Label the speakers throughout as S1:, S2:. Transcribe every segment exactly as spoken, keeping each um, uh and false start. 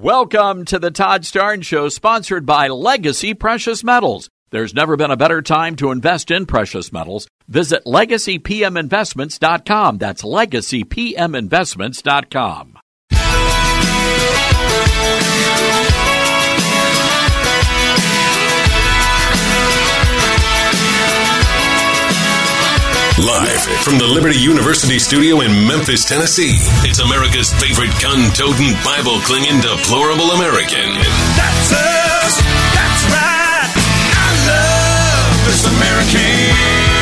S1: Welcome to the Todd Starnes Show, sponsored by Legacy Precious Metals. There's never been a better time to invest in precious metals. Visit legacy p m investments dot com. That's legacy p m investments dot com.
S2: Live from the Liberty University studio in Memphis, Tennessee, it's America's favorite gun-toting, Bible-clinging, deplorable American.
S3: That's us. That's right. I love this American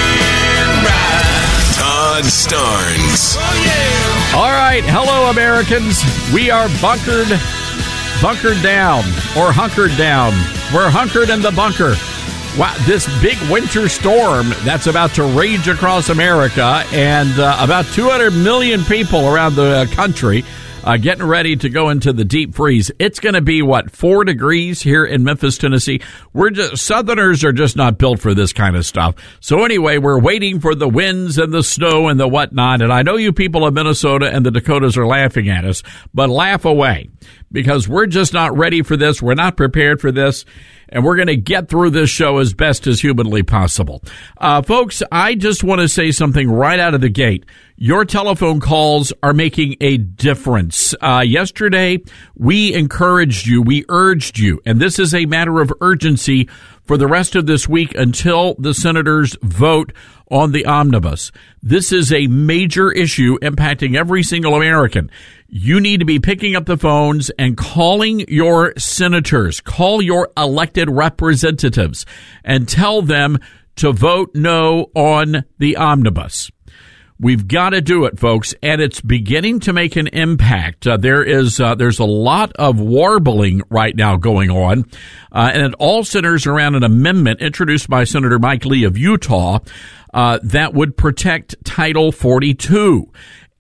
S3: ride.
S2: Todd Starnes.
S3: Oh, yeah.
S1: All right. Hello, Americans. We are bunkered, bunkered down, or hunkered down. We're hunkered in the bunker. Wow, this big winter storm that's about to rage across America, and uh, about two hundred million people around the country uh, getting ready to go into the deep freeze. It's going to be, what, four degrees here in Memphis, Tennessee? We're just, Southerners are just not built for this kind of stuff. So anyway, we're waiting for the winds and the snow and the whatnot, and I know you people of Minnesota and the Dakotas are laughing at us, but laugh away, because we're just not ready for this. We're not prepared for this. And we're going to get through this show as best as humanly possible. Uh, folks, I just want to say something right out of the gate. Your telephone calls are making a difference. Uh, yesterday, we encouraged you, we urged you, and this is a matter of urgency for the rest of this week until the senators vote on the omnibus. This is a major issue impacting every single American. You need to be picking up the phones and calling your senators, call your elected representatives, and tell them to vote no on the omnibus. We've got to do it, folks, and it's beginning to make an impact. Uh, there is uh, there's a lot of warbling right now going on, uh, and it all centers around an amendment introduced by Senator Mike Lee of Utah uh, that would protect Title forty-two.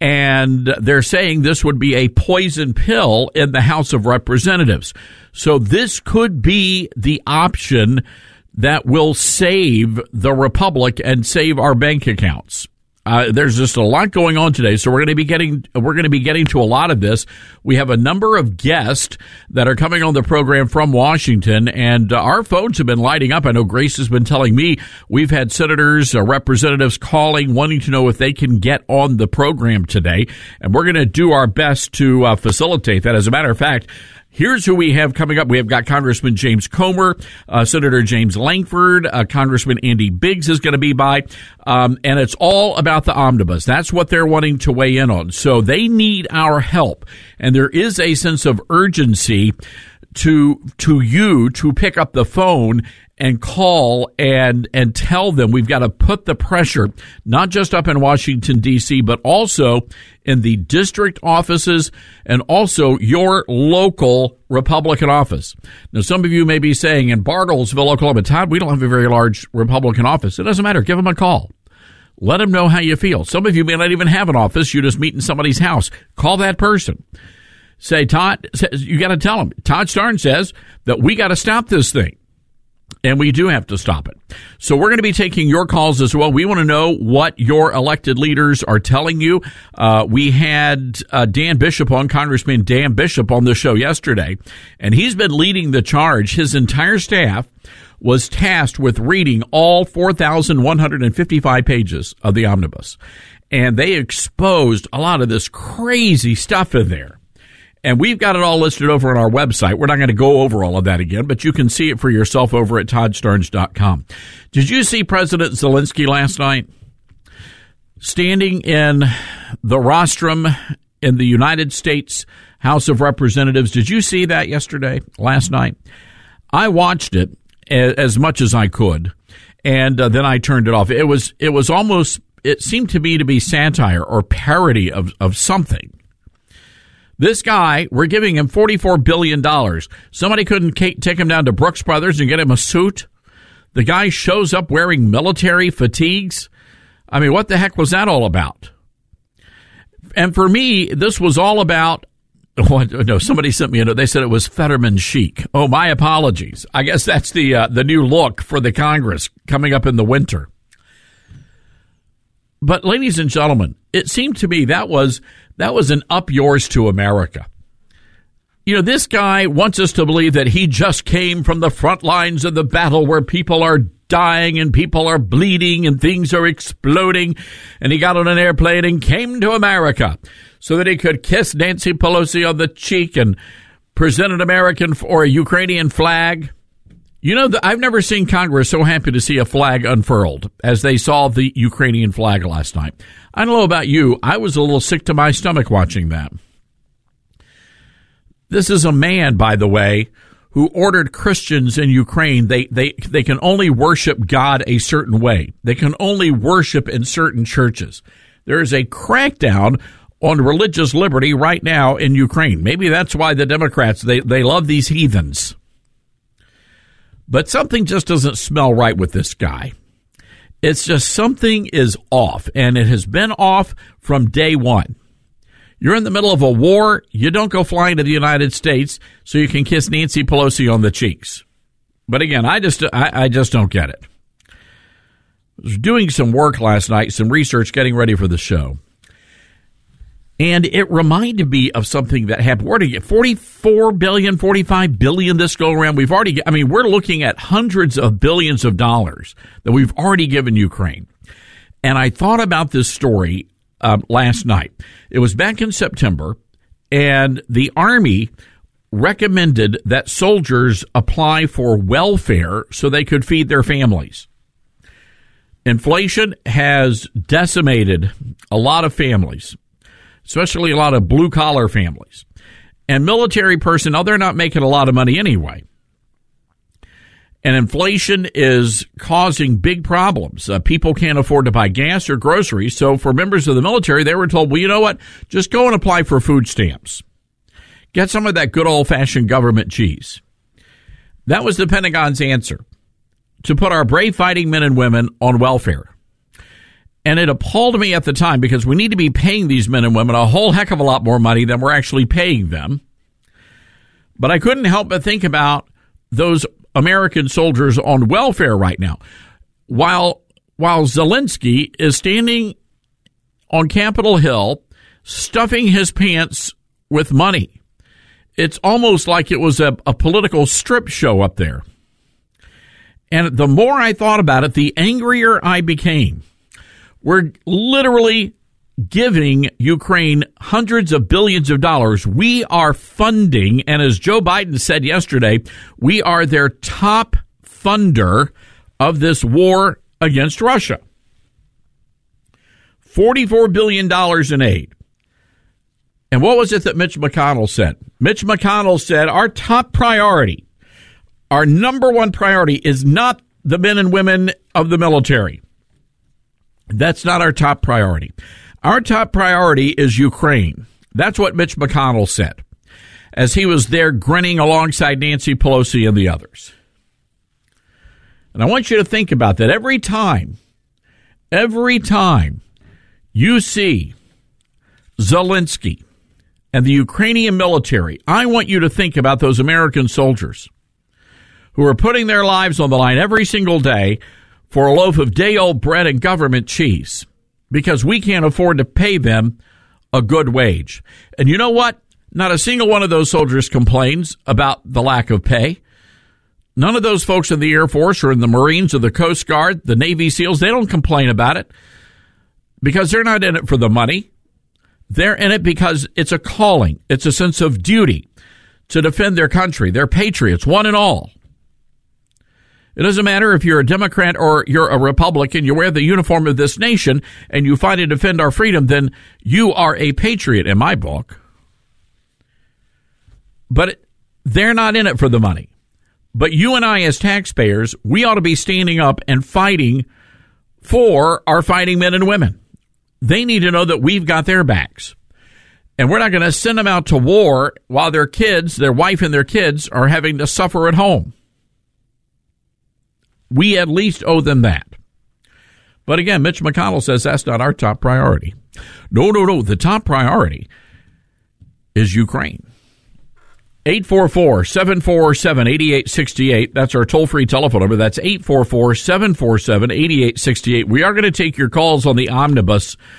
S1: And they're saying this would be a poison pill in the House of Representatives. So this could be the option that will save the Republic and save our bank accounts. Uh, there's just a lot going on today, so we're going to be getting we're going to be getting to a lot of this. We have a number of guests that are coming on the program from Washington, and uh, our phones have been lighting up. I know Grace has been telling me we've had senators, uh, representatives calling, wanting to know if they can get on the program today, and we're going to do our best to uh, facilitate that. As a matter of fact, here's who we have coming up. We have got Congressman James Comer, uh, Senator James Lankford, uh, Congressman Andy Biggs is going to be by, um, and it's all about the omnibus. That's what they're wanting to weigh in on. So they need our help, and there is a sense of urgency to to you to pick up the phone and call and and tell them we've got to put the pressure, not just up in Washington, D C, but also in the district offices and also your local Republican office. Now, some of you may be saying in Bartlesville, Oklahoma, Todd, we don't have a very large Republican office. It doesn't matter. Give them a call. Let them know how you feel. Some of you may not even have an office. You just meet in somebody's house. Call that person. Say, Todd, you got to tell them. Todd Starnes says that we got to stop this thing. And we do have to stop it. So we're going to be taking your calls as well. We want to know what your elected leaders are telling you. Uh, we had uh, Dan Bishop on, Congressman Dan Bishop on the show yesterday, and he's been leading the charge. His entire staff was tasked with reading all four thousand one hundred fifty-five pages of the omnibus. And they exposed a lot of this crazy stuff in there. And we've got it all listed over on our website. We're not going to go over all of that again, but you can see it for yourself over at todd starnes dot com. Did you see President Zelensky last night standing in the rostrum in the United States House of Representatives? Did you see that yesterday, last night? I watched it as much as I could, and uh, then I turned it off. It was it was almost, it seemed to me to be satire or parody of, of something. This guy, we're giving him forty-four billion dollars. Somebody couldn't take him down to Brooks Brothers and get him a suit? The guy shows up wearing military fatigues? I mean, what the heck was that all about? And for me, this was all about, oh, no, somebody sent me a note. They said it was Fetterman chic. Oh, my apologies. I guess that's the uh, the new look for the Congress coming up in the winter. But, ladies and gentlemen, it seemed to me that was that was an up yours to America. You know, this guy wants us to believe that he just came from the front lines of the battle where people are dying and people are bleeding and things are exploding, and he got on an airplane and came to America so that he could kiss Nancy Pelosi on the cheek and present an American or a Ukrainian flag. You know, I've never seen Congress so happy to see a flag unfurled as they saw the Ukrainian flag last night. I don't know about you. I was a little sick to my stomach watching that. This is a man, by the way, who ordered Christians in Ukraine. They, they, they can only worship God a certain way. They can only worship in certain churches. There is a crackdown on religious liberty right now in Ukraine. Maybe that's why the Democrats, they, they love these heathens. But something just doesn't smell right with this guy. It's just something is off, and it has been off from day one. You're in the middle of a war. You don't go flying to the United States so you can kiss Nancy Pelosi on the cheeks. But again, I just I, I just don't get it. I was doing some work last night, some research, getting ready for the show. And it reminded me of something that happened. Where did you get forty-four billion, forty-five billion this go around? We've already, I mean, we're looking at hundreds of billions of dollars that we've already given Ukraine. And I thought about this story um, last night. It was back in September, and the Army recommended that soldiers apply for welfare so they could feed their families. Inflation has decimated a lot of families, especially a lot of blue-collar families. And military personnel, they're not making a lot of money anyway. And inflation is causing big problems. Uh, people can't afford to buy gas or groceries. So for members of the military, they were told, well, you know what? Just go and apply for food stamps. Get some of that good old-fashioned government cheese. That was the Pentagon's answer, to put our brave fighting men and women on welfare. And it appalled me at the time because we need to be paying these men and women a whole heck of a lot more money than we're actually paying them. But I couldn't help but think about those American soldiers on welfare right now. While while Zelensky is standing on Capitol Hill, stuffing his pants with money. It's almost like it was a, a political strip show up there. And the more I thought about it, the angrier I became. We're literally giving Ukraine hundreds of billions of dollars. We are funding, and as Joe Biden said yesterday, we are their top funder of this war against Russia. forty-four billion dollars in aid. And what was it that Mitch McConnell said? Mitch McConnell said our top priority, our number one priority is not the men and women of the military. That's not our top priority. Our top priority is Ukraine. That's what Mitch McConnell said as he was there grinning alongside Nancy Pelosi and the others. And I want you to think about that. Every time, every time you see Zelensky and the Ukrainian military, I want you to think about those American soldiers who are putting their lives on the line every single day for a loaf of day-old bread and government cheese because we can't afford to pay them a good wage. And you know what? Not a single one of those soldiers complains about the lack of pay. None of those folks in the Air Force or in the Marines or the Coast Guard, the Navy SEALs, they don't complain about it because they're not in it for the money. They're in it because it's a calling. It's a sense of duty to defend their country. They're patriots, one and all. It doesn't matter if you're a Democrat or you're a Republican, you wear the uniform of this nation and you fight to defend our freedom, then you are a patriot in my book. But they're not in it for the money. But you and I as taxpayers, we ought to be standing up and fighting for our fighting men and women. They need to know that we've got their backs. And we're not going to send them out to war while their kids, their wife and their kids, are having to suffer at home. We at least owe them that. But again, Mitch McConnell says that's not our top priority. No, no, no. The top priority is Ukraine. eight four four, seven four seven, eight eight six eight. That's our toll-free telephone number. That's eight four four, seven four seven, eight eight six eight. We are going to take your calls on the omnibus.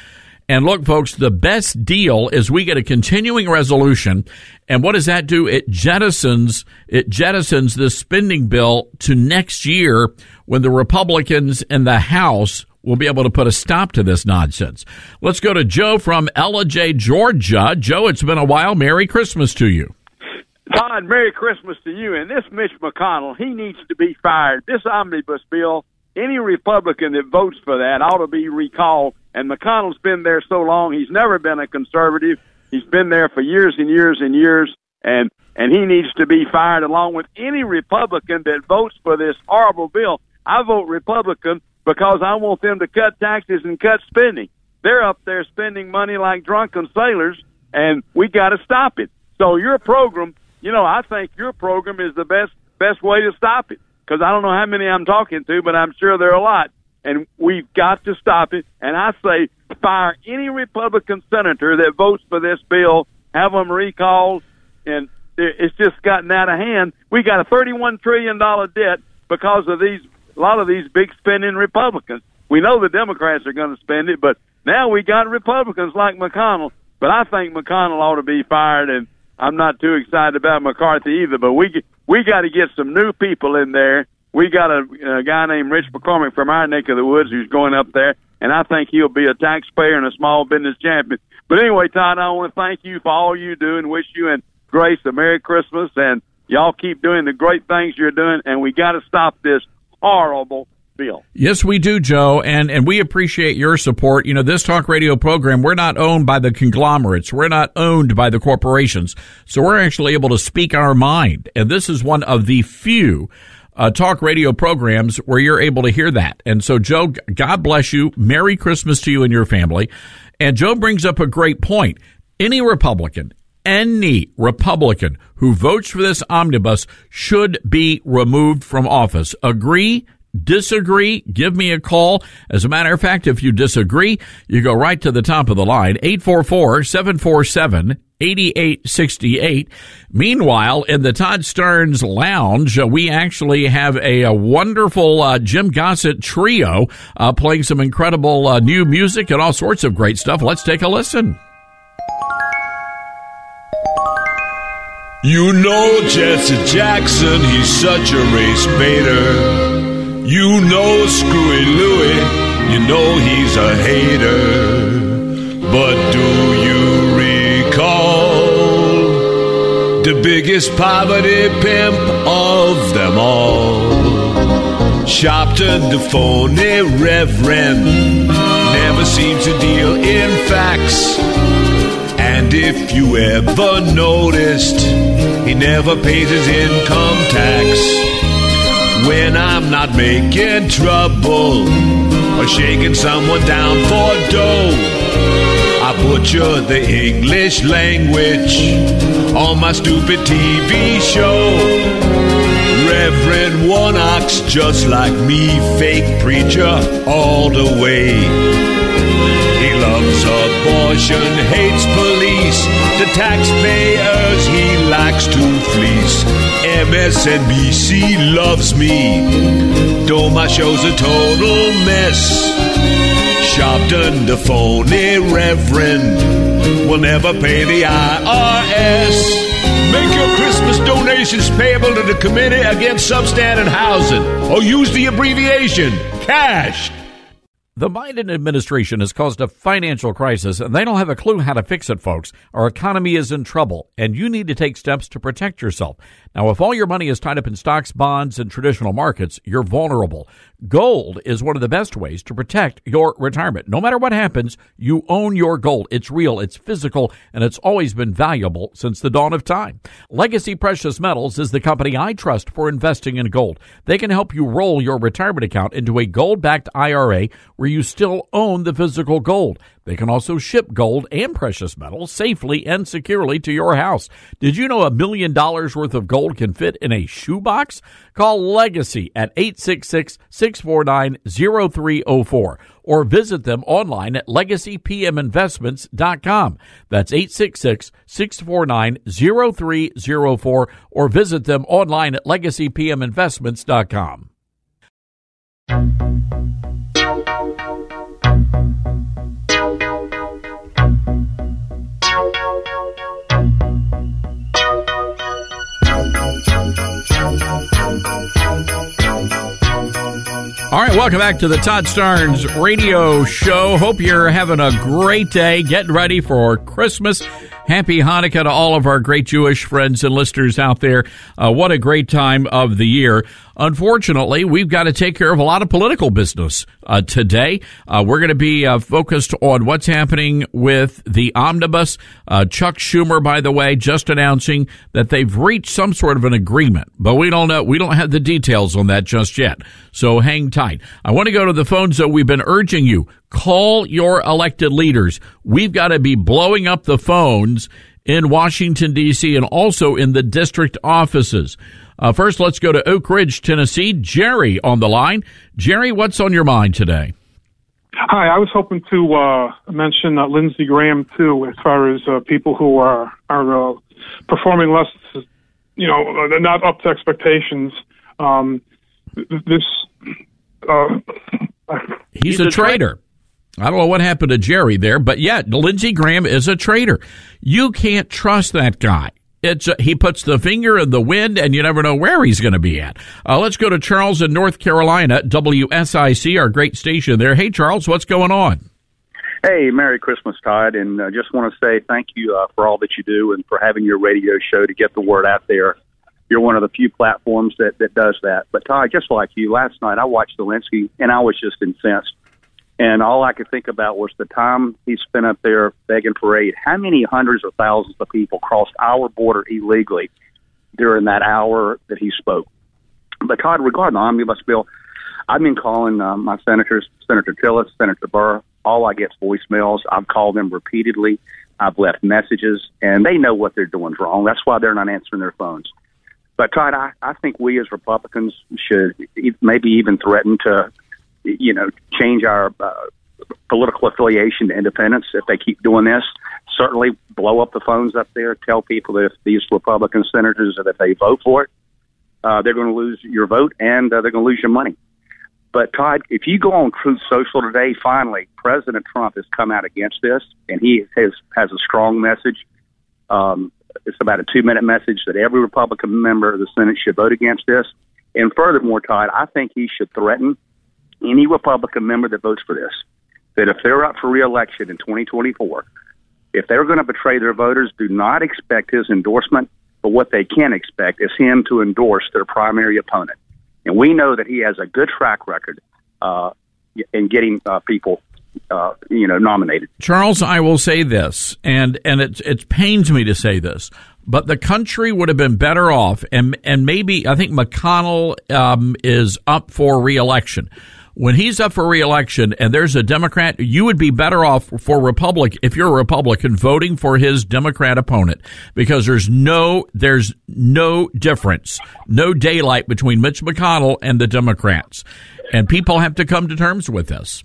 S1: And look, folks, the best deal is we get a continuing resolution. And what does that do? It jettisons, it jettisons the spending bill to next year when the Republicans in the House will be able to put a stop to this nonsense. Let's go to Joe from Ellijay, Georgia. Joe, it's been a while. Merry Christmas to you.
S4: Todd, Merry Christmas to you. And this Mitch McConnell, he needs to be fired. This omnibus bill, any Republican that votes for that ought to be recalled. And McConnell's been there so long, he's never been a conservative. He's been there for years and years and years, and, and he needs to be fired along with any Republican that votes for this horrible bill. I vote Republican because I want them to cut taxes and cut spending. They're up there spending money like drunken sailors, and we got to stop it. So your program, you know, I think your program is the best best way to stop it, because I don't know how many I'm talking to, but I'm sure there are a lot. And we've got to stop it. And I say fire any Republican senator that votes for this bill, have them recalled, and it's just gotten out of hand. We got a thirty-one trillion dollars debt because of these, a lot of these big spending Republicans. We know the Democrats are going to spend it, but now we got Republicans like McConnell. But I think McConnell ought to be fired, and I'm not too excited about McCarthy either. But we we got to get some new people in there. We got a, a guy named Rich McCormick from our neck of the woods who's going up there, and I think he'll be a taxpayer and a small business champion. But anyway, Todd, I want to thank you for all you do and wish you and Grace a Merry Christmas, and y'all keep doing the great things you're doing, and we got to stop this horrible bill.
S1: Yes, we do, Joe, and, and we appreciate your support. You know, this talk radio program, we're not owned by the conglomerates. We're not owned by the corporations. So we're actually able to speak our mind, and this is one of the few Uh, talk radio programs where you're able to hear that. And so, Joe, God bless you. Merry Christmas to you and your family. And Joe brings up a great point. Any Republican, any Republican who votes for this omnibus should be removed from office. Agree? Disagree? Give me a call. As a matter of fact, if you disagree, you go right to the top of the line, eight four four, seven four seven, eight eight six eight. Meanwhile, in the Todd Starnes Lounge, uh, we actually have a, a wonderful uh, Jim Gossett trio uh, playing some incredible uh, new music and all sorts of great stuff. Let's take a listen.
S3: You know Jesse Jackson, he's such a race baiter. You know Screwy Louie, you know he's a hater. But do you recall the biggest poverty pimp of them all? Shopton, the phony reverend, never seems to deal in facts. And if you ever noticed, he never pays his income tax. When I'm not making trouble or shaking someone down for dough, I butcher the English language on my stupid T V show. Reverend Warnock's just like me, fake preacher all the way. He loves abortion, hates police, the taxpayers he likes to fleece. M S N B C loves me, though my show's a total mess. Shopton, the phony reverend, will never pay the I R S. Make your Christmas donations payable to the Committee Against Substandard Housing, or use the abbreviation CASH.
S1: The Biden administration has caused a financial crisis, and they don't have a clue how to fix it, folks. Our economy is in trouble, and you need to take steps to protect yourself. Now, if all your money is tied up in stocks, bonds, and traditional markets, you're vulnerable. Gold is one of the best ways to protect your retirement. No matter what happens, you own your gold. It's real, it's physical, and it's always been valuable since the dawn of time. Legacy Precious Metals is the company I trust for investing in gold. They can help you roll your retirement account into a gold-backed I R A where you still own the physical gold. They can also ship gold and precious metals safely and securely to your house. Did you know a million dollars worth of gold can fit in a shoebox? Call Legacy at eight six six, six four nine, zero three zero four or visit them online at legacy p m investments dot com. That's eight six six, six four nine, zero three zero four or visit them online at legacy p m investments dot com. All right, welcome back to the Todd Starnes Radio Show. Hope you're having a great day, getting ready for Christmas. Happy Hanukkah to all of our great Jewish friends and listeners out there. Uh, what a great time of the year. Unfortunately, we've got to take care of a lot of political business uh, today. Uh, we're going to be uh, focused on what's happening with the omnibus. Uh, Chuck Schumer, by the way, just announcing that they've reached some sort of an agreement, but we don't know. We don't have the details on that just yet. So hang tight. I want to go to the phones, though. We've been urging you, call your elected leaders. We've got to be blowing up the phones in Washington, D C, and also in the district offices. Uh, first, let's go to Oak Ridge, Tennessee. Jerry on the line. Jerry, what's on your mind today?
S5: Hi, I was hoping to uh, mention uh, Lindsey Graham, too, as far as uh, people who are, are uh, performing less, you know, they're not up to expectations. Um, this... Uh,
S1: He's, He's a, a traitor. I don't know what happened to Jerry there, but yeah, Lindsey Graham is a traitor. You can't trust that guy. It's uh, he puts the finger in the wind, and you never know where he's going to be at. Uh, let's go to Charles in North Carolina, W S I C, our great station there. Hey, Charles, what's going on?
S6: Hey, Merry Christmas, Todd, and I uh, just want to say thank you uh, for all that you do and for having your radio show to get the word out there. You're one of the few platforms that, that does that. But, Todd, just like you, last night I watched Zelensky, and I was just incensed. And all I could think about was the time he spent up there begging for aid. How many hundreds of thousands of people crossed our border illegally during that hour that he spoke? But, Todd, regarding the omnibus bill, I've been calling uh, my senators, Senator Tillis, Senator Burr. All I get is voicemails. I've called them repeatedly. I've left messages, and they know what they're doing is wrong. That's why they're not answering their phones. But, Todd, I, I think we as Republicans should maybe even threaten to, you know, change our uh, political affiliation to independence if they keep doing this. Certainly blow up the phones up there, tell people that if these Republican senators, that if they vote for it, uh, they're going to lose your vote and uh, they're going to lose your money. But, Todd, if you go on Truth Social today, finally, President Trump has come out against this, and he has, has a strong message. Um, it's about a two-minute message that every Republican member of the Senate should vote against this. And furthermore, Todd, I think he should threaten any Republican member that votes for this, that if they're up for re-election in twenty twenty-four, if they're going to betray their voters, do not expect his endorsement, but what they can expect is him to endorse their primary opponent. And we know that he has a good track record uh, in getting uh, people, uh, you know, nominated.
S1: Charles, I will say this, and, and it, it pains me to say this, but the country would have been better off, and, and maybe I think McConnell um, is up for re-election. When he's up for re-election and there's a Democrat, you would be better off for Republic if you're a Republican voting for his Democrat opponent, because there's no there's no difference, no daylight between Mitch McConnell and the Democrats, and people have to come to terms with this.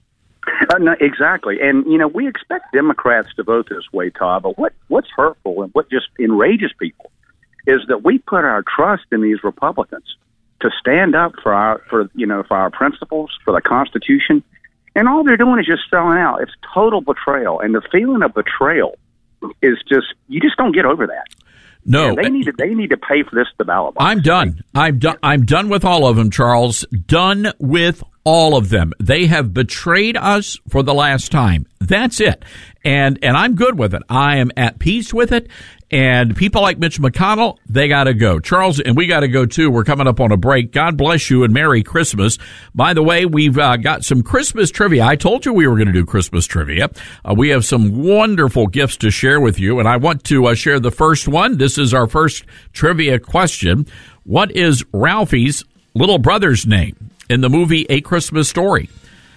S6: Uh, no, exactly, and you know we expect Democrats to vote this way, Todd. But what what's hurtful and what just enrages people is that we put our trust in these Republicans to stand up for our, for you know, for our principles, for the Constitution, and all they're doing is just selling out. It's total betrayal, and the feeling of betrayal is just you just don't get over that.
S1: No,
S6: and they need to they need to pay for this to the ballot box.
S1: I'm done. I'm done. I'm done with all of them, Charles. Done with all of them. They have betrayed us for the last time. That's it. And and I'm good with it. I am at peace with it. And people like Mitch McConnell, they got to go. Charles, and we got to go too. We're coming up on a break. God bless you and Merry Christmas. By the way, we've uh, got some Christmas trivia. I told you we were going to do Christmas trivia. Uh, we have some wonderful gifts to share with you, and I want to uh, share the first one. This is our first trivia question. What is Ralphie's little brother's name in the movie A Christmas Story?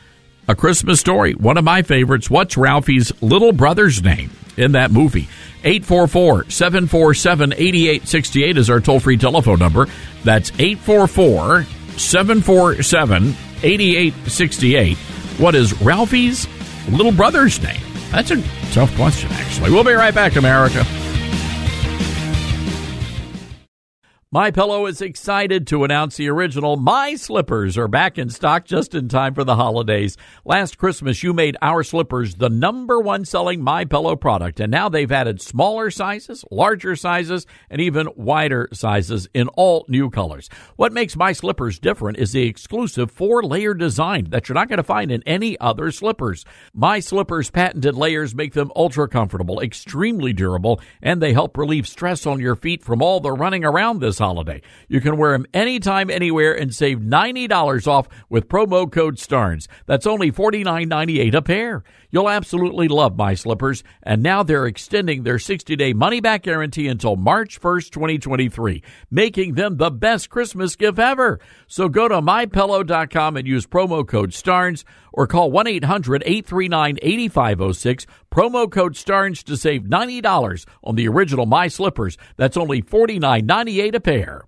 S1: A Christmas Story, one of my favorites. What's Ralphie's little brother's name in that movie? eight four four, seven four seven, eight eight six eight is our toll-free telephone number. That's eight four four, seven four seven, eight eight six eight. What is Ralphie's little brother's name? That's a tough question, actually. We'll be right back, America. MyPillow is excited to announce the original My Slippers are back in stock just in time for the holidays. Last Christmas, you made our slippers the number one selling MyPillow product, and now they've added smaller sizes, larger sizes, and even wider sizes in all new colors. What makes My Slippers different is the exclusive four-layer design that you're not going to find in any other slippers. My Slippers' patented layers make them ultra comfortable, extremely durable, and they help relieve stress on your feet from all the running around this holiday. You can wear them anytime, anywhere, and save ninety dollars off with promo code STARNS. That's only forty-nine ninety-eight a pair. You'll absolutely love My Slippers, and now they're extending their sixty-day money-back guarantee until March first, twenty twenty-three, making them the best Christmas gift ever. So go to my pillow dot com and use promo code STARNS or call one eight hundred eight three nine eight five zero six, promo code STARNS to save ninety dollars on the original My Slippers. That's only forty-nine ninety-eight a pair.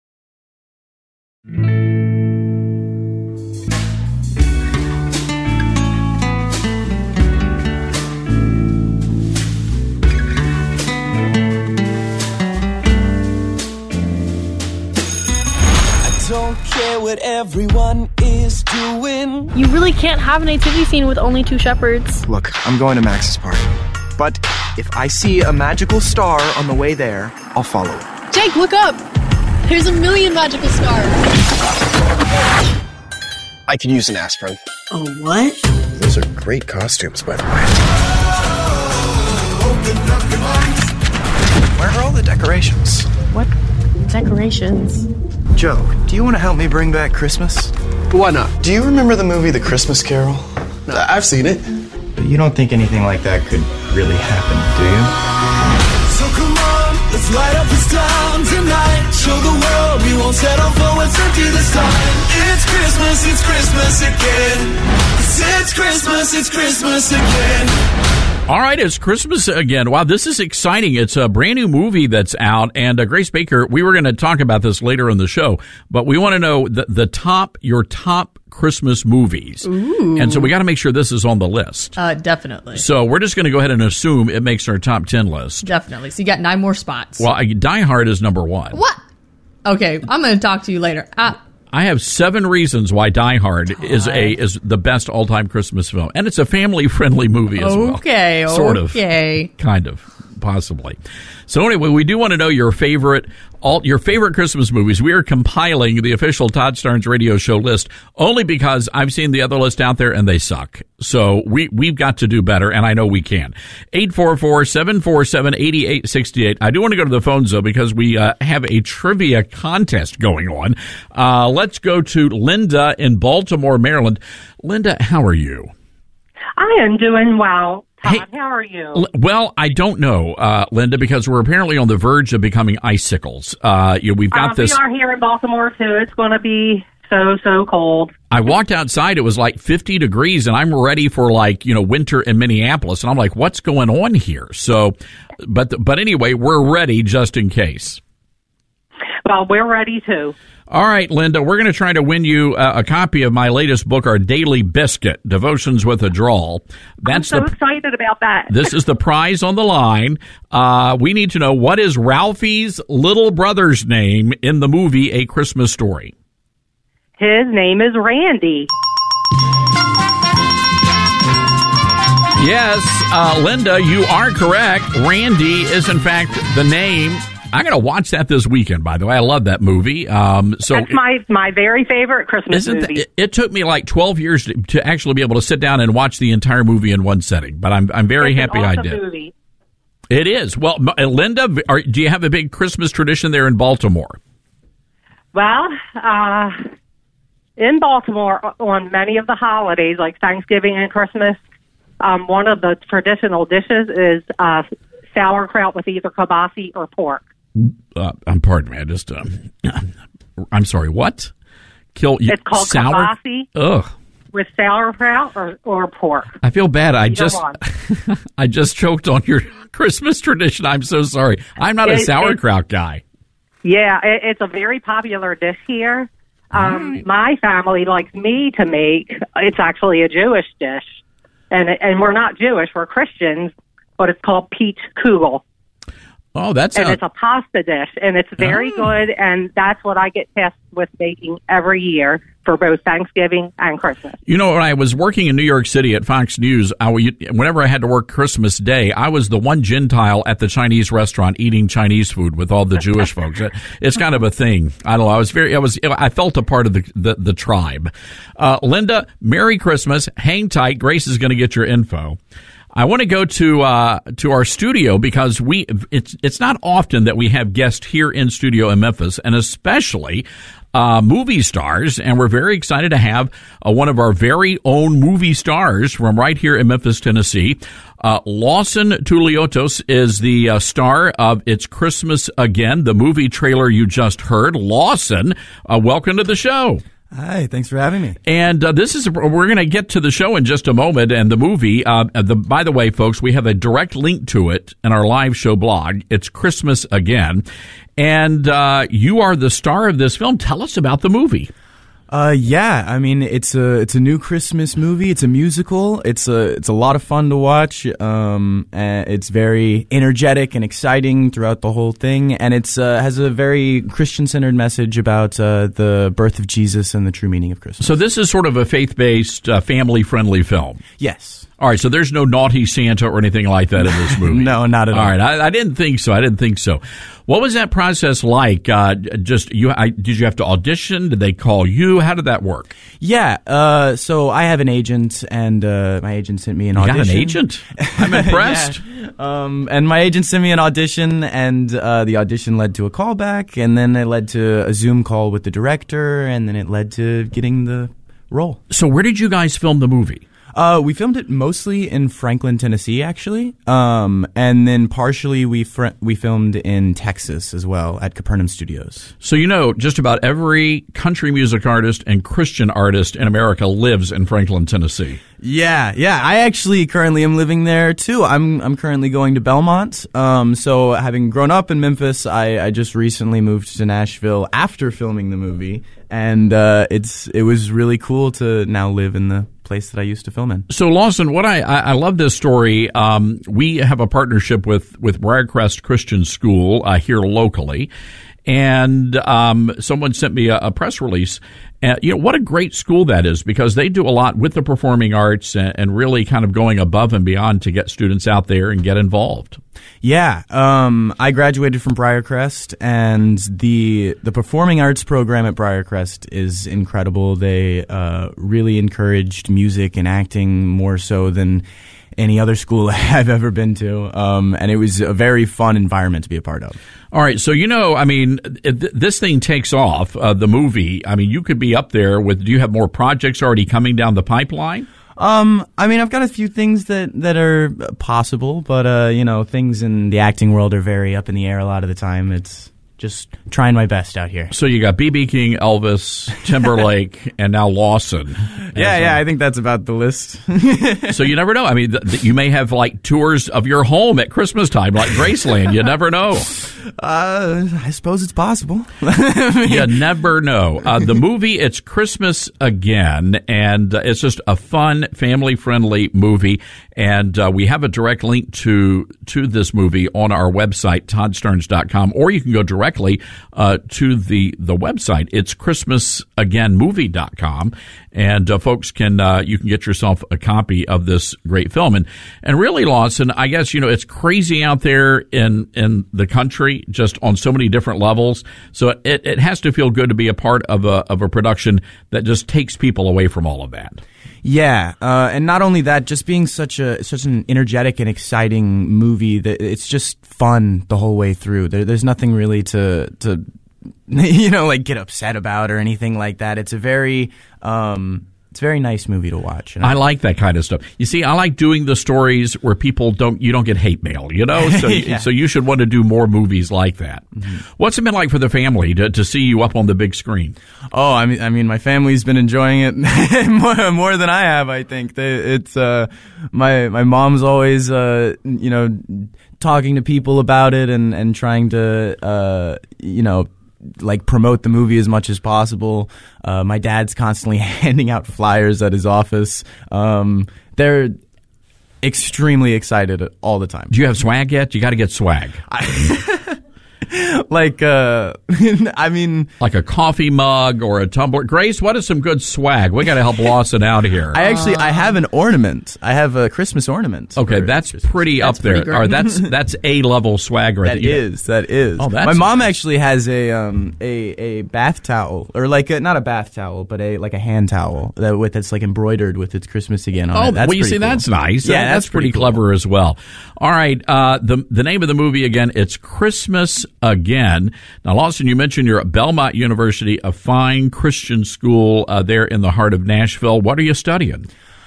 S7: Don't care what everyone is doing.
S8: You really can't have a nativity scene with only two shepherds.
S9: Look, I'm going to Max's party. But if I see a magical star on the way there, I'll follow it.
S8: Jake, look up! There's a million magical stars.
S9: I could use an aspirin.
S10: Oh, what?
S9: Those are great costumes, by the way. Where are all the decorations?
S8: What decorations?
S9: Joe, do you want to help me bring back Christmas?
S11: Why not?
S9: Do you remember the movie The Christmas Carol?
S11: No, I've seen it.
S9: But you don't think anything like that could really happen, do you?
S7: So come on, let's light up this town tonight. Show the world we won't settle for what's empty this time. It's Christmas, it's Christmas again. It's Christmas, it's Christmas again.
S1: All right, it's Christmas again. Wow, this is exciting. It's a brand new movie that's out. And uh, Grace Baker, we were going to talk about this later in the show, but we want to know the, the top, your top Christmas movies.
S12: Ooh.
S1: And so we got to make sure this is on the list.
S12: Uh, definitely.
S1: So we're just going to go ahead and assume it makes our top ten list.
S12: Definitely. So you got nine more spots.
S1: Well, I, Die Hard is number one.
S12: What? Okay, I'm going to talk to you later. Uh,
S1: I have seven reasons why Die Hard God. is a is the best all time Christmas film, and it's a family friendly movie as well.
S12: Okay,
S1: sort
S12: okay,
S1: of, kind of, possibly. So anyway, we do want to know your favorite all your favorite Christmas movies. We are compiling the official Todd Starnes Radio Show list only because I've seen the other list out there and they suck. So we we've got to do better, and I know we can. eight four four, seven four seven, eight eight six eight. I do want to go to the phones though because we uh, have a trivia contest going on. Uh, let's go to Linda in Baltimore, Maryland. Linda, how are you?
S13: I am doing well. Todd,
S1: hey,
S13: how are you?
S1: L- well, I don't know, uh, Linda, because we're apparently on the verge of becoming icicles. Uh, you know, we've got
S13: uh,
S1: this.
S13: We are here in Baltimore, too. It's going to be so, so cold.
S1: I walked outside. It was like fifty degrees, and I'm ready for, like, you know, winter in Minneapolis. And I'm like, what's going on here? So, but but anyway, we're ready just in case.
S13: Well, we're ready, too.
S1: All right, Linda, we're going to try to win you uh, a copy of my latest book, Our Daily Biscuit, Devotions with a Drawl. That's
S13: I'm so
S1: the,
S13: excited about that.
S1: This is the prize on the line. Uh, we need to know, what is Ralphie's little brother's name in the movie A Christmas Story?
S13: His name is Randy.
S1: Yes, uh, Linda, you are correct. Randy is, in fact, the name. I'm going to watch that this weekend, by the way. I love that movie. Um, so
S13: That's my, my very favorite Christmas
S1: isn't
S13: movie.
S1: That, it, it took me like twelve years to, to actually be able to sit down and watch the entire movie in one setting, but I'm I'm very
S13: it's
S1: happy
S13: an awesome
S1: I did.
S13: Movie.
S1: It is. Well, Linda, are, do you have a big Christmas tradition there in Baltimore?
S13: Well, uh, in Baltimore, on many of the holidays, like Thanksgiving and Christmas, um, one of the traditional dishes is uh, sauerkraut with either kielbasa or pork.
S1: Uh, I'm pardon me. I just, um, I'm sorry. What? Kill you?
S13: It's called
S1: sour?
S13: kielbasa.
S1: Ugh.
S13: With sauerkraut or, or pork.
S1: I feel bad. I
S13: Either
S1: just,
S13: one.
S1: I just choked on your Christmas tradition. I'm so sorry. I'm not a
S13: It-
S1: sauerkraut guy.
S13: Yeah, it, it's a very popular dish here. Um,
S1: Right.
S13: My family likes me to make. It's actually a Jewish dish, and and we're not Jewish. We're Christians, but it's called peach kugel.
S1: Oh, that's
S13: and
S1: a-
S13: it's a pasta dish, and it's very
S1: Oh.
S13: good. And that's what I get tasked with making every year for both Thanksgiving and Christmas.
S1: You know, when I was working in New York City at Fox News, I, whenever I had to work Christmas Day, I was the one Gentile at the Chinese restaurant eating Chinese food with all the Jewish folks. It's kind of a thing. I don't know. I was very, I was, I felt a part of the the, the tribe. Uh, Linda, Merry Christmas. Hang tight. Grace is going to get your info. I want to go to uh, to our studio because we it's it's not often that we have guests here in studio in Memphis, and especially uh, movie stars. And we're very excited to have uh, one of our very own movie stars from right here in Memphis, Tennessee. Uh, Lawson Tuliotos is the uh, star of It's Christmas Again, the movie trailer you just heard. Lawson, uh, welcome to the show.
S10: Hi, thanks for having me.
S1: And uh, this is we're going to get to the show in just a moment and the movie. Uh, the, by the way, folks, we have a direct link to it in our live show blog. It's Christmas Again, and uh, you are the star of this film. Tell us about the movie.
S10: Uh, yeah, I mean it's a it's a new Christmas movie. It's a musical. It's a it's a lot of fun to watch. Um, and it's very energetic and exciting throughout the whole thing, and it's uh, has a very Christian centered message about uh, the birth of Jesus and the true meaning of Christmas.
S1: So this is sort of a faith based, uh, family friendly film.
S10: Yes.
S1: All right, so there's no naughty Santa or anything like that in this movie.
S10: No, not at all.
S1: All right, I, I didn't think so. I didn't think so. What was that process like? Uh, just you? I, did you have to audition? Did they call you? How did that work?
S10: Yeah, uh, so I have an agent, and uh, my agent sent me an
S1: You
S10: audition.
S1: got an agent? I'm impressed.
S10: Yeah. Um, and my agent sent me an audition, and uh, the audition led to a callback, and then it led to a Zoom call with the director, and then it led to getting the role.
S1: So where did you guys film the movie?
S10: Uh, we filmed it mostly in Franklin, Tennessee, actually, um, and then partially we fr- we filmed in Texas as well at Capernaum Studios.
S1: So you know, just about every country music artist and Christian artist in America lives in Franklin, Tennessee.
S10: Yeah, yeah. I actually currently am living there too. I'm I'm currently going to Belmont. Um, so having grown up in Memphis, I, I just recently moved to Nashville after filming the movie, and uh, it's it was really cool to now live in the place that I used to film in.
S1: So Lawson, what I, I, I love this story. Um, we have a partnership with, with Briarcrest Christian School uh, here locally. And um, someone sent me a, a press release. And, you know, what a great school that is because they do a lot with the performing arts and, and really kind of going above and beyond to get students out there and get involved.
S10: Yeah, um, I graduated from Briarcrest, and the the performing arts program at Briarcrest is incredible. They uh, really encouraged music and acting more so than any other school I've ever been to, um, and it was a very fun environment to be a part of.
S1: All right, so you know, I mean, th- this thing takes off, uh, the movie. I mean, you could be up there with, do you have more projects already coming down the pipeline?
S10: Um, I mean, I've got a few things that, that are possible, but, uh, you know, things in the acting world are very up in the air a lot of the time. It's just trying my best out here.
S1: So you got B B King, Elvis, Timberlake, and now Lawson.
S10: Yeah, yeah, I think that's about the list.
S1: So you never know. I mean, th- th- you may have like tours of your home at Christmas time, like Graceland. You never know.
S10: Uh, I suppose it's possible.
S1: You never know. Uh, the movie, It's Christmas Again, and uh, it's just a fun, family-friendly movie. And uh, we have a direct link to to this movie on our website, todd stearns dot com, or you can go directly uh, to the the website. It's christmas again movie dot com, and uh, folks can uh, you can get yourself a copy of this great film. And and really, Lawson, I guess you know it's crazy out there in in the country, just on so many different levels. So it it has to feel good to be a part of a of a production that just takes people away from all of that.
S10: Yeah, uh, and not only that, just being such a such an energetic and exciting movie that it's just fun the whole way through. There, there's nothing really to to you know like get upset about or anything like that. It's a very um, it's a very nice movie to watch. And
S1: I like that kind of stuff. You see, I like doing the stories where people don't you don't get hate mail, you know. So
S10: Yeah.
S1: so you should want to do more movies like that. Mm-hmm. What's it been like for the family to to see you up on the big screen?
S10: Oh, I mean, I mean, my family's been enjoying it more, more than I have. I think they, it's uh, my my mom's always uh, you know talking to people about it and and trying to uh, you know. like promote the movie as much as possible. Uh, my dad's constantly handing out flyers at his office. Um, they're extremely excited all the time.
S1: Do you have swag yet? You got to get swag.
S10: I, like, uh, I mean,
S1: like a coffee mug or a tumbler. Grace, what is some good swag? We got to help Lawson out here.
S10: I actually, I have an ornament. I have a Christmas ornament.
S1: Okay, that's
S10: Christmas.
S1: pretty
S12: That's
S1: up there.
S12: pretty great.
S1: Or that's that's a level swag right
S10: That
S1: there.
S10: is, that is.
S1: Oh, that's
S10: My mom
S1: nice.
S10: actually has a um a, a bath towel, or like a, not a bath towel, but a like a hand towel that with it's like embroidered with "It's Christmas Again" on
S1: Oh,
S10: it. That's
S1: well, you
S10: pretty
S1: see,
S10: cool.
S1: that's nice.
S10: Yeah,
S1: that's,
S10: that's
S1: pretty,
S10: pretty cool.
S1: clever as well. All right, uh, the the name of the movie again, it's Christmas Again. Now, Lawson, you mentioned you're at Belmont University, a fine Christian school uh, there in the heart of Nashville. What are you studying?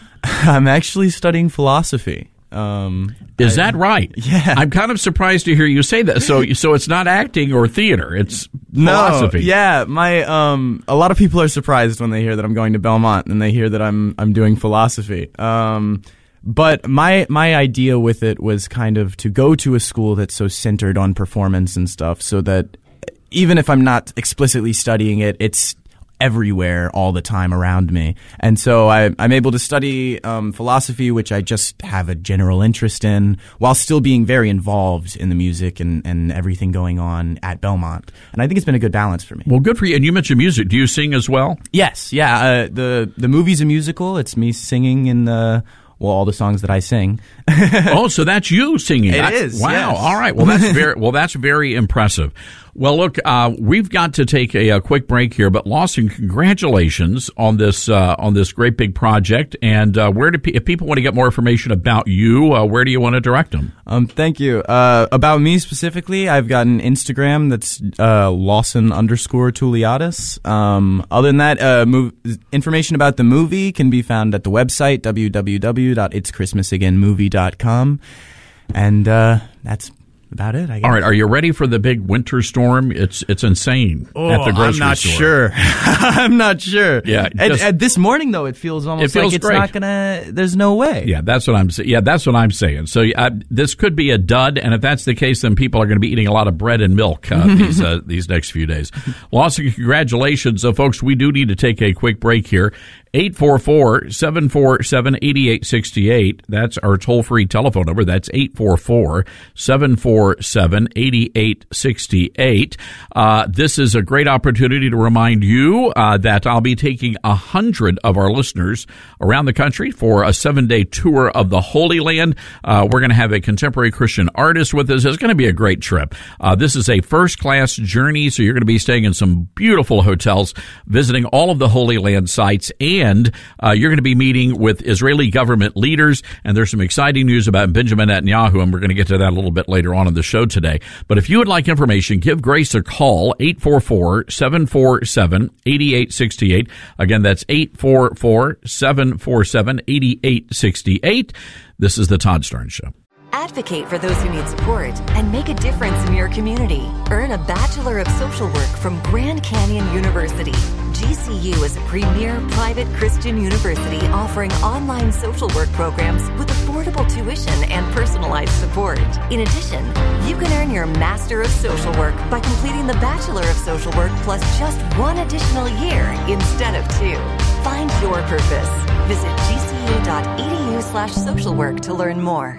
S10: I'm actually studying philosophy. Um,
S1: Is
S10: I-
S1: that right?
S10: Yeah.
S1: I'm kind of surprised to hear you say that. So, so it's not acting or theater; it's philosophy.
S10: No, yeah, my um, a lot of people are surprised when they hear that I'm going to Belmont and they hear that I'm I'm doing philosophy. Um, but my my idea with it was kind of to go to a school that's so centered on performance and stuff, so that even if I'm not explicitly studying it, it's everywhere all the time around me. And so I, I'm able to study um, philosophy, which I just have a general interest in, while still being very involved in the music and, and everything going on at Belmont. And I think it's been a good balance for me.
S1: Well, good for you. And you mentioned music. Do you sing as well?
S10: Yes, yeah. Uh, the the movie's a musical. It's me singing in the well, all the songs that I sing.
S1: Oh, so that's you singing.
S10: It
S1: I-
S10: is,
S1: Wow.
S10: yes.
S1: All right. Well, that's very well. That's very impressive. Well, look, uh, we've got to take a, a quick break here, but Lawson, congratulations on this uh, on this great big project. And uh, where do pe- if people want to get more information about you, uh, where do you want to direct them?
S10: Um, thank you. Uh, about me specifically, I've got an Instagram that's uh, Lawson underscore Tuliadis. Um, other than that, uh, mov- information about the movie can be found at the website w w w dot its christmas again movie dot com. And uh, that's about it, I guess.
S1: All right. Are you ready for the big winter storm? It's it's insane
S10: Oh,
S1: at the grocery
S10: I'm not
S1: store.
S10: sure. I'm not sure.
S1: Yeah,
S10: And,
S1: just-
S10: and this morning, though, it feels almost
S1: It feels
S10: like it's
S1: great.
S10: not gonna. There's no way.
S1: Yeah, that's what I'm saying. Yeah, that's what I'm saying. So uh, this could be a dud, and if that's the case, then people are going to be eating a lot of bread and milk uh, these uh, these next few days. Lawson, congratulations, so folks. We do need to take a quick break here. eight four four, seven four seven, eight eight six eight. That's our toll free telephone number. That's eight four four, seven four seven, eight eight six eight. Uh, this is a great opportunity to remind you uh, that I'll be taking a hundred of our listeners around the country for a seven day tour of the Holy Land. Uh, we're going to have a contemporary Christian artist with us. It's going to be a great trip. Uh, this is a first class journey, so you're going to be staying in some beautiful hotels, visiting all of the Holy Land sites, and uh, you're going to be meeting with Israeli government leaders. And there's some exciting news about Benjamin Netanyahu, and we're going to get to that a little bit later on in the show today. But if you would like information, give Grace a call, eight four four, seven four seven, eight eight six eight. Again, that's eight four four, seven four seven, eight eight six eight. This is the Todd Starnes Show.
S14: Advocate for those who need support and make a difference in your community. Earn a Bachelor of Social Work from Grand Canyon University. G C U is a premier private Christian university offering online social work programs with affordable tuition and personalized support. In addition, you can earn your Master of Social Work by completing the Bachelor of Social Work plus just one additional year instead of two. Find your purpose. Visit gcu.edu slash social work to learn more.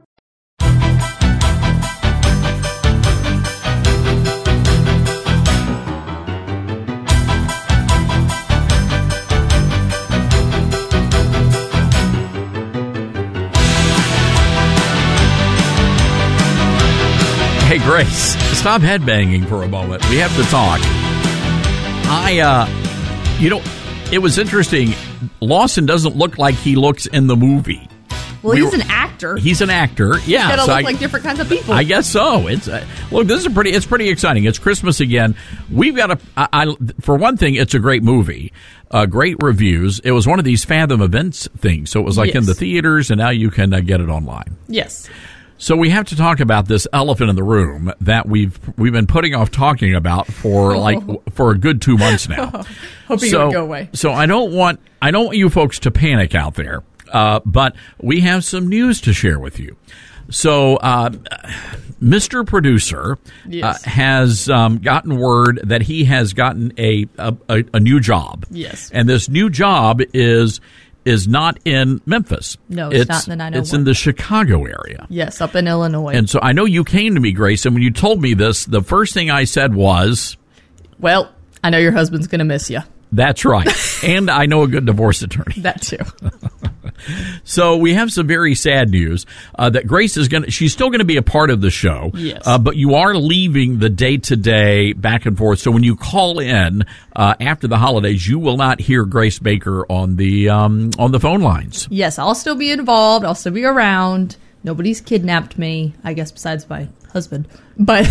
S1: Hey, Grace, stop headbanging for a moment. We have to talk. I, uh, you know, it was interesting. Lawson doesn't look like he looks in the movie.
S12: Well,
S1: We
S12: he's
S1: were-
S12: an actor.
S1: He's an actor. Yeah.
S12: He's gotta
S1: so
S12: look
S1: I-
S12: like different kinds of people.
S1: I guess so. It's uh, look. This is a pretty. It's pretty exciting. It's Christmas again. We've got a. I, I, for one thing, it's a great movie. Uh, great reviews. It was one of these Fathom events things, so it was like in
S12: Yes.
S1: the theaters, and now you can uh, get it online.
S12: Yes.
S1: So we have to talk about this elephant in the room that we've we've been putting off talking about for
S12: Oh.
S1: like for a good two months now.
S12: Hoping
S1: so,
S12: it would go away.
S1: So I don't want I don't want you folks to panic out there. Uh, but we have some news to share with you. So, uh, Mister Producer
S12: Yes.
S1: uh, has um, gotten word that he has gotten a, a a new job.
S12: Yes.
S1: And this new job is is not in Memphis.
S12: No, it's not in the nine oh one.
S1: It's in the Chicago area.
S12: Yes, up in Illinois.
S1: And so I know you came to me, Grace, and when you told me this, the first thing I said was,
S12: well, I know your husband's going to miss you.
S1: That's right. And I know a good divorce attorney.
S12: That too.
S1: So we have some very sad news uh, that Grace is going to, she's still going to be a part of the show.
S12: Yes.
S1: Uh, but you are leaving the day-to-day back and forth. So when you call in uh, after the holidays, you will not hear Grace Baker on the um, on the phone lines.
S12: Yes, I'll still be involved. I'll still be around. Nobody's kidnapped me, I guess, besides my husband. But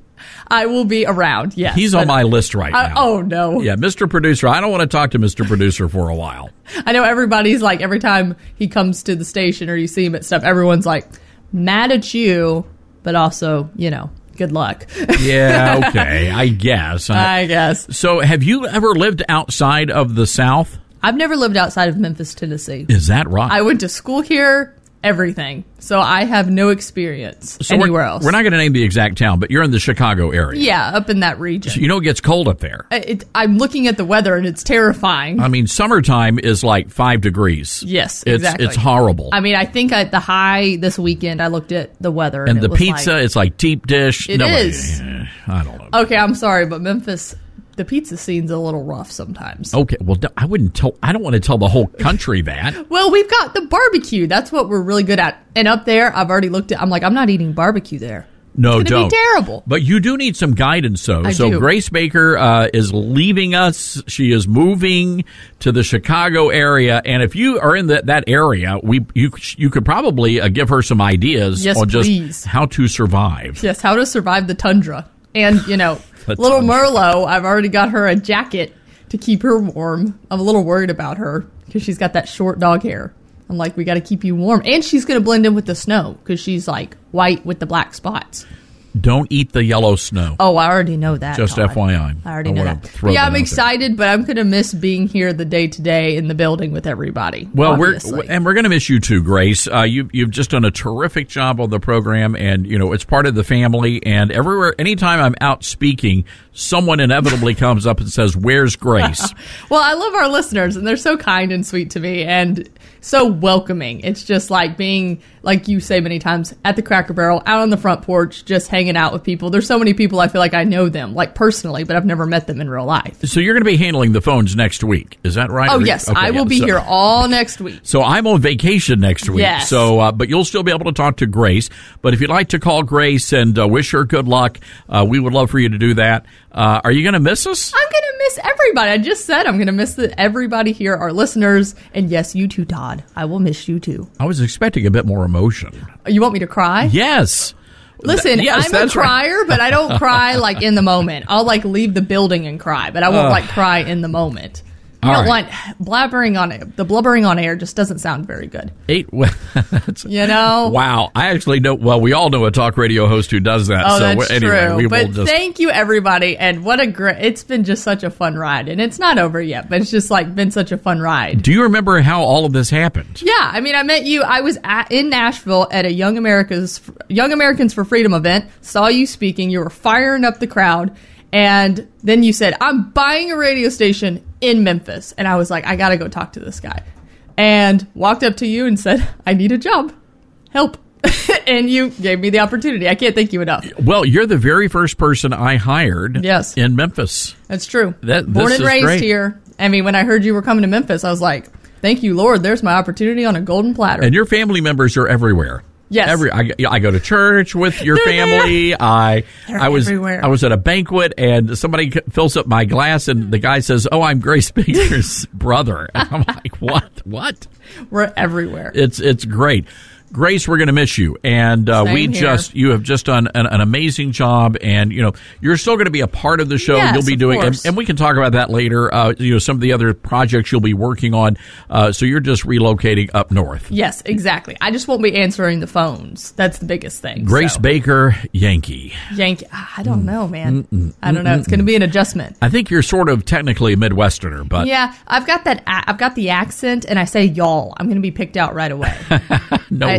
S12: I will be around, yes.
S1: He's on my list right
S12: I,
S1: now.
S12: Oh, no.
S1: Yeah, Mister Producer. I don't want to talk to Mister Producer for a while.
S12: I know everybody's like, every time he comes to the station or you see him at stuff, everyone's like, mad at you, but also, you know, good luck.
S1: Yeah, okay, I guess.
S12: I guess.
S1: So have you ever lived outside of the South?
S12: I've never lived outside of Memphis, Tennessee.
S1: Is that right?
S12: I went to school here, everything. So I have no experience
S1: so
S12: anywhere
S1: we're,
S12: else.
S1: We're not going to name the exact town, but you're in the Chicago area.
S12: Yeah, up in that region.
S1: So you know it gets cold up there.
S12: It, I'm looking at the weather, and it's terrifying.
S1: I mean, summertime is like five degrees.
S12: Yes,
S1: it's,
S12: exactly.
S1: It's horrible.
S12: I mean, I think at the high this weekend, I looked at the weather.
S1: And,
S12: And,
S1: the
S12: it was
S1: pizza,
S12: like,
S1: it's like deep dish.
S12: It
S1: no,
S12: is.
S1: eh, I don't know.
S12: Okay, I'm sorry, but Memphis, the pizza scene's a little rough sometimes.
S1: Okay, well, I wouldn't tell, I don't want to tell the whole country that.
S12: Well, we've got the barbecue. That's what we're really good at. And up there, I've already looked at, I'm like, I'm not eating barbecue there.
S1: No,
S12: it's
S1: don't.
S12: It's going to be terrible.
S1: But you do need some guidance, though.
S12: I
S1: so
S12: do.
S1: Grace Baker uh, is leaving us. She is moving to the Chicago area. And if you are in that that area, we you you could probably uh, give her some ideas
S12: Yes,
S1: on just
S12: please.
S1: how to survive.
S12: Yes, how to survive the tundra. And, you know,
S1: The
S12: little
S1: tundra.
S12: Merlot, I've already got her a jacket to keep her warm. I'm a little worried about her because she's got that short dog hair. I'm like, we got to keep you warm. And she's going to blend in with the snow because she's like white with the black spots.
S1: Don't eat the yellow snow.
S12: Oh, I already know that.
S1: Just
S12: Todd.
S1: F Y I.
S12: I already
S1: I
S12: know
S1: wanna
S12: that.
S1: throw
S12: Yeah,
S1: that
S12: I'm
S1: out there.
S12: excited, but I'm going to miss being here the day to day in the building with everybody.
S1: Well,
S12: obviously.
S1: we're and we're going to miss you too, Grace. Uh, you you've just done a terrific job on the program, and you know it's part of the family. And everywhere, anytime I'm out speaking, someone inevitably comes up and says, "Where's Grace?"
S12: Well, I love our listeners, and they're so kind and sweet to me, and so welcoming. It's just like being, like you say many times, at the Cracker Barrel, out on the front porch, just hanging out with people. There's so many people I feel like I know them, like personally, but I've never met them in real life.
S1: So you're going to be handling the phones next week, is that right?
S12: Oh,
S1: Or-
S12: yes.
S1: okay,
S12: I will
S1: yeah.
S12: be
S1: So-
S12: here all next week.
S1: So I'm on vacation next week.
S12: Yes.
S1: So, uh, but you'll still be able to talk to Grace. But if you'd like to call Grace and uh, wish her good luck, uh, we would love for you to do that. Uh, are you going to miss us?
S12: I'm going to miss everybody. I just said I'm going to miss the, everybody here, our listeners. And yes, you too, Todd. I will miss you too.
S1: I was expecting a bit more emotion.
S12: You want me to cry?
S1: Yes.
S12: Listen,
S1: Th- yes,
S12: I'm a
S1: that's right.
S12: crier, but I don't cry like in the moment. I'll like leave the building and cry, but I won't
S1: Ugh.
S12: like cry in the moment. I
S1: All
S12: don't
S1: right.
S12: want blabbering on it. The blubbering on air just doesn't sound very good.
S1: Eight. that's-
S12: You know?
S1: Wow. I actually know. Well, we all know a talk radio host who does that.
S12: Oh,
S1: so
S12: that's
S1: anyway,
S12: true.
S1: we
S12: But
S1: will just.
S12: thank you, everybody, and what a great! It's been just such a fun ride, and it's not over yet, but it's just like been such a fun ride.
S1: Do you remember how all of this happened?
S12: Yeah, I mean, I met you. I was at, in Nashville at a Young Americans Young Americans for Freedom event. Saw you speaking. You were firing up the crowd, and then you said, "I'm buying a radio station in Memphis," and I was like, "I got to go talk to this guy," and walked up to you and said, "I need a job, help." And you gave me the opportunity. I can't thank you enough.
S1: Well, you're the very first person I hired.
S12: Yes.
S1: In Memphis.
S12: That's true.
S1: That,
S12: Born
S1: this
S12: and
S1: is
S12: raised
S1: great.
S12: here. I mean, when I heard you were coming to Memphis, I was like, thank you, Lord. There's my opportunity on a golden platter.
S1: And your family members are everywhere.
S12: Yes.
S1: Every I, I go to church with your
S12: They're
S1: family.
S12: there.
S1: I
S12: They're
S1: I was
S12: everywhere.
S1: I was at a banquet and somebody c- fills up my glass and the guy says, "Oh, I'm Grace Baker's brother." And I'm like, "What? What?"
S12: We're everywhere.
S1: It's it's great. Grace, we're going to miss you, and uh,
S12: Same
S1: we
S12: here.
S1: just you have just done an, an amazing job, and you know you're still going to be a part of the show.
S12: Yes,
S1: you'll be
S12: of
S1: doing, and,
S12: course.
S1: and we can talk about that later. Uh, you know some of the other projects you'll be working on. Uh, so you're just relocating up north.
S12: Yes, exactly. I just won't be answering the phones. That's the biggest thing.
S1: Grace
S12: so.
S1: Baker, Yankee.
S12: Yankee. I don't know, man. I don't know. It's going to be an adjustment.
S1: I think you're sort of technically a Midwesterner, but
S12: Yeah, I've got that. a- I've got the accent, and I say y'all. I'm going to be picked out right away.
S1: no
S12: I,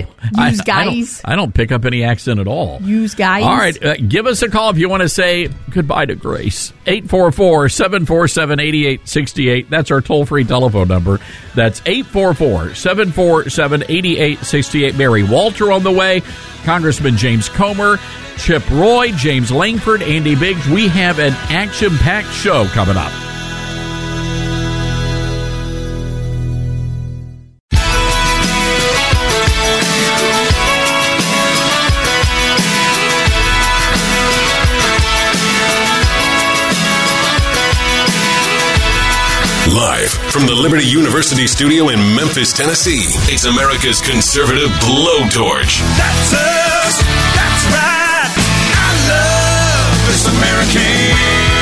S12: it. Use
S1: I,
S12: guys.
S1: I don't, I don't pick up any accent at all.
S12: Use guys.
S1: All right, uh, give us a call if you want to say goodbye to Grace. eight four four, seven four seven, eight eight six eight. That's our toll-free telephone number. That's eight four four, seven four seven, eight eight six eight. Mary Walter on the way. Congressman James Comer, Chip Roy, James Langford, Andy Biggs. We have an action-packed show coming up.
S2: Live from the Liberty University studio in Memphis, Tennessee, it's America's conservative blowtorch.
S7: That's us. That's right. I love this American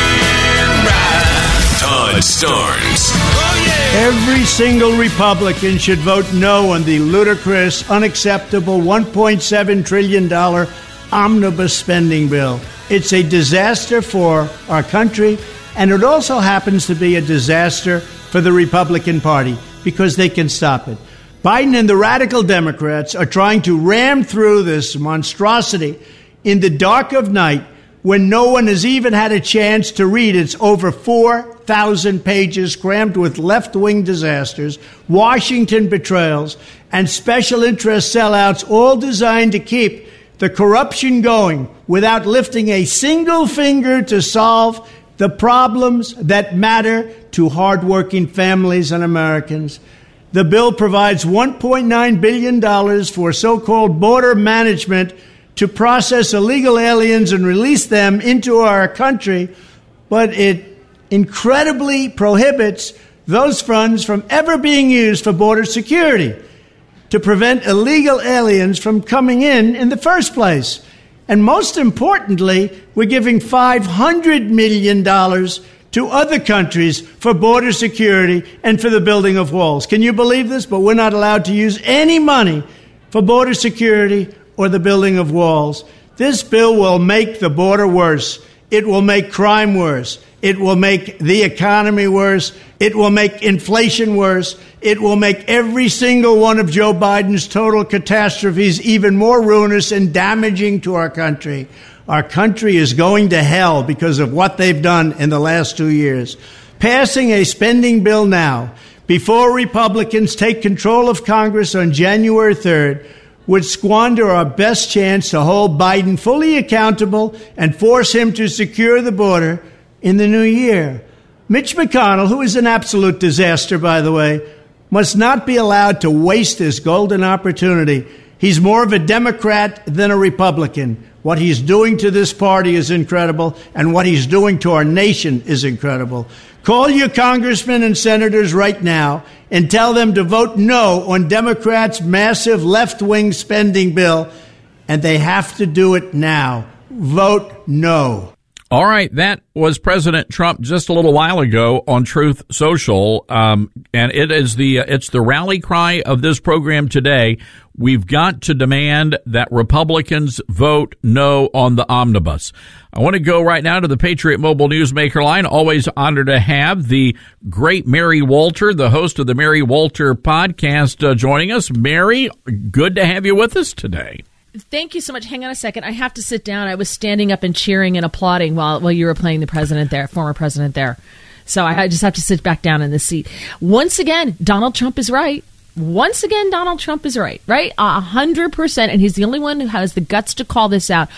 S7: ride.
S2: Todd Starnes.
S7: Oh, yeah.
S15: Every single Republican should vote no on the ludicrous, unacceptable one point seven trillion dollars omnibus spending bill. It's a disaster for our country. And it also happens to be a disaster for the Republican Party because they can stop it. Biden and the radical Democrats are trying to ram through this monstrosity in the dark of night when no one has even had a chance to read its over four thousand pages crammed with left-wing disasters, Washington betrayals, and special interest sellouts, all designed to keep the corruption going without lifting a single finger to solve the problems that matter to hardworking families and Americans. The bill provides one point nine billion dollars for so-called border management to process illegal aliens and release them into our country, but it incredibly prohibits those funds from ever being used for border security to prevent illegal aliens from coming in in the first place. And most importantly, we're giving five hundred million dollars to other countries for border security and for the building of walls. Can you believe this? But we're not allowed to use any money for border security or the building of walls. This bill will make the border worse. It will make crime worse. It will make the economy worse. It will make inflation worse. It will make every single one of Joe Biden's total catastrophes even more ruinous and damaging to our country. Our country is going to hell because of what they've done in the last two years. Passing a spending bill now, before Republicans take control of Congress on January third, would squander our best chance to hold Biden fully accountable and force him to secure the border in the new year. Mitch McConnell, who is an absolute disaster, by the way, must not be allowed to waste this golden opportunity. He's more of a Democrat than a Republican. What he's doing to this party is incredible, and what he's doing to our nation is incredible. Call your congressmen and senators right now and tell them to vote no on Democrats' massive left-wing spending bill, and they have to do it now. Vote no.
S1: All right, that was President Trump just a little while ago on Truth Social, um, and it is the uh, it's the rally cry of this program today. We've got to demand that Republicans vote no on the omnibus. I want to go right now to the Patriot Mobile Newsmaker line. Always honored to have the great Mary Walter, the host of the Mary Walter podcast, uh, joining us. Mary, good to have you with us today.
S16: Thank you so much. Hang on a second. I have to sit down. I was standing up and cheering and applauding while while you were playing the president there, former president there. So I just have to sit back down in the seat. Once again, Donald Trump is right. Once again, Donald Trump is right, right? A hundred percent. And he's the only one who has the guts to call this out.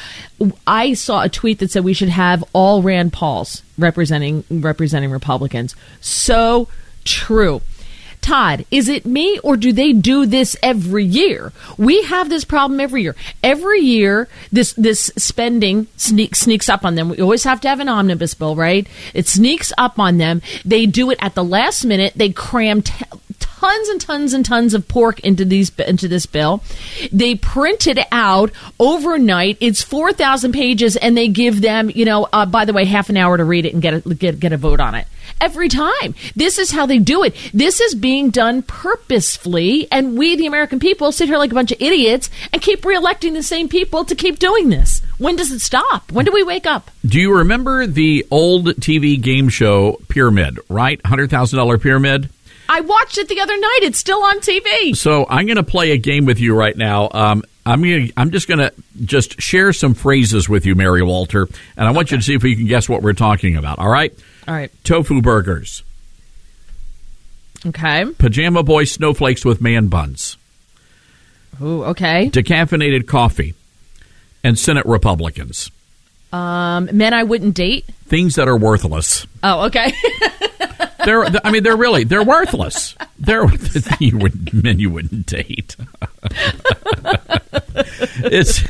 S16: I saw a tweet that said we should have all Rand Pauls representing representing Republicans. So true. Todd, is it me or do they do this every year? We have this problem every year. Every year, this this spending sneak, sneaks up on them. We always have to have an omnibus bill, right? It sneaks up on them. They do it at the last minute. They cram t- tons and tons and tons of pork into these into this bill. They print it out overnight. It's four thousand pages, and they give them, you know, uh, by the way, half an hour to read it and get a, get get a vote on it. Every time. This is how they do it. This is being done purposefully, and we, the American people, sit here like a bunch of idiots and keep reelecting the same people to keep doing this. When does it stop? When do we wake up?
S1: Do you remember the old T V game show Pyramid, right? one hundred thousand dollars Pyramid?
S16: I watched it the other night. It's still on T V.
S1: So I'm going to play a game with you right now. Um, I'm gonna, I'm just going to just share some phrases with you, Mary Walter, and I want okay. you to see if you can guess what we're talking about. All right?
S16: All right.
S1: Tofu burgers.
S16: Okay.
S1: Pajama boy snowflakes with man buns.
S16: Ooh, okay.
S1: Decaffeinated coffee. And Senate Republicans.
S16: Um, men I wouldn't date.
S1: Things that are worthless.
S16: Oh, okay.
S1: They're, I mean, they're really, they're worthless. They're you wouldn't, men you wouldn't date. It's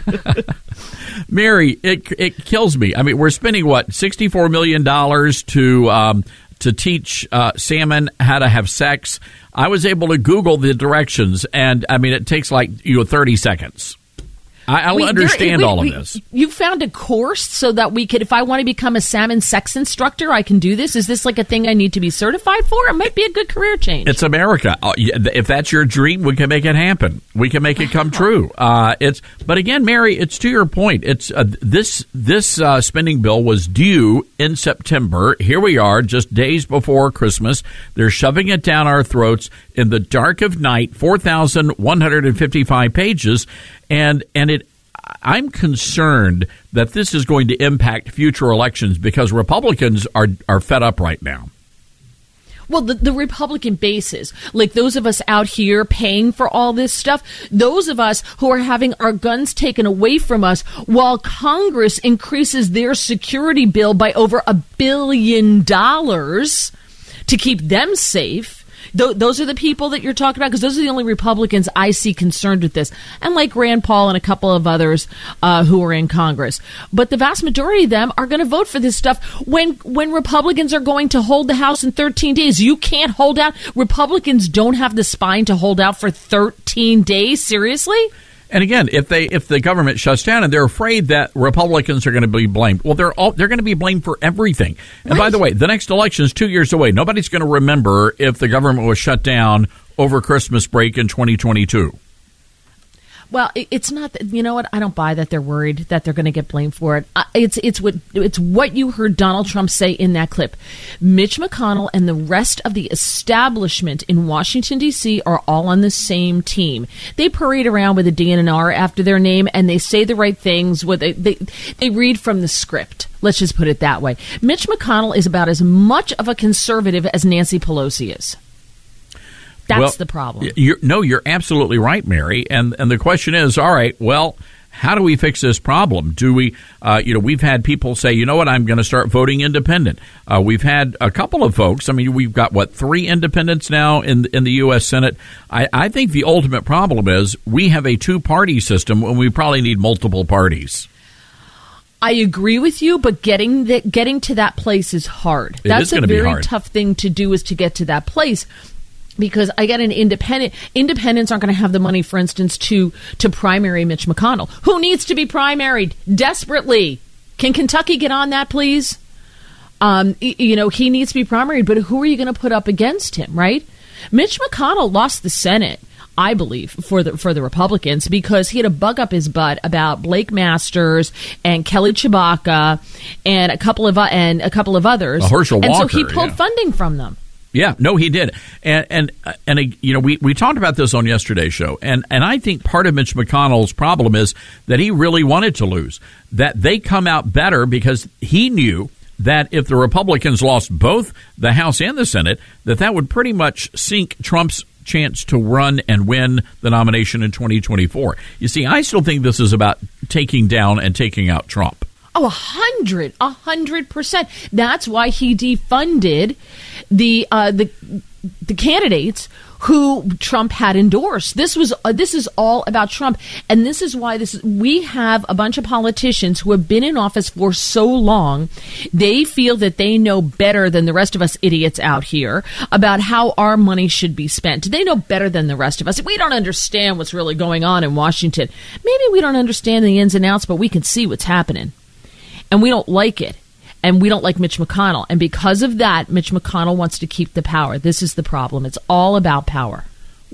S1: Mary. It it kills me. I mean, we're spending what sixty-four million dollars to um, to teach uh, salmon how to have sex. I was able to Google the directions, and I mean, it takes like you know thirty seconds. I, I
S16: Wait,
S1: understand
S16: there, wait,
S1: all of
S16: wait,
S1: this.
S16: You found a course so that we could, if I want to become a salmon sex instructor, I can do this? Is this like a thing I need to be certified for? It might be a good career change.
S1: It's America. Uh, if that's your dream, we can make it happen. We can make it come true. Uh, it's, but again, Mary, it's to your point. It's uh, this this uh, spending bill was due in September. Here we are, just days before Christmas. They're shoving it down our throats in the dark of night. Four thousand one hundred fifty-five pages. And and it, I'm concerned that this is going to impact future elections because Republicans are are fed up right now.
S16: Well, the, the Republican bases, like those of us out here paying for all this stuff, those of us who are having our guns taken away from us while Congress increases their security bill by over a billion dollars to keep them safe. Th- those are the people that you're talking about, because those are the only Republicans I see concerned with this, and like Rand Paul and a couple of others uh, who are in Congress. But the vast majority of them are going to vote for this stuff when when Republicans are going to hold the House in thirteen days. You can't hold out. Republicans don't have the spine to hold out for thirteen days. Seriously?
S1: And again, if they if the government shuts down and they're afraid that Republicans are going to be blamed, well, they're all they're going to be blamed for everything. And right. By the way, the next election is two years away. Nobody's going to remember if the government was shut down over Christmas break in twenty twenty-two.
S16: Well, it's not that, you know what? I don't buy that they're worried that they're going to get blamed for it. It's it's what it's what you heard Donald Trump say in that clip. Mitch McConnell and the rest of the establishment in Washington, D C are all on the same team. They parade around with a D and an R after their name, and they say the right things. What they, they, they read from the script. Let's just put it that way. Mitch McConnell is about as much of a conservative as Nancy Pelosi is. That's
S1: well,
S16: the problem.
S1: You're, no, you're absolutely right, Mary. And and the question is, all right, well, how do we fix this problem? Do we, uh, you know, we've had people say, you know what, I'm going to start voting independent. Uh, we've had a couple of folks. I mean, we've got, what, three independents now in in the U S. Senate. I, I think the ultimate problem is we have a two-party system when we probably need multiple parties.
S16: I agree with you, but getting the, getting to that place is hard.
S1: It
S16: That's
S1: is
S16: a very
S1: hard.
S16: tough thing to do, is to get to that place. Because I get an independent, independents aren't going to have the money, for instance, to to primary Mitch McConnell, who needs to be primaried desperately. Can Kentucky get on that, please? Um, you know, he needs to be primaried, but who are you going to put up against him, right? Mitch McConnell lost the Senate, I believe, for the for the Republicans because he had a bug up his butt about Blake Masters and Kelly Chewbacca and a couple of uh, and a couple of others,
S1: uh, Herschel Walker,
S16: and so he pulled
S1: yeah.
S16: funding from them.
S1: Yeah, no, he did. And, and, and, uh, you know, we, we talked about this on yesterday's show. And, and I think part of Mitch McConnell's problem is that he really wanted to lose, that they come out better because he knew that if the Republicans lost both the House and the Senate, that that would pretty much sink Trump's chance to run and win the nomination in twenty twenty-four. You see, I still think this is about taking down and taking out Trump.
S16: Oh, a hundred, a hundred percent. That's why he defunded the uh, the the candidates who Trump had endorsed. This was uh, this is all about Trump, and this is why this. We have a bunch of politicians who have been in office for so long. They feel that they know better than the rest of us idiots out here about how our money should be spent. They know better than the rest of us. We don't understand what's really going on in Washington. Maybe we don't understand the ins and outs, but we can see what's happening. And we don't like it. And we don't like Mitch McConnell. And because of that, Mitch McConnell wants to keep the power. This is the problem. It's all about power.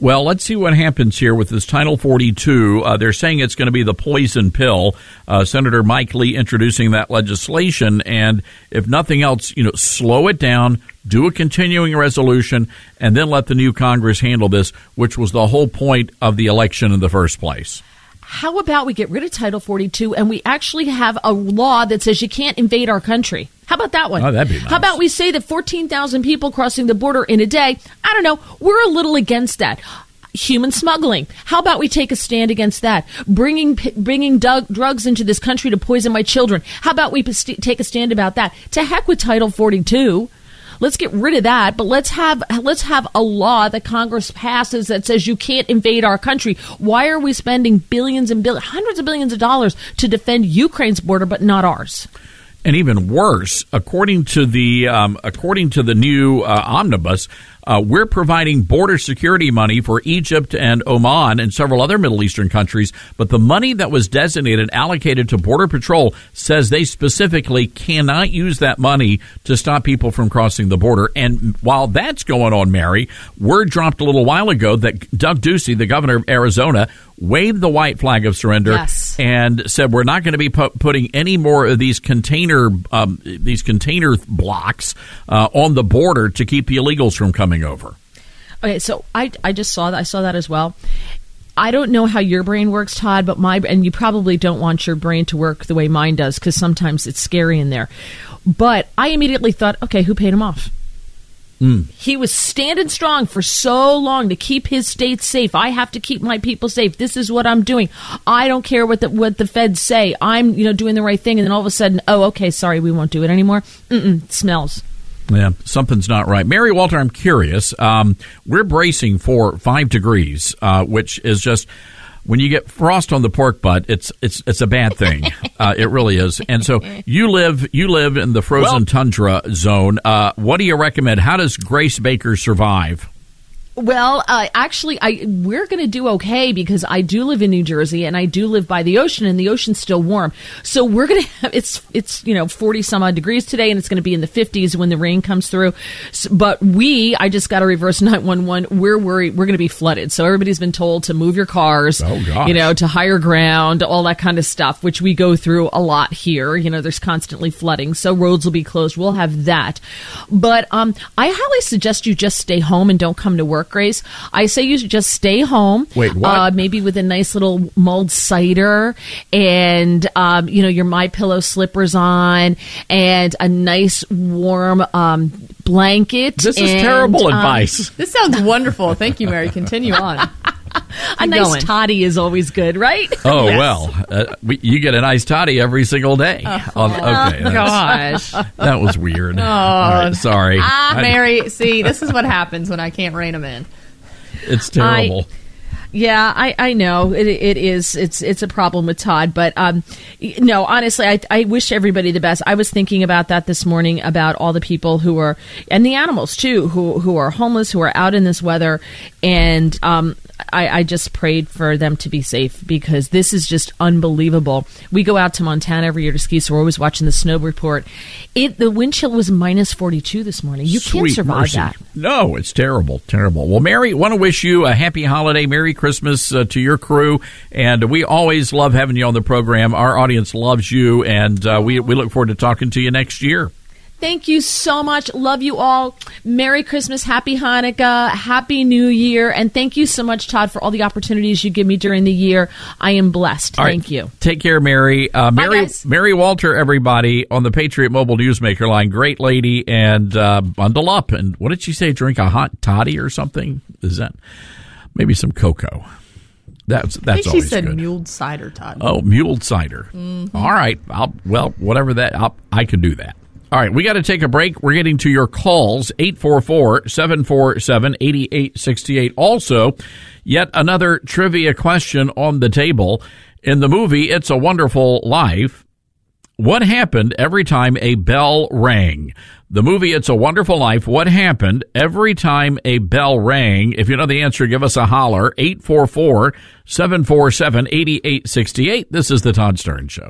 S1: Well, let's see what happens here with this Title forty-two. Uh, they're saying it's going to be the poison pill. Uh, Senator Mike Lee introducing that legislation, and if nothing else, you know, slow it down, do a continuing resolution, and then let the new Congress handle this, which was the whole point of the election in the first place.
S16: How about we get rid of Title forty-two and we actually have a law that says you can't invade our country? How about that one?
S1: Oh, that'd be nice.
S16: How about we say that fourteen thousand people crossing the border in a day? I don't know. We're a little against that. Human smuggling. How about we take a stand against that? Bringing bringing dug, drugs into this country to poison my children. How about we st- take a stand about that? To heck with Title forty-two. Let's get rid of that, but let's have let's have a law that Congress passes that says you can't invade our country. Why are we spending billions and billions, hundreds of billions of dollars to defend Ukraine's border, but not ours?
S1: And even worse, according to the um, according to the new uh, omnibus, uh, we're providing border security money for Egypt and Oman and several other Middle Eastern countries. But the money that was designated, allocated to Border Patrol, says they specifically cannot use that money to stop people from crossing the border. And while that's going on, Mary, word dropped a little while ago that Doug Ducey, the governor of Arizona, waved the white flag of surrender
S16: yes.
S1: and said we're not going to be pu- putting any more of these container um, these container blocks uh, on the border to keep the illegals from coming over.
S16: Okay, so I I just saw that I saw that as well. I don't know how your brain works, Todd, but my and you probably don't want your brain to work the way mine does because sometimes it's scary in there. But I immediately thought, okay, who paid him off?
S1: Mm.
S16: He was standing strong for so long to keep his state safe. I have to keep my people safe. This is what I'm doing. I don't care what the what the feds say. I'm, you know, doing the right thing. And then all of a sudden, oh, okay, sorry, we won't do it anymore. Mm-mm, it smells.
S1: Yeah, something's not right. Mary Walter, I'm curious. Um, we're bracing for five degrees, uh, which is just... When you get frost on the pork butt, it's it's it's a bad thing. Uh, it really is. And so you live you live in the frozen well, tundra zone. Uh, what do you recommend? How does Grace Baker survive?
S16: Well, uh, actually, I we're going to do okay because I do live in New Jersey and I do live by the ocean and the ocean's still warm. So we're going to have it's it's you know forty some odd degrees today and it's going to be in the fifties when the rain comes through. So, but we, I just got a reverse nine one one. We're worried we're going to be flooded. So everybody's been told to move your cars,
S1: oh, gosh.
S16: you know, to higher ground, all that kind of stuff, which we go through a lot here. You know, there's constantly flooding, so roads will be closed. We'll have that. But um, I highly suggest you just stay home and don't come to work. Grace, I say you should just stay home.
S1: Wait, what?
S16: Uh, maybe with a nice little mulled cider and, um, you know, your My Pillow slippers on and a nice warm um, blanket.
S1: This is
S16: and,
S1: terrible
S16: um,
S1: advice.
S12: This sounds wonderful. Thank you, Mary. Continue on.
S16: A nice
S12: going.
S16: toddy is always good, right?
S1: Oh,
S12: Yes.
S1: well, uh, we, you get a nice toddy every single day.
S12: Oh,
S1: On- okay,
S12: oh
S1: that's-
S12: gosh.
S1: That was weird.
S12: Oh,
S1: All right, sorry.
S12: Ah,
S1: I-
S12: Mary. See, this is what happens when I can't rein them in.
S1: It's terrible.
S16: I, yeah, I, I know it, it is. It's it's a problem with Todd, but um, no, honestly, I I wish everybody the best. I was thinking about that this morning about all the people who are and the animals too, who who are homeless, who are out in this weather, and um, I, I just prayed for them to be safe because this is just unbelievable. We go out to Montana every year to ski, so we're always watching the snow report. It the wind chill was minus forty-two this morning. You
S1: Sweet
S16: can't survive
S1: mercy.
S16: that.
S1: No, it's terrible, terrible. Well, Mary, want to wish you a happy holiday, Merry Christmas uh, to your crew, and we always love having you on the program. Our audience loves you, and uh, we we look forward to talking to you next year.
S16: Thank you so much. Love you all. Merry Christmas, Happy Hanukkah, Happy New Year, and thank you so much, Todd, for all the opportunities you give me during the year. I am blessed.
S1: All
S16: Thank
S1: right.
S16: you.
S1: Take care, Mary. Uh,
S16: Bye,
S1: Mary,
S16: guys.
S1: Mary Walter, everybody, on the Patriot Mobile Newsmaker line. Great lady, and uh, bundle up. And what did she say? Drink a hot toddy or something? Is that maybe some cocoa? That's that's
S12: I think she
S1: always
S12: said
S1: good.
S12: muled cider, Todd.
S1: Oh, muled cider.
S12: Mhm.
S1: All right. I'll, well, whatever that, I'll, I can do that. All right, we got to take a break. We're getting to your calls, eight four four, seven four seven, eight eight six eight. Also, yet another trivia question on the table. In the movie It's a Wonderful Life, what happened every time a bell rang? The movie It's a Wonderful Life, what happened every time a bell rang? If you know the answer, give us a holler, eight four four, seven four seven, eight eight six eight. This is the Todd Stern Show.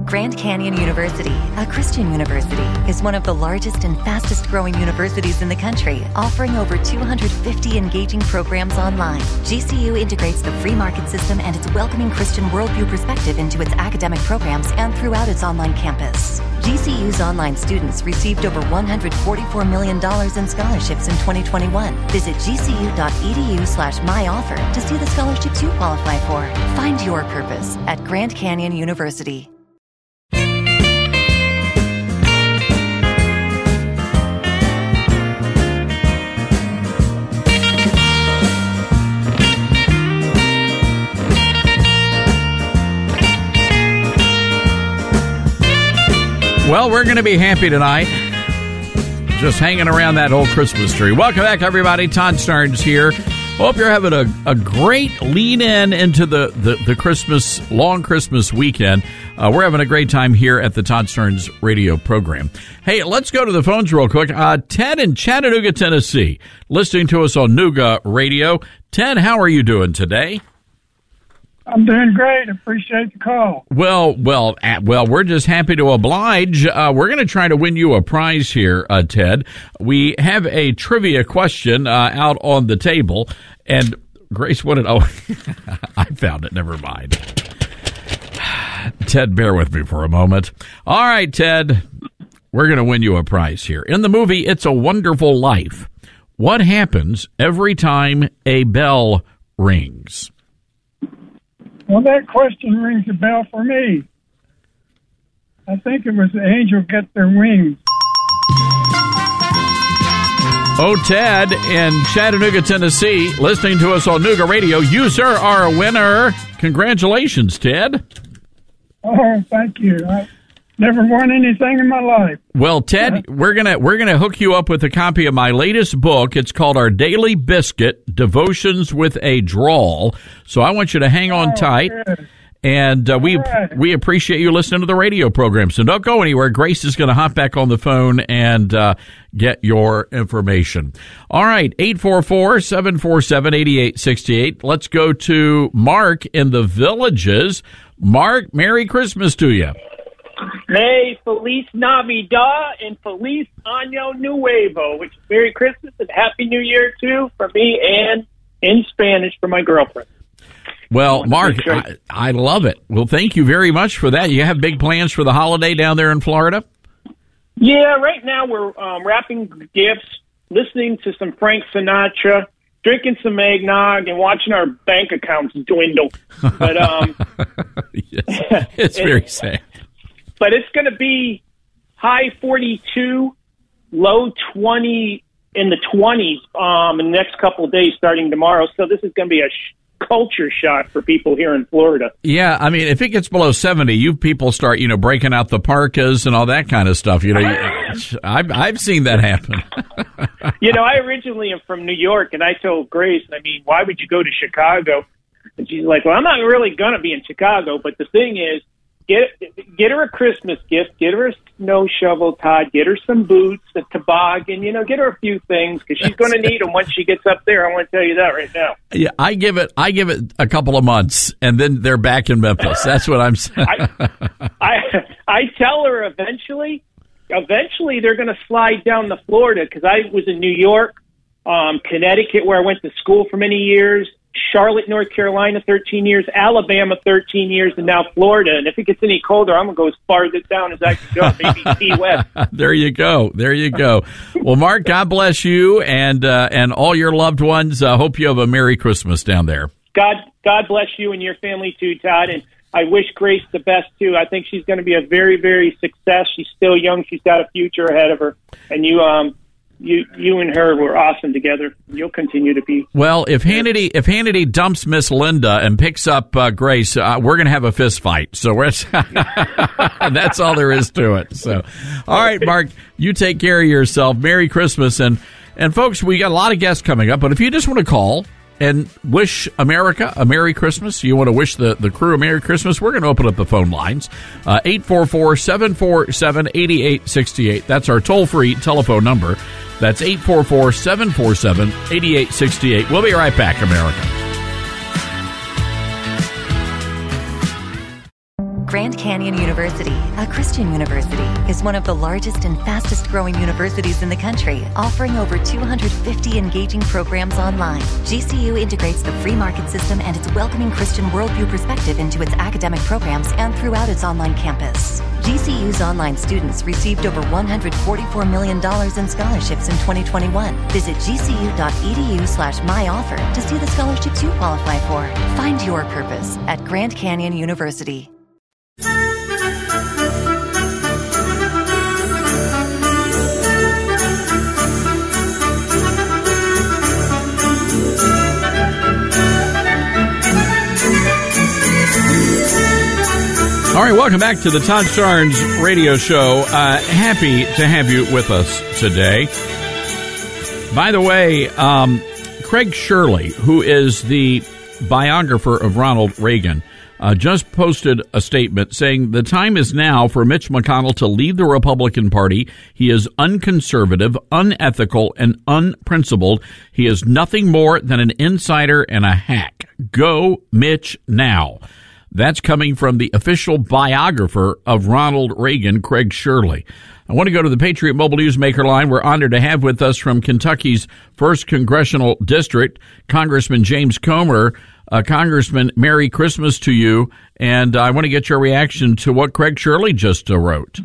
S14: Grand Canyon University, a Christian university, is one of the largest and fastest growing universities in the country, offering over two hundred fifty engaging programs online. G C U integrates the free market system and its welcoming Christian worldview perspective into its academic programs and throughout its online campus. G C U's online students received over one hundred forty-four million dollars in scholarships in twenty twenty-one. Visit gcu.edu slash my offer to see the scholarships you qualify for. Find your purpose at Grand Canyon University.
S1: Well, we're going to be happy tonight, just hanging around that old Christmas tree. Welcome back, everybody. Todd Starnes here. Hope you're having a, a great lead-in into the, the, the Christmas, long Christmas weekend. Uh, we're having a great time here at the Todd Starnes radio program. Hey, let's go to the phones real quick. Uh, Ted in Chattanooga, Tennessee, listening to us on Nooga Radio. Ted, how are you doing today?
S17: I'm doing great. Appreciate the call.
S1: Well, well, uh, well. We're just happy to oblige. Uh, we're going to try to win you a prize here, uh, Ted. We have a trivia question uh, out on the table, and Grace, what did? Oh, I found it. Never mind. Ted, bear with me for a moment. All right, Ted. We're going to win you a prize here. In the movie "It's a Wonderful Life," what happens every time a bell rings?
S17: Well, that question rings a bell for me. I think it was the angel get their wings.
S1: Oh, Ted in Chattanooga, Tennessee, listening to us on Nooga Radio. You, sir, are a winner. Congratulations, Ted.
S17: Oh, thank you. I never won anything in my life.
S1: Well, Ted, we're gonna we're gonna hook you up with a copy of my latest book. It's called Our Daily Biscuit: Devotions with a Drawl. So I want you to hang on oh, tight. Good. And uh, we right. we appreciate you listening to the radio program. So don't go anywhere. Grace is going to hop back on the phone and uh, get your information. All right, eight four four, seven four seven, eight eight six eight. Let's go to Mark in the Villages. Mark, Merry Christmas to you.
S18: Hey, Feliz Navidad and Feliz Año Nuevo, which is Merry Christmas and Happy New Year, too, for me and in Spanish for my girlfriend.
S1: Well, Mark, I, I love it. Well, thank you very much for that. You have big plans for the holiday down there in Florida?
S18: Yeah, right now we're um, wrapping gifts, listening to some Frank Sinatra, drinking some eggnog, and watching our bank accounts dwindle. But um,
S1: yes, it's very sad.
S18: But it's going to be high forty-two, low twenty in the twenties um, in the next couple of days starting tomorrow. So this is going to be a sh- culture shock for people here in Florida.
S1: Yeah, I mean, if it gets below seventy, you people start, you know, breaking out the parkas and all that kind of stuff. You know, I've, I've seen that happen.
S18: You know, I originally am from New York, and I told Grace, I mean, why would you go to Chicago? And she's like, well, I'm not really going to be in Chicago, but the thing is, Get get her a Christmas gift. Get her a snow shovel, Todd. Get her some boots, a toboggan. You know, get her a few things because she's going to need them once she gets up there. I want to tell you that right now.
S1: Yeah, I give it. I give it a couple of months, and then they're back in Memphis. That's what I'm saying.
S18: I, I I tell her eventually, eventually they're going to slide down to Florida because I was in New York, um, Connecticut, where I went to school for many years. Charlotte, North Carolina, thirteen years, Alabama, thirteen years, and now Florida. And if it gets any colder, I'm going to go as far down as I can go, maybe Key West.
S1: There you go. There you go. Well, Mark, God bless you and uh, and all your loved ones. I uh, hope you have a Merry Christmas down there.
S18: God, God bless you and your family, too, Todd. And I wish Grace the best, too. I think she's going to be a very, very success. She's still young. She's got a future ahead of her. And you, um, You you and her were awesome together. You'll continue to be.
S1: Well, if Hannity if Hannity dumps Miss Linda and picks up uh, Grace, uh, we're going to have a fist fight. So we're that's all there is to it. So, all right, Mark, you take care of yourself. Merry Christmas, and and folks, we got a lot of guests coming up. But if you just want to call and wish America a Merry Christmas, you want to wish the, the crew a Merry Christmas, we're going to open up the phone lines. Uh, eight four four, seven four seven, eight eight six eight. That's our toll-free telephone number. That's eight four four, seven four seven, eight eight six eight. We'll be right back, America.
S14: Grand Canyon University, a Christian university, is one of the largest and fastest growing universities in the country, offering over two hundred fifty engaging programs online. G C U integrates the free market system and its welcoming Christian worldview perspective into its academic programs and throughout its online campus. G C U's online students received over one hundred forty-four million dollars in scholarships in twenty twenty-one. Visit gcu.edu slash my offer to see the scholarships you qualify for. Find your purpose at Grand Canyon University.
S1: All right, welcome back to the Todd Starnes radio show. Uh, happy to have you with us today. By the way, um, Craig Shirley, who is the biographer of Ronald Reagan, uh, just posted a statement saying the time is now for Mitch McConnell to leave the Republican Party. He is unconservative, unethical, and unprincipled. He is nothing more than an insider and a hack. Go, Mitch, now. That's coming from the official biographer of Ronald Reagan, Craig Shirley. I want to go to the Patriot Mobile Newsmaker line. We're honored to have with us from Kentucky's first Congressional District, Congressman James Comer. Uh, Congressman, Merry Christmas to you, and I want to get your reaction to what Craig Shirley just uh, wrote.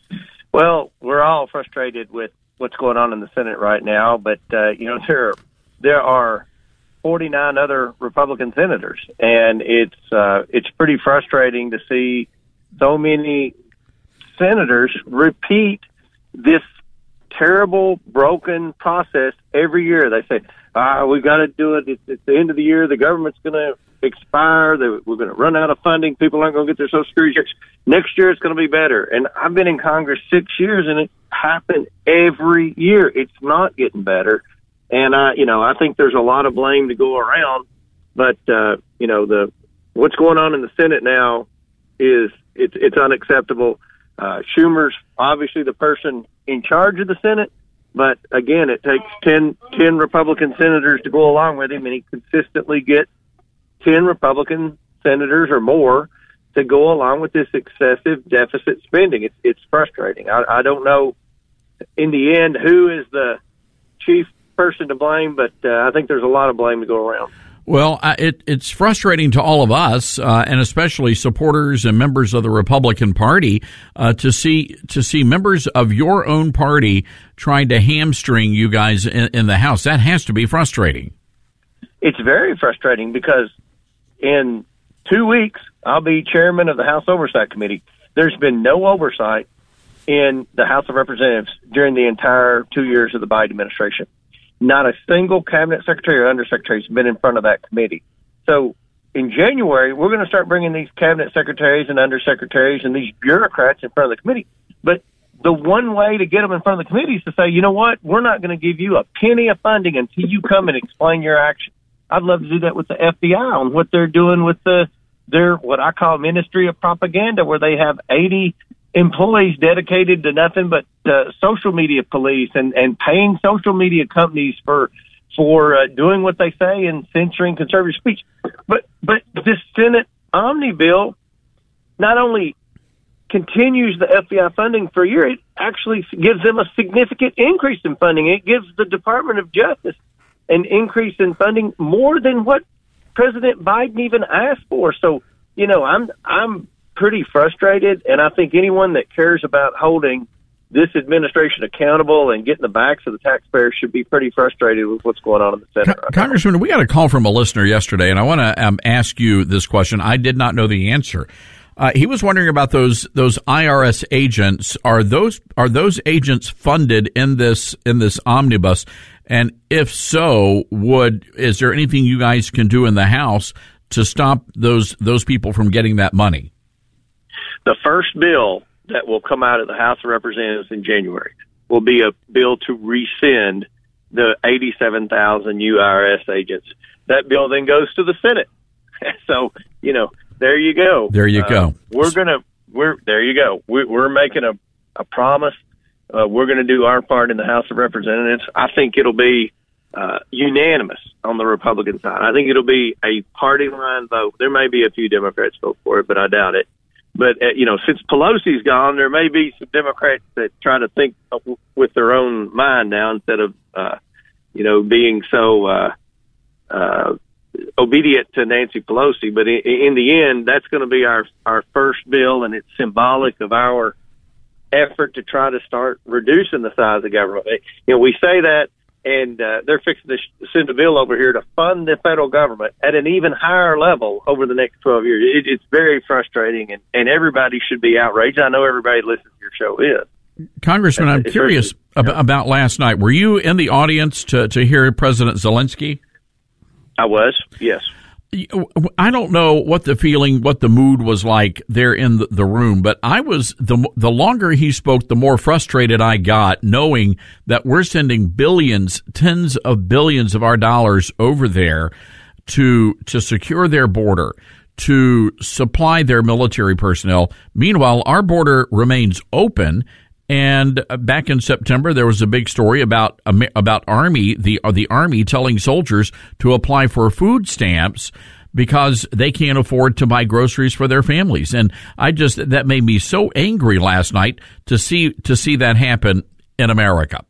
S19: Well, we're all frustrated with what's going on in the Senate right now, but, uh, you know, there, there are forty-nine other Republican senators, and it's uh, it's pretty frustrating to see so many senators repeat this terrible, broken process every year. They say, ah, we've got to do it. It's, it's the end of the year. The government's going to expire. We're going to run out of funding. People aren't going to get their Social Security checks. Next year it's going to be better. And I've been in Congress six years, and it happened every year. It's not getting better. And I, you know, I think there's a lot of blame to go around, but uh, you know, the what's going on in the Senate now is it's it's unacceptable. Uh, Schumer's obviously the person in charge of the Senate, but again, it takes ten, ten Republican senators to go along with him, and he consistently gets ten Republican senators or more to go along with this excessive deficit spending. It's it's frustrating. I, I don't know in the end who is the chief person to blame, but uh, I think there's a lot of blame to go around.
S1: Well, uh, it, it's frustrating to all of us, uh, and especially supporters and members of the Republican Party, uh, to see to see members of your own party trying to hamstring you guys in, in the House. That has to be frustrating.
S19: It's very frustrating because in two weeks I'll be chairman of the House Oversight Committee. There's been no oversight in the House of Representatives during the entire two years of the Biden administration. Not a single cabinet secretary or undersecretary has been in front of that committee. So in January, we're going to start bringing these cabinet secretaries and undersecretaries and these bureaucrats in front of the committee. But the one way to get them in front of the committee is to say, you know what, we're not going to give you a penny of funding until you come and explain your action. I'd love to do that with the F B I on what they're doing with the their what I call Ministry of Propaganda, where they have eighty employees dedicated to nothing but uh, social media police and, and paying social media companies for for uh, doing what they say and censoring conservative speech. But but this Senate Omni bill not only continues the F B I funding for a year, it actually gives them a significant increase in funding. It gives the Department of Justice an increase in funding more than what President Biden even asked for. So, you know, I'm I'm pretty frustrated, and I think anyone that cares about holding this administration accountable and getting the backs of the taxpayers should be pretty frustrated with what's going on in the Senate.
S1: Right Congressman, we got a call from a listener yesterday, and I want to um, ask you this question. I did not know the answer. Uh, he was wondering about those those I R S agents. Are those are those agents funded in this in this omnibus? And if so, would is there anything you guys can do in the House to stop those those people from getting that money?
S19: The first bill that will come out of the House of Representatives in January will be a bill to rescind the eighty-seven thousand U I R S agents. That bill then goes to the Senate. So, you know, there you go.
S1: There you
S19: uh,
S1: go.
S19: We're going to, we're, there you go. We, we're making a, a promise. Uh, we're going to do our part in the House of Representatives. I think it'll be uh, unanimous on the Republican side. I think it'll be a party line vote. There may be a few Democrats vote for it, but I doubt it. But, uh, you know, since Pelosi's gone, there may be some Democrats that try to think with their own mind now instead of, uh, you know, being so uh, uh, obedient to Nancy Pelosi. But in, in the end, that's going to be our, our first bill, and it's symbolic of our effort to try to start reducing the size of government. You know, we say that, and uh, they're fixing to send a bill over here to fund the federal government at an even higher level over the next twelve years. It, it's very frustrating, and, and everybody should be outraged. I know everybody listening to your show is.
S1: Congressman, I'm it's curious ab- yeah. about last night. Were you in the audience to, to hear President Zelensky?
S19: I was, yes.
S1: I don't know what the feeling, what the mood was like there in the, the room, but I was, the the longer he spoke, the more frustrated I got, knowing that we're sending billions, tens of billions of our dollars over there to to secure their border, to supply their military personnel. Meanwhile, our border remains open. And back in September, there was a big story about about Army the the Army telling soldiers to apply for food stamps because they can't afford to buy groceries for their families. And I just that made me so angry last night to see to see that happen in America.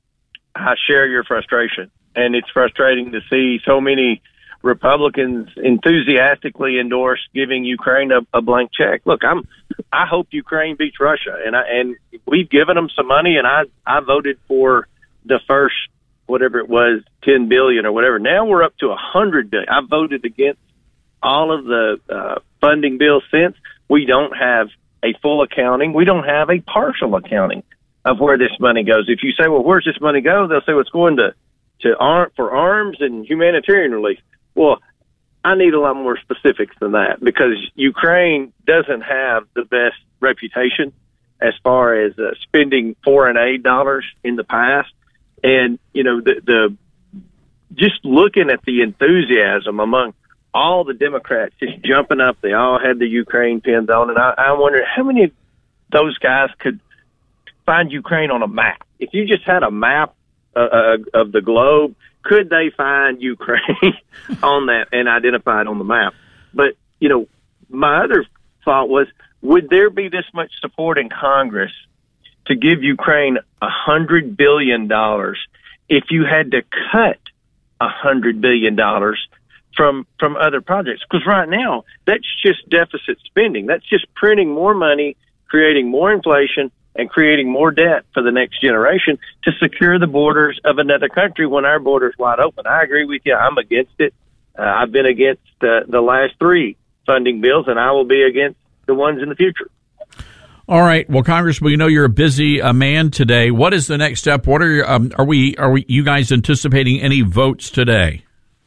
S19: I share your frustration, and it's frustrating to see so many Republicans enthusiastically endorse giving Ukraine a, a blank check. Look, I'm, I hope Ukraine beats Russia, and I, and we've given them some money, and I, I voted for the first, whatever it was, ten billion or whatever. Now we're up to a hundred billion. I voted against all of the uh, funding bills since. We don't have a full accounting. We don't have a partial accounting of where this money goes. If you say, well, where's this money go? They'll say, well, it's going to, to arm, for arms and humanitarian relief. Well, I need a lot more specifics than that, because Ukraine doesn't have the best reputation as far as uh, spending foreign aid dollars in the past. And, you know, the, the just looking at the enthusiasm among all the Democrats just jumping up, they all had the Ukraine pins on. And I, I wonder how many of those guys could find Ukraine on a map. If you just had a map uh, uh, of the globe, could they find Ukraine on that and identify it on the map? But, you know, my other thought was, would there be this much support in Congress to give Ukraine a hundred billion dollars if you had to cut a hundred billion dollars from, from other projects? Because right now, that's just deficit spending. That's just printing more money, creating more inflation, and creating more debt for the next generation to secure the borders of another country when our border's wide open. I agree with you. I'm against it. Uh, I've been against uh, the last three funding bills, and I will be against the ones in the future.
S1: All right. Well, Congressman, we know you're a busy uh, man today. What is the next step? What are your, um, are we are we you guys anticipating any votes today?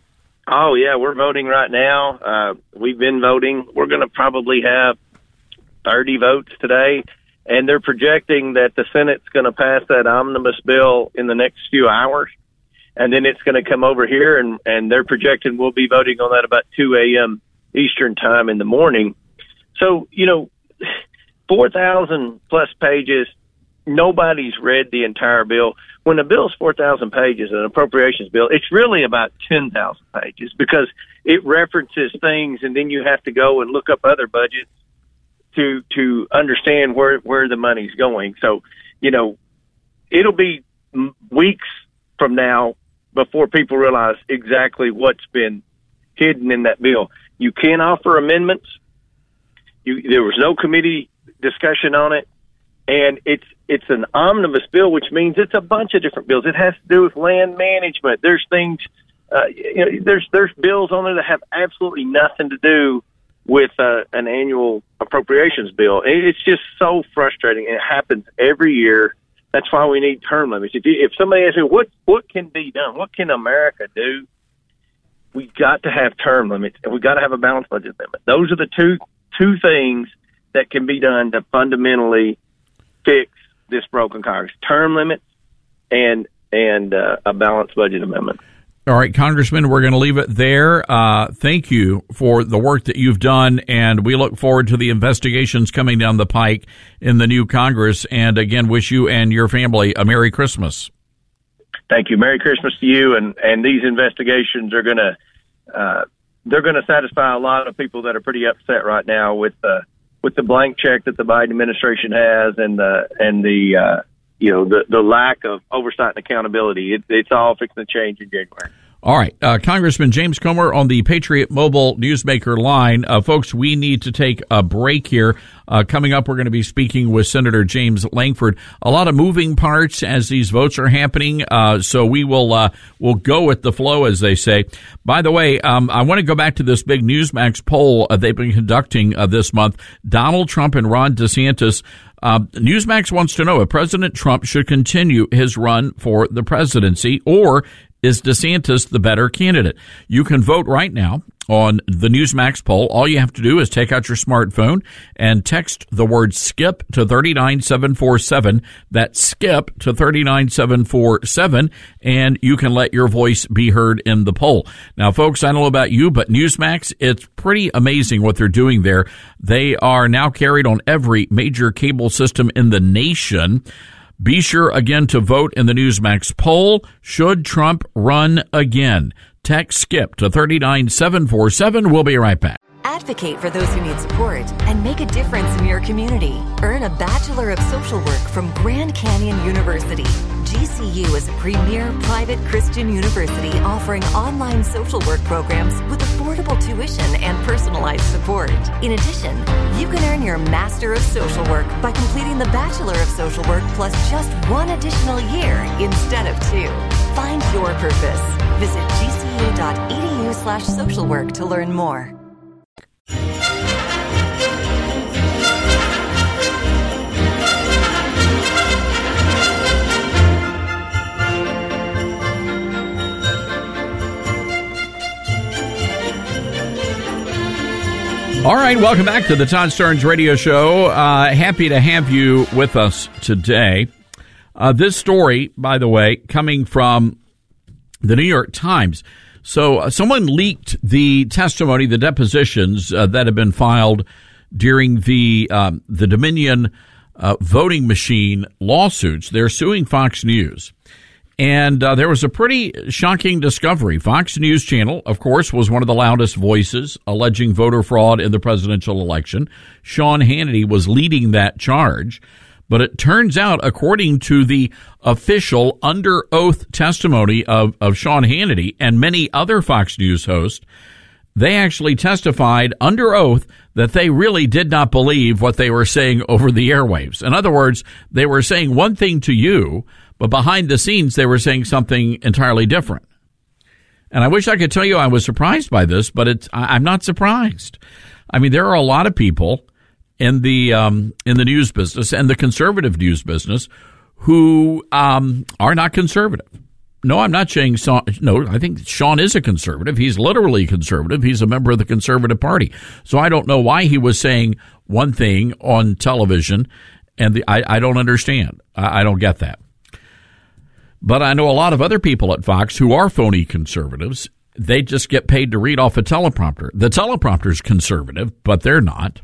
S19: Oh yeah, we're voting right now. Uh, we've been voting. We're going to probably have thirty votes today. And they're projecting that the Senate's going to pass that omnibus bill in the next few hours. And then it's going to come over here, and, and they're projecting we'll be voting on that about two a.m. Eastern time in the morning. So, you know, four thousand plus pages, nobody's read the entire bill. When a bill's four thousand pages, an appropriations bill, it's really about ten thousand pages, because it references things, and then you have to go and look up other budgets to to understand where where the money's going. So, you know, it'll be weeks from now before people realize exactly what's been hidden in that bill. You can offer amendments. You, there was no committee discussion on it, and it's it's an omnibus bill, which means it's a bunch of different bills. It has to do with land management. There's things, uh, you know, there's there's bills on there that have absolutely nothing to do with uh, an annual appropriations bill. It's just so frustrating. It happens every year. That's why we need term limits. If, you, if somebody asks me, what, what can be done? What can America do? We've got to have term limits, and we've got to have a balanced budget limit. Those are the two two things that can be done to fundamentally fix this broken Congress. Term limits and, and uh, a balanced budget amendment.
S1: All right, Congressman, we're going to leave it there. Uh, thank you for the work that you've done, and we look forward to the investigations coming down the pike in the new Congress. And again, wish you and your family a Merry Christmas.
S19: Thank you. Merry Christmas to you. And, and these investigations are going to uh, they're going to satisfy a lot of people that are pretty upset right now with uh, with the blank check that the Biden administration has and the and the uh, you know the the lack of oversight and accountability. It, it's all fixing to change in January.
S1: All right. Uh, Congressman James Comer on the Patriot Mobile Newsmaker line. Uh, folks, we need to take a break here. Uh, coming up, we're going to be speaking with Senator James Lankford. A lot of moving parts as these votes are happening, uh, so we will uh, we'll go with the flow, as they say. By the way, um, I want to go back to this big Newsmax poll uh, they've been conducting uh, this month. Donald Trump and Ron DeSantis. Uh, Newsmax wants to know if President Trump should continue his run for the presidency, or is DeSantis the better candidate? You can vote right now on the Newsmax poll. All you have to do is take out your smartphone and text the word SKIP to three nine seven four seven. That's SKIP to three nine seven four seven, and you can let your voice be heard in the poll. Now, folks, I don't know about you, but Newsmax, it's pretty amazing what they're doing there. They are now carried on every major cable system in the nation. Be sure again to vote in the Newsmax poll. Should Trump run again? Text SKIP to three nine seven four seven. We'll be right back.
S14: Advocate for those who need support and make a difference in your community. Earn a Bachelor of Social Work from Grand Canyon University. G C U is a premier private Christian university offering online social work programs with affordable tuition and personalized support. In addition, you can earn your Master of Social Work by completing the Bachelor of Social Work plus just one additional year instead of two. Find your purpose. Visit gcu.edu slash social work to learn more.
S1: All right, welcome back to the Todd Starnes Radio Show. Uh, happy to have you with us today. Uh, this story, by the way, coming from the New York Times. So uh, someone leaked the testimony, the depositions uh, that have been filed during the um, the Dominion uh, voting machine lawsuits. They're suing Fox News. And uh, there was a pretty shocking discovery. Fox News Channel, of course, was one of the loudest voices alleging voter fraud in the presidential election. Sean Hannity was leading that charge. But it turns out, according to the official under oath testimony of, of Sean Hannity and many other Fox News hosts, they actually testified under oath that they really did not believe what they were saying over the airwaves. In other words, they were saying one thing to you, but behind the scenes, they were saying something entirely different. And I wish I could tell you I was surprised by this, but it's, I'm not surprised. I mean, there are a lot of people in the um, in the news business and the conservative news business who um, are not conservative. No, I'm not saying Sean, no, I think Sean is a conservative. He's literally conservative. He's a member of the Conservative Party. So I don't know why he was saying one thing on television, and the, I, I don't understand. I, I don't get that. But I know a lot of other people at Fox who are phony conservatives. They just get paid to read off a teleprompter. The teleprompter's conservative, but they're not.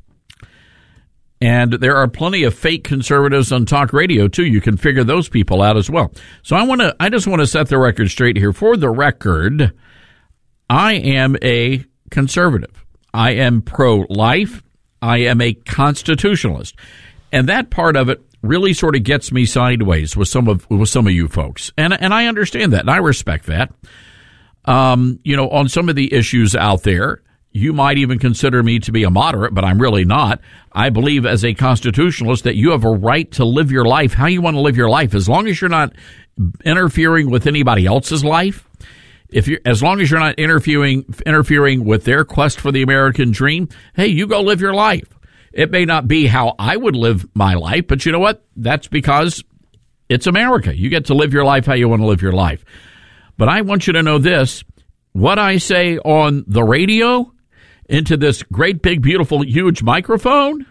S1: And there are plenty of fake conservatives on talk radio, too. You can figure those people out as well. So I want to, I just want to set the record straight here. For the record, I am a conservative. I am pro-life. I am a constitutionalist. And that part of it really sort of gets me sideways with some of, with some of you folks. And, and I understand that, and I respect that. Um, you know, on some of the issues out there, you might even consider me to be a moderate, but I'm really not. I believe as a constitutionalist that you have a right to live your life how you want to live your life, as long as you're not interfering with anybody else's life. If you, as long as you're not interfering interfering with their quest for the American dream, hey, you go live your life. It may not be how I would live my life, but you know what? That's because it's America. You get to live your life how you want to live your life. But I want you to know this. What I say on the radio into this great, big, beautiful, huge microphone,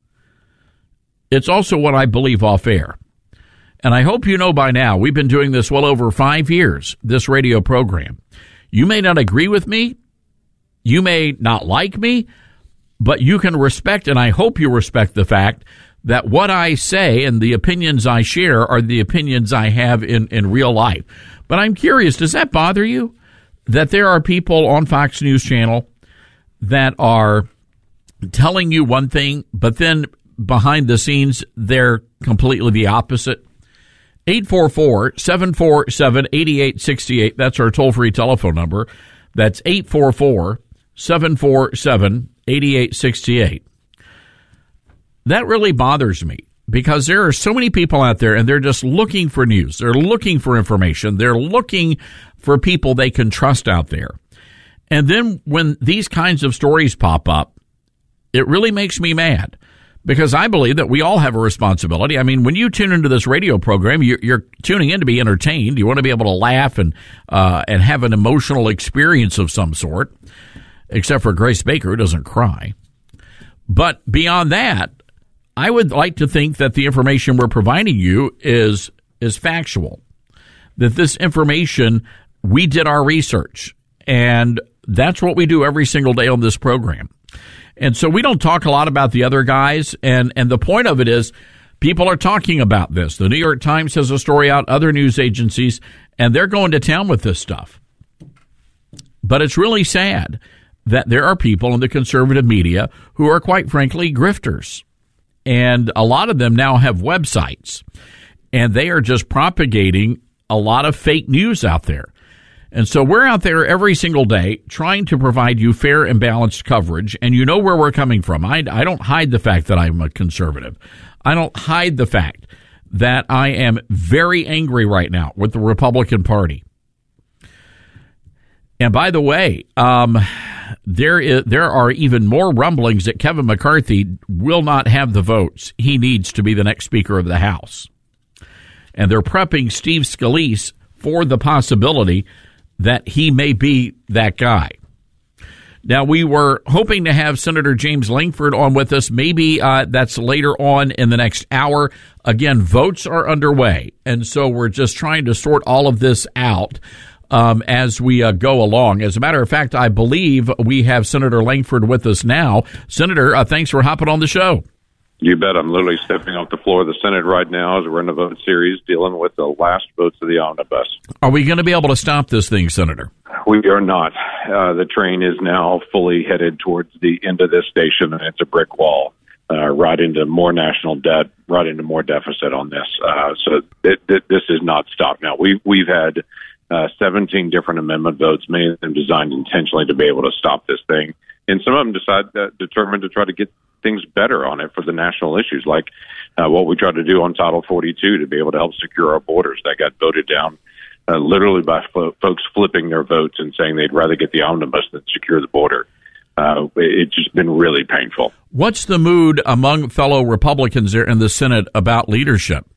S1: it's also what I believe off air. And I hope you know by now, we've been doing this well over five years, this radio program. You may not agree with me. You may not like me, but you can respect, and I hope you respect the fact that what I say and the opinions I share are the opinions I have in, in real life. But I'm curious, does that bother you? That there are people on Fox News Channel that are telling you one thing, but then behind the scenes, they're completely the opposite. eight four four, seven four seven, eight eight six eight. That's our toll-free telephone number. That's eight four four, seven four seven, eight eight six eight. That really bothers me because there are so many people out there and they're just looking for news. They're looking for information. They're looking for people they can trust out there. And then when these kinds of stories pop up, it really makes me mad. Because I believe that we all have a responsibility. I mean, when you tune into this radio program, you're, you're tuning in to be entertained. You want to be able to laugh and uh, and have an emotional experience of some sort, except for Grace Baker, who doesn't cry. But beyond that, I would like to think that the information we're providing you is is factual, that this information, we did our research, and that's what we do every single day on this program. And so we don't talk a lot about the other guys, and, and the point of it is people are talking about this. The New York Times has a story out, other news agencies, and they're going to town with this stuff. But it's really sad that there are people in the conservative media who are, quite frankly, grifters. And a lot of them now have websites, and they are just propagating a lot of fake news out there. And so we're out there every single day trying to provide you fair and balanced coverage, and you know where we're coming from. I, I don't hide the fact that I'm a conservative. I don't hide the fact that I am very angry right now with the Republican Party. And by the way, um, there is, there are even more rumblings that Kevin McCarthy will not have the votes he needs to be the next Speaker of the House. And they're prepping Steve Scalise for the possibility that he may be that guy. Now, we were hoping to have Senator James Lankford on with us. Maybe uh, that's later on in the next hour. Again, votes are underway, and so we're just trying to sort all of this out um, as we uh, go along. As a matter of fact, I believe we have Senator Lankford with us now. Senator, uh, thanks for hopping on the show.
S20: You bet. I'm literally stepping off the floor of the Senate right now as we're in a vote series dealing with the last votes of the omnibus.
S1: Are we going to be able to stop this thing, Senator?
S20: We are not. Uh, the train is now fully headed towards the end of this station, and it's a brick wall, uh, right into more national debt, right into more deficit on this. Uh, so it, it, this is not stopped now. We've, we've had uh, seventeen different amendment votes, many of them designed intentionally to be able to stop this thing. And some of them decide, uh, determined to try to get things better on it for the national issues, like uh, what we tried to do on Title forty-two to be able to help secure our borders. That got voted down uh, literally by fo- folks flipping their votes and saying they'd rather get the omnibus than secure the border. Uh, it's just been really painful.
S1: What's the mood among fellow Republicans there in the Senate about leadership?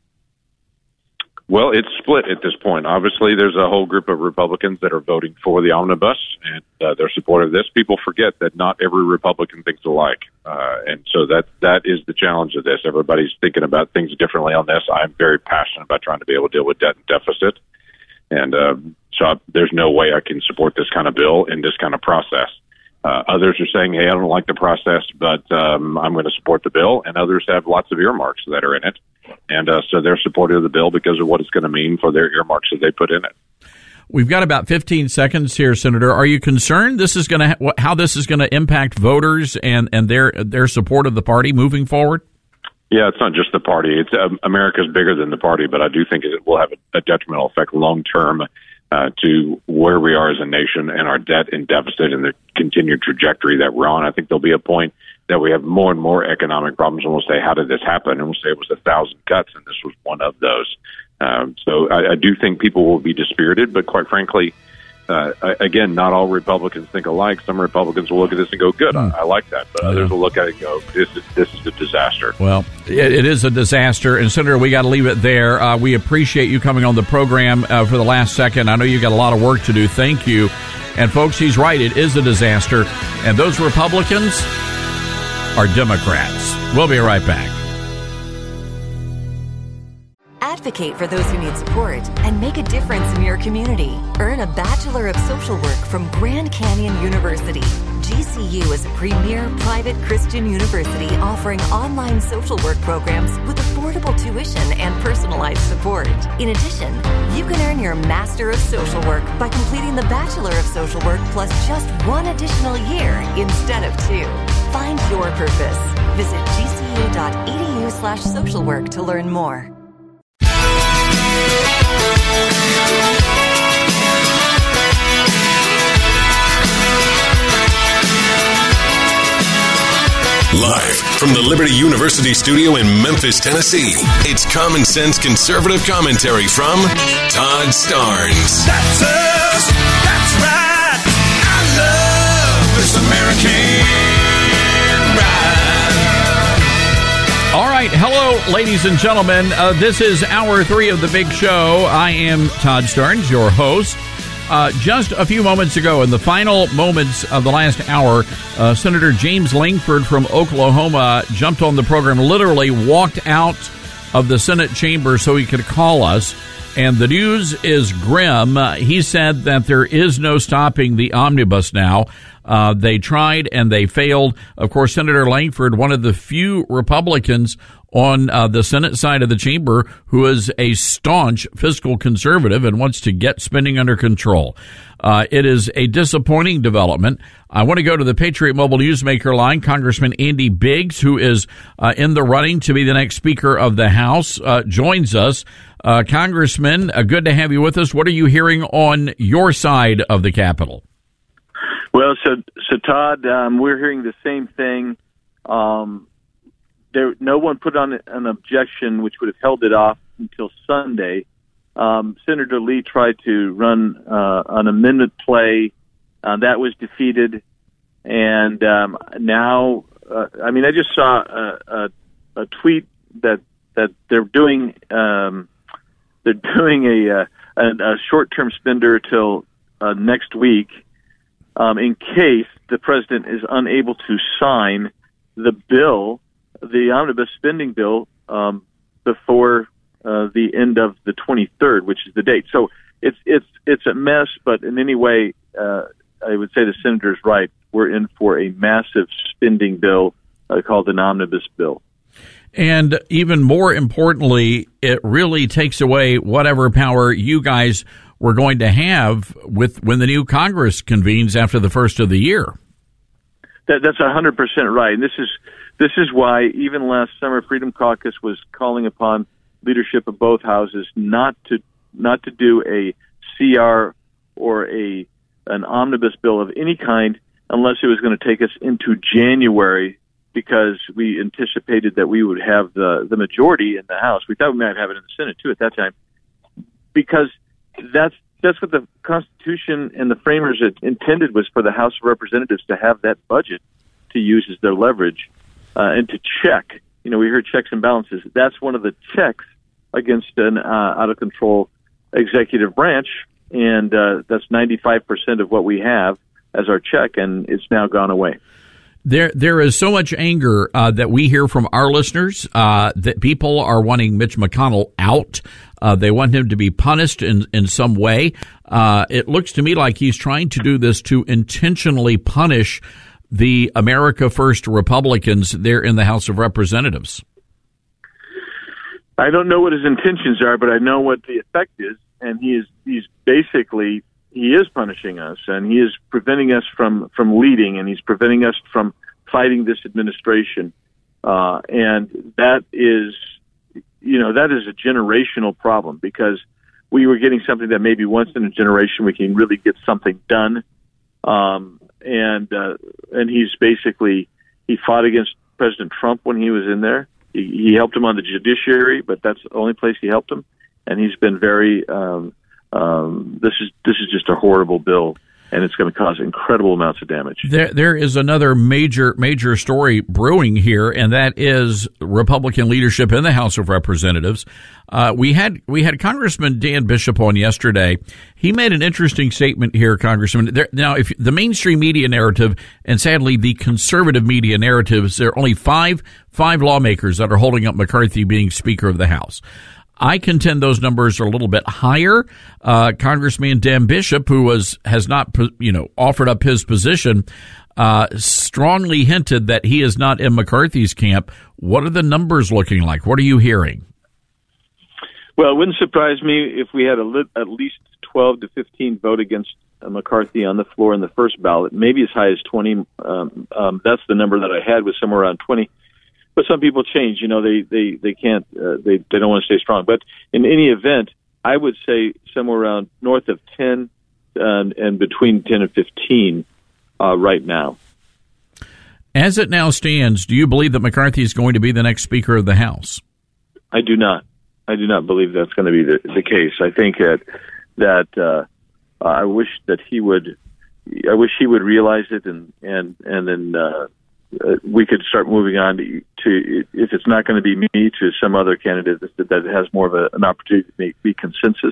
S20: Well, it's split at this point. Obviously, there's a whole group of Republicans that are voting for the omnibus, and uh, they're supportive of this. People forget that not every Republican thinks alike, uh, and so that that is the challenge of this. Everybody's thinking about things differently on this. I'm very passionate about trying to be able to deal with debt and deficit, and uh, so I, there's no way I can support this kind of bill in this kind of process. Uh, others are saying, hey, I don't like the process, but um, I'm going to support the bill, and others have lots of earmarks that are in it. And uh, so they're supportive of the bill because of what it's going to mean for their earmarks that they put in it.
S1: We've got about fifteen seconds here, Senator. Are you concerned this is going to ha- how this is going to impact voters and, and their their support of the party moving forward?
S20: Yeah, it's not just the party. It's um, America's bigger than the party, but I do think it will have a, a detrimental effect long term uh, to where we are as a nation and our debt and deficit and the continued trajectory that we're on. I think there'll be a point that we have more and more economic problems, and we'll say, how did this happen? And we'll say it was a thousand cuts, and this was one of those. Um, so I, I do think people will be dispirited, but quite frankly, uh, again, not all Republicans think alike. Some Republicans will look at this and go, good, I, I like that. But others will look at it and go, this is, this is a disaster.
S1: Well, it, it is a disaster. And, Senator, we got to leave it there. Uh, we appreciate you coming on the program uh, for the last second. I know you got a lot of work to do. Thank you. And, folks, he's right. It is a disaster. And those Republicans are Democrats. We'll be right back.
S14: Advocate for those who need support and make a difference in your community. Earn a Bachelor of Social Work from Grand Canyon University. G C U is a premier private Christian university offering online social work programs with affordable tuition and personalized support. In addition, you can earn your Master of Social Work by completing the Bachelor of Social Work plus just one additional year instead of two. Find your purpose. Visit gcu.edu slash social work to learn more.
S2: Live from the Liberty University studio in Memphis, Tennessee, it's Common Sense Conservative Commentary from Todd Starnes.
S7: That's us. That's right. I love this American ride.
S1: All right. Hello, ladies and gentlemen. Uh, this is hour three of the big show. I am Todd Starnes, your host. Uh, just a few moments ago, in the final moments of the last hour, uh, Senator James Lankford from Oklahoma jumped on the program, literally walked out of the Senate chamber so he could call us. And the news is grim. Uh, he said that there is no stopping the omnibus now. Uh, they tried and they failed. Of course, Senator Lankford, one of the few Republicans on uh, the Senate side of the chamber who is a staunch fiscal conservative and wants to get spending under control. Uh, it is a disappointing development. I want to go to the Patriot Mobile Newsmaker line. Congressman Andy Biggs, who is uh, in the running to be the next Speaker of the House, uh, joins us. Uh, Congressman, uh, good to have you with us. What are you hearing on your side of the Capitol?
S21: Well, so, so Todd, um, we're hearing the same thing. Um, There, no one put on an objection, which would have held it off until Sunday. Um, Senator Lee tried to run uh, an amendment play. Uh, that was defeated. And um, now, uh, I mean, I just saw a, a, a tweet that that they're doing um, they're doing a, a, a short-term spender till uh, next week um, in case the president is unable to sign the bill, the omnibus spending bill, um, before uh, the end of the twenty-third, which is the date. So it's it's it's a mess. But in any way, uh, I would say the senator's right. We're in for a massive spending bill uh, called an omnibus bill.
S1: And even more importantly, it really takes away whatever power you guys were going to have with when the new Congress convenes after the first of the year.
S21: That, that's one hundred percent right. And this is this is why even last summer, Freedom Caucus was calling upon leadership of both houses not to not to do a C R or a an omnibus bill of any kind unless it was going to take us into January, because we anticipated that we would have the, the majority in the House. We thought we might have it in the Senate, too, at that time, because that's that's what the Constitution and the framers had intended, was for the House of Representatives to have that budget to use as their leverage uh, and to check. You know, we heard checks and balances. That's one of the checks against an uh, out-of-control executive branch, and uh, that's ninety-five percent of what we have as our check, and it's now gone away.
S1: There, there is so much anger uh, that we hear from our listeners uh, that people are wanting Mitch McConnell out. Uh, they want him to be punished in, in some way. Uh, it looks to me like he's trying to do this to intentionally punish the America First Republicans there in the House of Representatives.
S21: I don't know what his intentions are, but I know what the effect is, and he is he's basically he is punishing us, and he is preventing us from, from leading, and he's preventing us from fighting this administration. Uh, and that is, you know, that is a generational problem, because we were getting something that maybe once in a generation we can really get something done. Um, and uh, and he's basically, he fought against President Trump when he was in there. He, he helped him on the judiciary, but that's the only place he helped him. And he's been very, um, um, this is this is just a horrible bill, and it's going to cause incredible amounts of damage.
S1: There, there is another major, major story brewing here, and that is Republican leadership in the House of Representatives. Uh, we had we had Congressman Dan Bishop on yesterday. He made an interesting statement here, Congressman. There, now, if the mainstream media narrative, and sadly the conservative media narratives, there are only five five lawmakers that are holding up McCarthy being Speaker of the House. I contend those numbers are a little bit higher. Uh, Congressman Dan Bishop, who was has not, you know, offered up his position, uh, strongly hinted that he is not in McCarthy's camp. What are the numbers looking like? What are you hearing?
S21: Well, it wouldn't surprise me if we had a li- at least twelve to fifteen vote against uh, McCarthy on the floor in the first ballot, maybe as high as twenty. Um, um, that's the number that I had, was somewhere around twenty. But some people change. You know, they they they can't. Uh, they they don't want to stay strong. But in any event, I would say somewhere around north of ten uh, and between ten and fifteen uh, right now.
S1: As it now stands, do you believe that McCarthy is going to be the next Speaker of the House?
S21: I do not. I do not believe that's going to be the, the case. I think that that uh, I wish that he would. I wish he would realize it, and and and then uh, we could start moving on to, to if it's not going to be me, to some other candidate that, that has more of a, an opportunity to make, be consensus,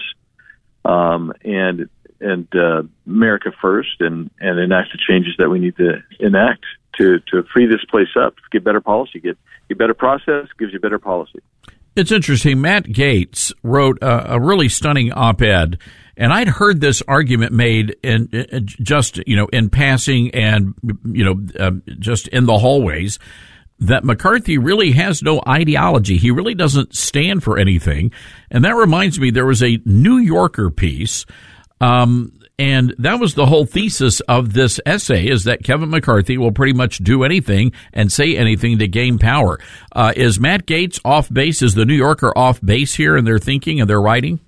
S21: um, and and uh, America first, and and enact the changes that we need to enact to to free this place up, get better policy, get get better process, gives you better policy.
S1: It's interesting. Matt Gaetz wrote a, a really stunning op-ed, and I'd heard this argument made in, in just, you know, in passing and, you know, uh, just in the hallways, that McCarthy really has no ideology. He really doesn't stand for anything. And that reminds me, there was a New Yorker piece, um, and that was the whole thesis of this essay, is that Kevin McCarthy will pretty much do anything and say anything to gain power. Uh, is Matt Gaetz off base? Is the New Yorker off base here in their thinking and their writing?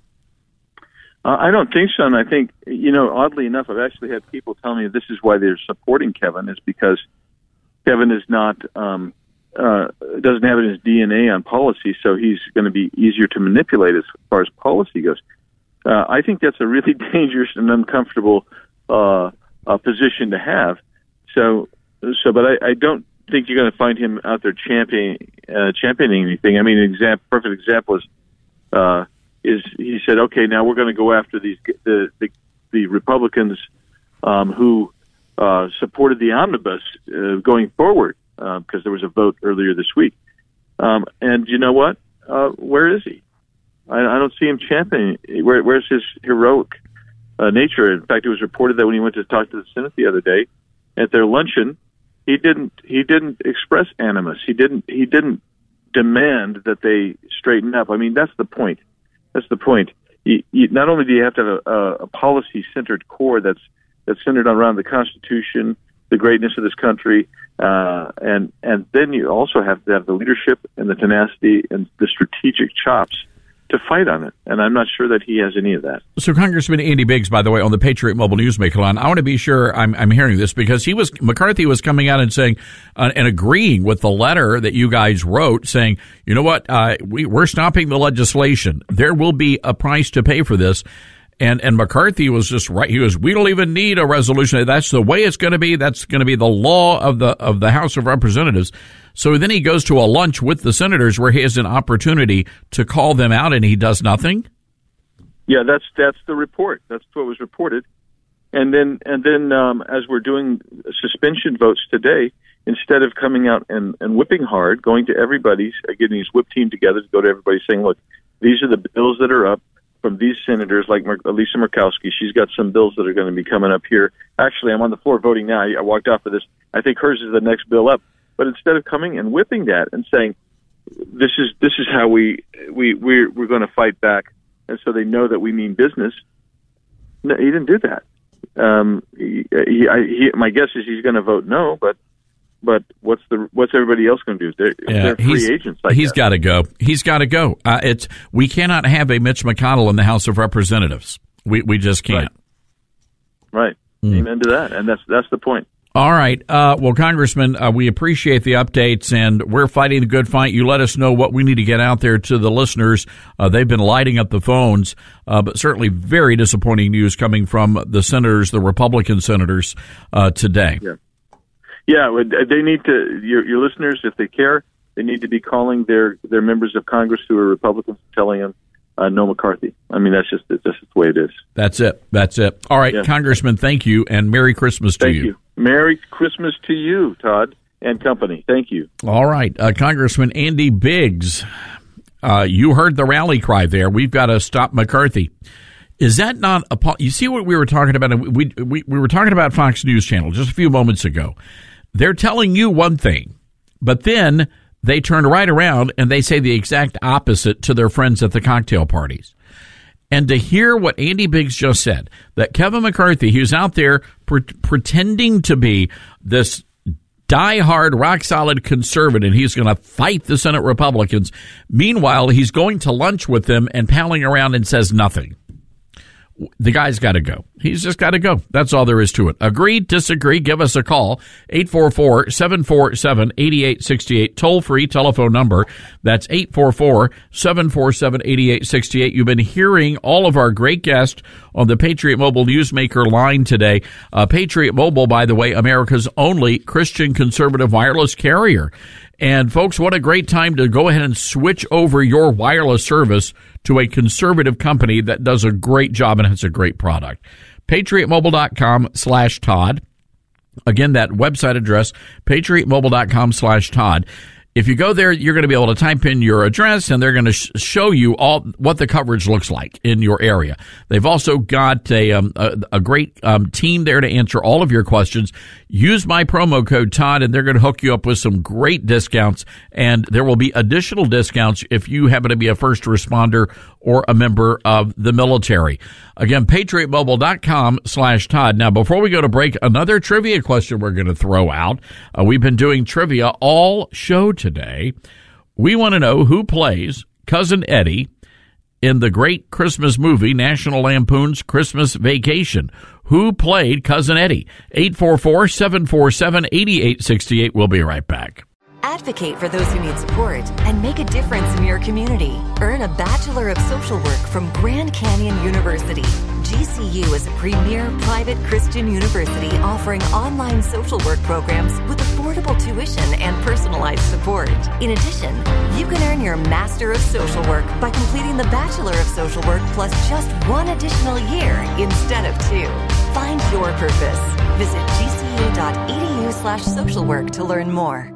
S21: Uh, I don't think so. And I think, you know, oddly enough, I've actually had people tell me this is why they're supporting Kevin, is because Kevin is not, um, uh, doesn't have it in his D N A on policy, so he's going to be easier to manipulate as far as policy goes. Uh, I think that's a really dangerous and uncomfortable uh, uh, position to have. So, so, but I, I don't think you're going to find him out there championing uh, championing anything. I mean, an example, perfect example is uh, is he said, okay, now we're going to go after these the the, the Republicans um, who uh, supported the omnibus uh, going forward because uh, there was a vote earlier this week. Um, and you know what? Uh, where is he? I don't see him championing. Where, where's his heroic uh, nature? In fact, it was reported that when he went to talk to the Senate the other day at their luncheon, he didn't he didn't express animus. He didn't he didn't demand that they straighten up. I mean, that's the point. That's the point. You, you, not only do you have to have a, a, a policy-centered core that's that's centered around the Constitution, the greatness of this country, uh, and and then you also have to have the leadership and the tenacity and the strategic chops to fight on it, and I'm not sure that he has any of that.
S1: So, Congressman Andy Biggs, by the way, on the Patriot Mobile Newsmaker line, I want to be sure I'm, I'm hearing this, because he was McCarthy was coming out and saying uh, and agreeing with the letter that you guys wrote, saying, you know what, uh, we, we're stopping the legislation. There will be a price to pay for this. And and McCarthy was just right. He was, we don't even need a resolution. That's the way it's going to be. That's going to be the law of the of the House of Representatives. So then he goes to a lunch with the senators where he has an opportunity to call them out, and he does nothing.
S21: Yeah, that's that's the report. That's what was reported. And then and then um, as we're doing suspension votes today, instead of coming out and, and whipping hard, going to everybody's, uh, getting his whip team together to go to everybody saying, look, these are the bills that are up from these senators, like Mer- Lisa Murkowski. She's got some bills that are going to be coming up here. Actually, I'm on the floor voting now. I walked off of this. I think hers is the next bill up. But instead of coming and whipping that and saying, this is this is how we we we're, we're going to fight back, and so they know that we mean business. No, he didn't do that. Um, he, he, I, he, my guess is he's going to vote no. But but what's the what's everybody else going to do? They're,
S1: yeah,
S21: they're free agents. I
S1: he's got to go. He's got to go. Uh, it's we cannot have a Mitch McConnell in the House of Representatives. We we just can't.
S21: Right. right. Mm. Amen to that. And that's that's the point.
S1: All right. Uh, well, Congressman, uh, we appreciate the updates, and we're fighting the good fight. You let us know what we need to get out there to the listeners. Uh, they've been lighting up the phones, uh, but certainly very disappointing news coming from the senators, the Republican senators, uh, today.
S21: Yeah. Yeah, they need to, your, your listeners, if they care, they need to be calling their, their members of Congress who are Republicans, telling them, Uh, no McCarthy. I mean, that's just that's just the way it is.
S1: That's it. That's it. All right, yeah. Congressman, thank you, and Merry Christmas to
S21: thank
S1: you.
S21: you. Merry Christmas to you, Todd and company. Thank you.
S1: All right, uh, Congressman Andy Biggs, uh, you heard the rally cry there. We've got to stop McCarthy. Is that not a? You see what we were talking about? We we we were talking about Fox News Channel just a few moments ago. They're telling you one thing, but then they turn right around and they say the exact opposite to their friends at the cocktail parties. And to hear what Andy Biggs just said, that Kevin McCarthy, he was out there pre- pretending to be this diehard, rock-solid conservative, he's going to fight the Senate Republicans. Meanwhile, he's going to lunch with them and palling around and says nothing. The guy's got to go. He's just got to go. That's all there is to it. Agree, disagree, give us a call. eight four four, seven four seven, eight eight six eight. Toll-free telephone number. That's eight four four, seven four seven, eight eight six eight. You've been hearing all of our great guests on the Patriot Mobile Newsmaker line today. Uh, Patriot Mobile, by the way, America's only Christian conservative wireless carrier. And folks, what a great time to go ahead and switch over your wireless service to a conservative company that does a great job and has a great product. PatriotMobile.com slash Todd. Again, that website address, PatriotMobile.com slash Todd. If you go there, you're going to be able to type in your address, and they're going to sh- show you all what the coverage looks like in your area. They've also got a um, a, a great um, team there to answer all of your questions. Use my promo code Todd, and they're going to hook you up with some great discounts, and there will be additional discounts if you happen to be a first responder or a member of the military. Again, PatriotMobile.com slash Todd. Now, before we go to break, another trivia question we're going to throw out. Uh, we've been doing trivia all show today. We want to know who plays Cousin Eddie in the great Christmas movie, National Lampoon's Christmas Vacation. Who played Cousin Eddie? eight four four, seven four seven, eight eight six eight. We'll be right back.
S14: Advocate for those who need support and make a difference in your community. Earn a Bachelor of Social Work from Grand Canyon University. G C U is a premier private Christian university offering online social work programs with affordable tuition and personalized support. In addition, you can earn your Master of Social Work by completing the Bachelor of Social Work plus just one additional year instead of two. Find your purpose. Visit gcu.edu slash social work to learn more.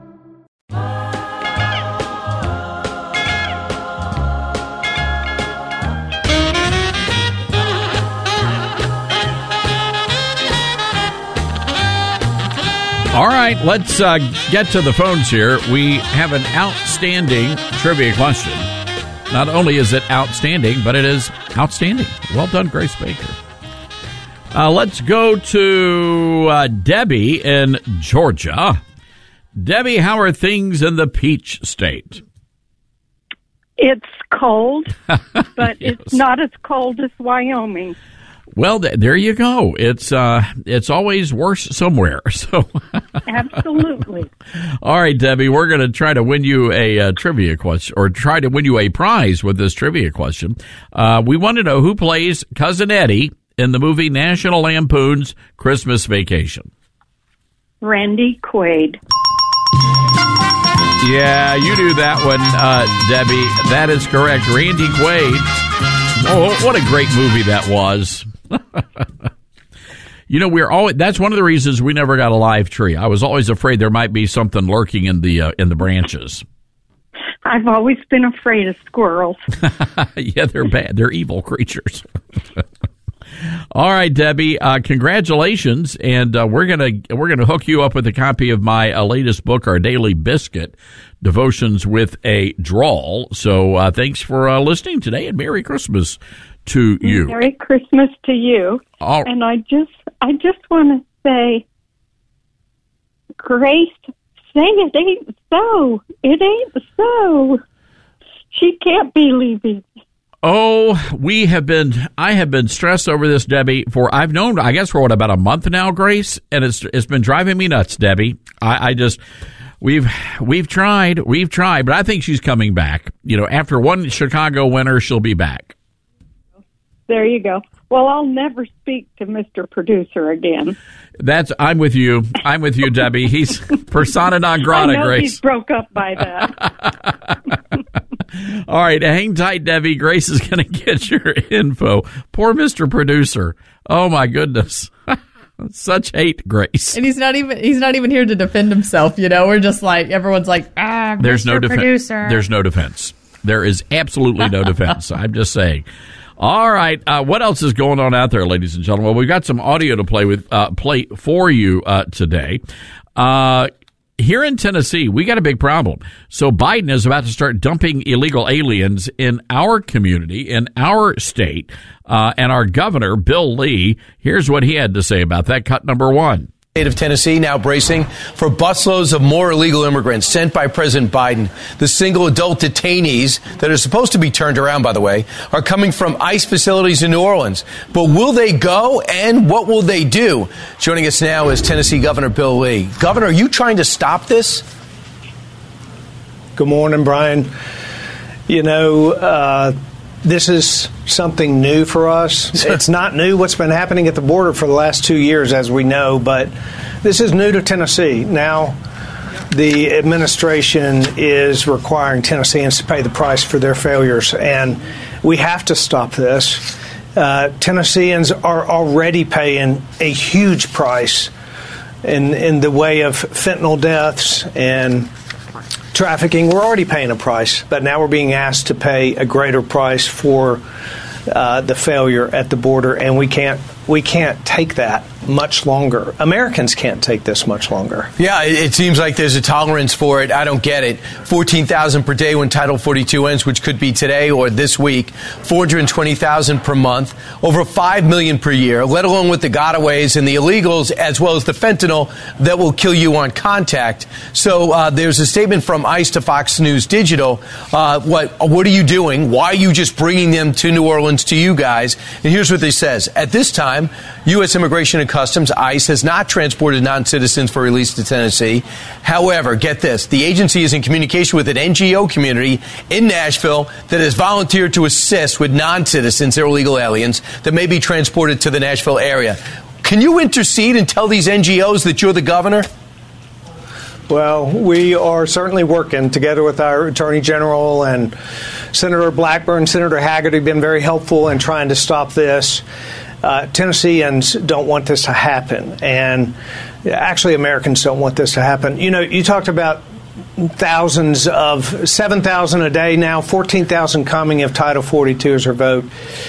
S1: All right, let's uh, get to the phones here. We have an outstanding trivia question. Not only is it outstanding, but it is outstanding. Well done, Grace Baker. Uh, let's go to uh, Debbie in Georgia. Debbie, how are things in the Peach State?
S4: It's cold, but
S1: Yes.
S4: it's not as cold as Wyoming.
S1: Well, th- there you go. It's uh, it's always worse somewhere. So,
S4: Absolutely.
S1: all right, Debbie, we're going to try to win you a uh, trivia question, or try to win you a prize with this trivia question. Uh, we want to know who plays Cousin Eddie in the movie National Lampoon's Christmas Vacation.
S4: Randy Quaid.
S1: Yeah, you do that one, uh, Debbie. That is correct. Randy Quaid. Oh, what a great movie that was. You know, we're always, that's one of the reasons we never got a live tree. I was always afraid there might be something lurking in the uh, in the branches.
S4: I've always been afraid of squirrels.
S1: Yeah, they're bad. They're evil creatures. All right, Debbie. Uh, congratulations, and uh, we're gonna we're gonna hook you up with a copy of my uh, latest book, Our Daily Biscuit: Devotions with a Drawl. So, uh, thanks for uh, listening today, and Merry Christmas to you.
S4: Merry Christmas to you.
S1: All-
S4: And I just, I just want to say, Grace, say it ain't so. It ain't so. She can't be leaving.
S1: Oh, we have been, I have been stressed over this, Debbie, for, I've known, I guess, for what, about a month now, Grace, and it's it's been driving me nuts, Debbie. I, I just, we've, we've tried, we've tried, but I think she's coming back. You know, after one Chicago winter, she'll be back.
S4: There you go. Well, I'll never speak to Mister Producer again.
S1: That's, I'm with you. I'm with you, Debbie. He's persona non grata,
S4: I know
S1: Grace.
S4: he's broke up by that.
S1: All right, hang tight, Debbie. Grace is going to get your info. Poor Mister Producer. Oh, my goodness. Such hate, Grace.
S12: And he's not even he's not even here to defend himself, you know. We're just like, everyone's like, ah,
S1: There's no
S12: Mister
S1: defense.
S12: Producer.
S1: There's no defense. There is absolutely no defense. I'm just saying. All right, uh, what else is going on out there, ladies and gentlemen? Well, we've got some audio to play with, uh, play for you uh, today. Uh, here in Tennessee, we got a big problem. So Biden is about to start dumping illegal aliens in our community, in our state, uh, and our governor, Bill Lee, here's what he had to say about that. Cut number one.
S3: State of Tennessee now bracing for busloads of more illegal immigrants sent by President Biden. The single adult detainees that are supposed to be turned around, by the way, are coming from ICE facilities in New Orleans. But will they go, and what will they do? Joining us now is Tennessee Governor Bill Lee. Governor, are you trying to stop this?
S22: Good morning, Brian. You know, uh, this is something new for us. It's not new what's been happening at the border for the last two years, as we know, but this is new to Tennessee. Now, the administration is requiring Tennesseans to pay the price for their failures, and we have to stop this. Uh, Tennesseans are already paying a huge price in, in the way of fentanyl deaths and trafficking. We're already paying a price, but now we're being asked to pay a greater price for uh, the failure at the border, and we can't we can't take that much longer. Americans can't take this much longer.
S3: Yeah, it seems like there's a tolerance for it. I don't get it. fourteen thousand per day when Title forty-two ends, which could be today or this week. four hundred twenty thousand per month. Over five million per year, let alone with the gotaways and the illegals, as well as the fentanyl that will kill you on contact. So uh, there's a statement from ICE to Fox News Digital. Uh, what, what are you doing? Why are you just bringing them to New Orleans to you guys? And here's what this says. At this time, U S Immigration and Customs, ICE, has not transported non-citizens for release to Tennessee. However, get this, the agency is in communication with an N G O community in Nashville that has volunteered to assist with non-citizens or illegal aliens that may be transported to the Nashville area. Can you intercede and tell these N G Os that you're the governor?
S22: Well, we are certainly working together with our Attorney General and Senator Blackburn, Senator Haggard have been very helpful in trying to stop this. Uh, Tennesseans don't want this to happen, and actually Americans don't want this to happen. You know, you talked about thousands of, seven thousand a day now, fourteen thousand coming if Title forty-two is revoked.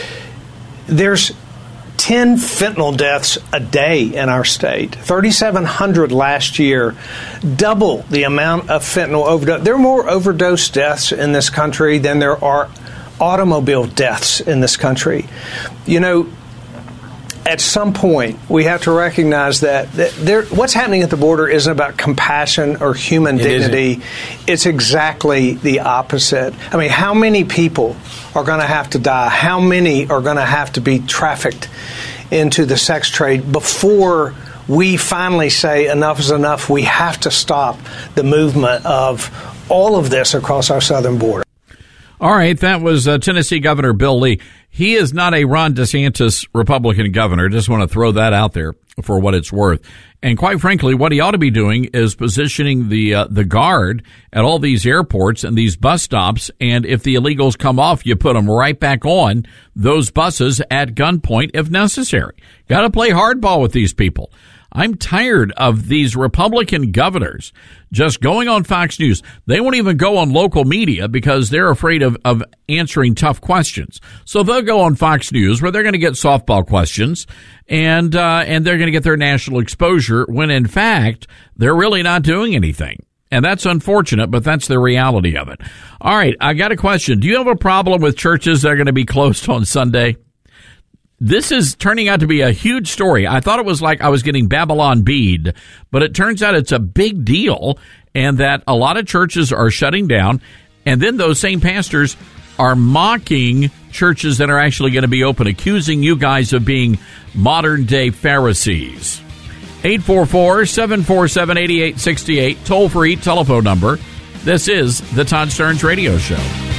S22: There's ten fentanyl deaths a day in our state, thirty-seven hundred last year, double the amount of fentanyl overdose. There are more overdose deaths in this country than there are automobile deaths in this country. You know, at some point, we have to recognize that, that there, what's happening at the border isn't about compassion or human dignity. It it's exactly the opposite. I mean, how many people are going to have to die? How many are going to have to be trafficked into the sex trade before we finally say enough is enough? We have to stop the movement of all of this across our southern border.
S1: All right, that was uh, Tennessee Governor Bill Lee. He is not a Ron DeSantis Republican governor. Just want to throw that out there for what it's worth. And quite frankly, what he ought to be doing is positioning the uh, the guard at all these airports and these bus stops. And if the illegals come off, you put them right back on those buses at gunpoint if necessary. Got to play hardball with these people. I'm tired of these Republican governors just going on Fox News. They won't even go on local media because they're afraid of, of answering tough questions. So they'll go on Fox News where they're going to get softball questions and uh, and they're going to get their national exposure when, in fact, they're really not doing anything. And that's unfortunate, but that's the reality of it. All right, I got a question. Do you have a problem with churches that are going to be closed on Sunday? This is turning out to be a huge story. I thought it was like I was getting Babylon Bead, but it turns out it's a big deal and that a lot of churches are shutting down. And then those same pastors are mocking churches that are actually going to be open, accusing you guys of being modern day Pharisees. eight four four, seven four seven, eight eight six eight, toll free telephone number. This is the Todd Stearns Radio Show.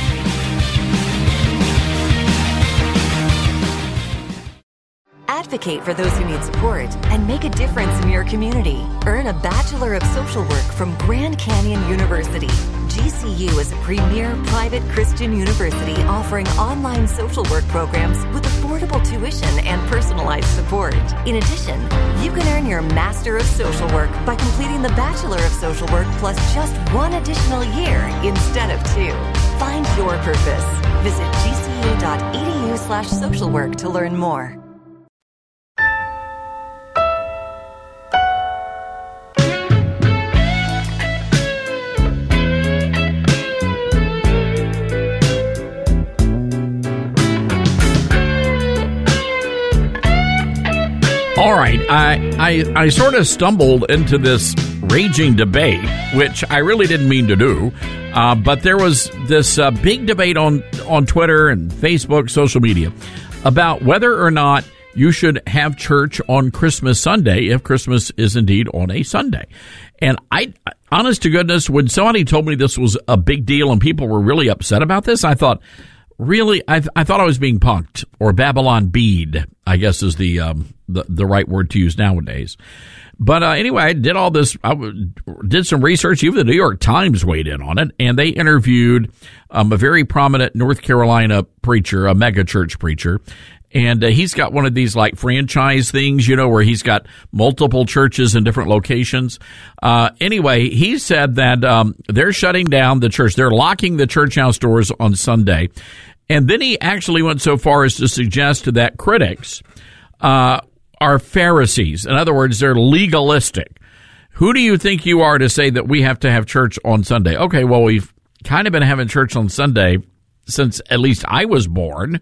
S14: Advocate for those who need support and make a difference in your community. Earn a Bachelor of Social Work from Grand Canyon University. G C U is a premier private Christian university offering online social work programs with affordable tuition and personalized support. In addition, you can earn your Master of Social Work by completing the Bachelor of Social Work plus just one additional year instead of two. Find your purpose. Visit gcu.edu slash social work to learn more.
S1: right, I, I I sort of stumbled into this raging debate, which I really didn't mean to do, uh, but there was this uh, big debate on, on Twitter and Facebook, social media, about whether or not you should have church on Christmas Sunday if Christmas is indeed on a Sunday. And I, honest to goodness, when somebody told me this was a big deal and people were really upset about this, I thought, really, I, th- I thought I was being punked, or Babylon Bead, I guess is the um, the, the right word to use nowadays. But uh, anyway, I did all this, I w- did some research. Even the New York Times weighed in on it, and they interviewed um, a very prominent North Carolina preacher, a megachurch preacher. And uh, he's got one of these like franchise things, you know, where he's got multiple churches in different locations. Uh, anyway, he said that um, they're shutting down the church. They're locking the church house doors on Sunday. And then he actually went so far as to suggest that critics uh, are Pharisees. In other words, they're legalistic. Who do you think you are to say that we have to have church on Sunday? Okay, well, we've kind of been having church on Sunday since at least I was born.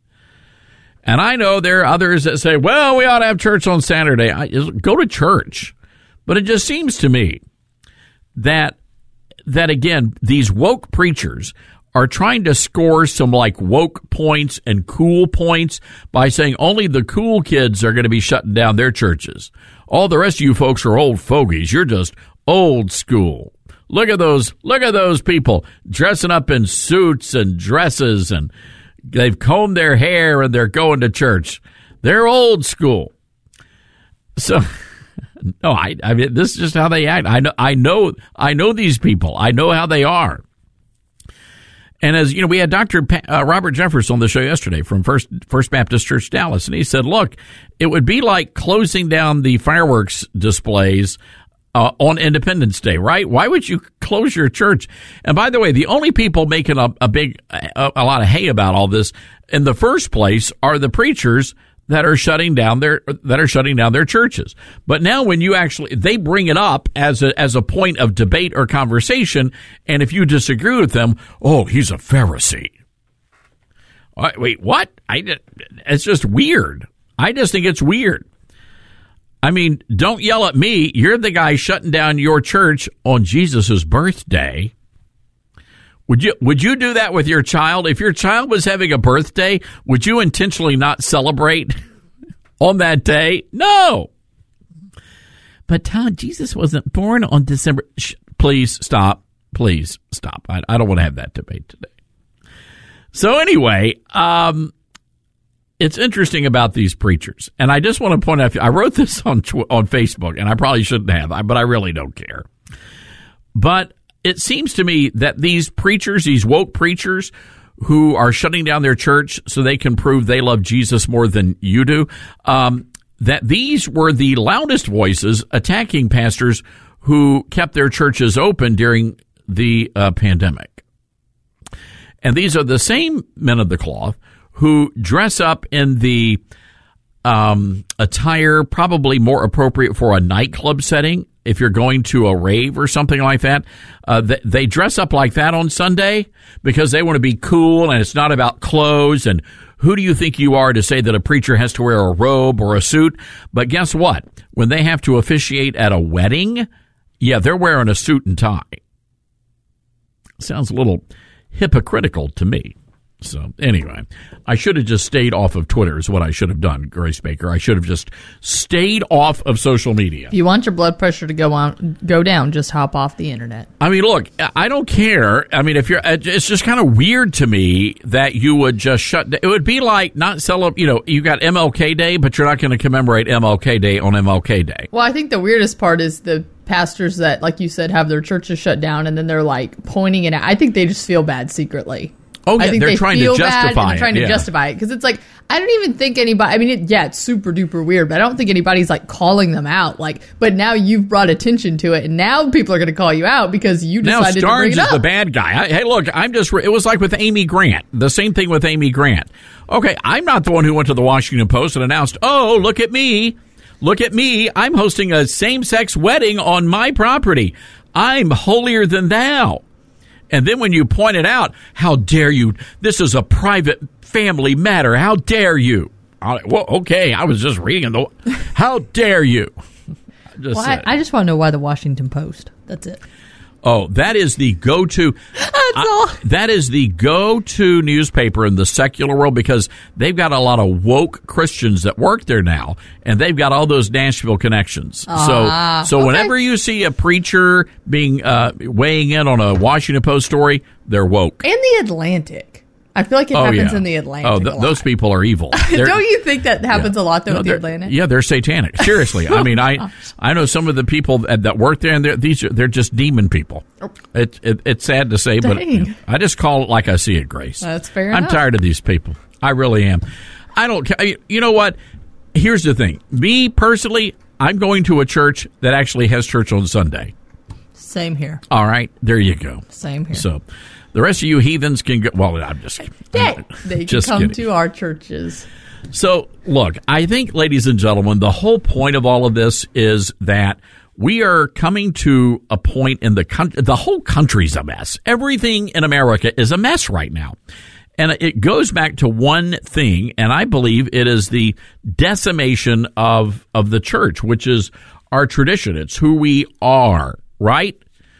S1: And I know there are others that say, well, we ought to have church on Saturday. I, go to church. But it just seems to me that, that again, these woke preachers are trying to score some like woke points and cool points by saying only the cool kids are going to be shutting down their churches. All the rest of you folks are old fogies. You're just old school. Look at those, look at those people dressing up in suits and dresses, and they've combed their hair and they're going to church. They're old school. So, no, I, I mean, this is just how they act. I know, I know, I know these people. I know how they are. And as you know, we had Doctor Pa- uh, Robert Jeffress on the show yesterday from First First Baptist Church Dallas, and he said, "Look, it would be like closing down the fireworks displays Uh, on Independence Day, right? Why would you close your church?" And by the way, the only people making a, a big, a, a lot of hay about all this in the first place are the preachers that are shutting down their, that are shutting down their churches. But now when you actually, they bring it up as a, as a point of debate or conversation. And if you disagree with them, oh, he's a Pharisee. Wait, what? I, it's just weird. I just think it's weird. I mean, don't yell at me. You're the guy shutting down your church on Jesus' birthday. Would you would you do that with your child? If your child was having a birthday, would you intentionally not celebrate on that day? No. But Todd, Jesus wasn't born on December. Shh, please stop. Please stop. I, I don't want to have that debate today. So anyway, um, it's interesting about these preachers, and I just want to point out, I wrote this on on Facebook, and I probably shouldn't have, but I really don't care. But it seems to me that these preachers, these woke preachers who are shutting down their church so they can prove they love Jesus more than you do, um, that these were the loudest voices attacking pastors who kept their churches open during the uh, pandemic. And these are the same men of the cloth who dress up in the um, attire probably more appropriate for a nightclub setting. If you're going to a rave or something like that, uh, they, they dress up like that on Sunday because they want to be cool, and it's not about clothes. And who do you think you are to say that a preacher has to wear a robe or a suit? But guess what? When they have to officiate at a wedding, yeah, they're wearing a suit and tie. Sounds a little hypocritical to me. So anyway, I should have just stayed off of Twitter is what I should have done, Grace Baker. I should have just stayed off of social media.
S12: If you want your blood pressure to go on, go down, just hop off the internet.
S1: I mean, look, I don't care. I mean, if you're, it's just kind of weird to me that you would just shut down. It would be like not celebrate, you know, you got M L K Day, but you're not going to commemorate M L K Day on M L K Day.
S12: Well, I think the weirdest part is the pastors that, like you said, have their churches shut down and then they're like pointing it out. I think they just feel bad secretly.
S1: Oh, yeah,
S12: I think
S1: they're
S12: they
S1: trying
S12: feel
S1: to justify
S12: bad and they're
S1: it.
S12: trying to
S1: yeah.
S12: justify it because it's like I don't even think anybody. I mean, it, yeah, it's super duper weird, but I don't think anybody's like calling them out. Like, but now you've brought attention to it, and now people are going to call you out because you decided
S1: now
S12: to bring
S1: Starnes
S12: it up.
S1: is the bad guy. I, hey, look, I'm just. It was like with Amy Grant. The same thing with Amy Grant. Okay, I'm not the one who went to the Washington Post and announced, "Oh, look at me, look at me! I'm hosting a same-sex wedding on my property. I'm holier than thou." And then when you pointed out, how dare you, this is a private family matter, how dare you? I, well, okay, I was just reading the. How dare you? Just
S12: well, I, I just want to know why the Washington Post. That's it.
S1: Oh, that is the go-to.
S12: That's
S1: I,
S12: all.
S1: That is the go-to newspaper in the secular world because they've got a lot of woke Christians that work there now, and they've got all those Nashville connections.
S12: Ah,
S1: so, so
S12: okay.
S1: whenever you see a preacher being uh, weighing in on a Washington Post story, they're woke.
S12: And the Atlantic. I feel like it
S1: oh,
S12: happens
S1: yeah.
S12: in the Atlantic.
S1: Oh, th- those people are evil. They're,
S12: Don't you think that happens
S1: yeah.
S12: a lot though
S1: no,
S12: with the
S1: they're-
S12: Atlantic?
S1: Yeah, they're satanic. Seriously, I mean, I I know some of the people that, that work there, and they're, these are, they're just demon people. It, it it's sad to say, but
S12: Dang.
S1: you know, I just call it like I see it, Grace.
S12: That's fair
S1: I'm
S12: enough.
S1: tired of these people. I really am. I don't. ca- You know what? Here's the thing. Me personally, I'm going to a church that actually has church on Sunday.
S12: Same here.
S1: All right, there you go.
S12: Same here.
S1: So, the rest of you heathens can go. Well, I'm just.
S12: They, they can
S1: just
S12: come
S1: kidding.
S12: to our churches.
S1: So, look, I think, ladies and gentlemen, the whole point of all of this is that we are coming to a point in the country. The whole country's a mess. Everything in America is a mess right now. And it goes back to one thing, and I believe it is the decimation of, of the church, which is our tradition. It's who we are, right?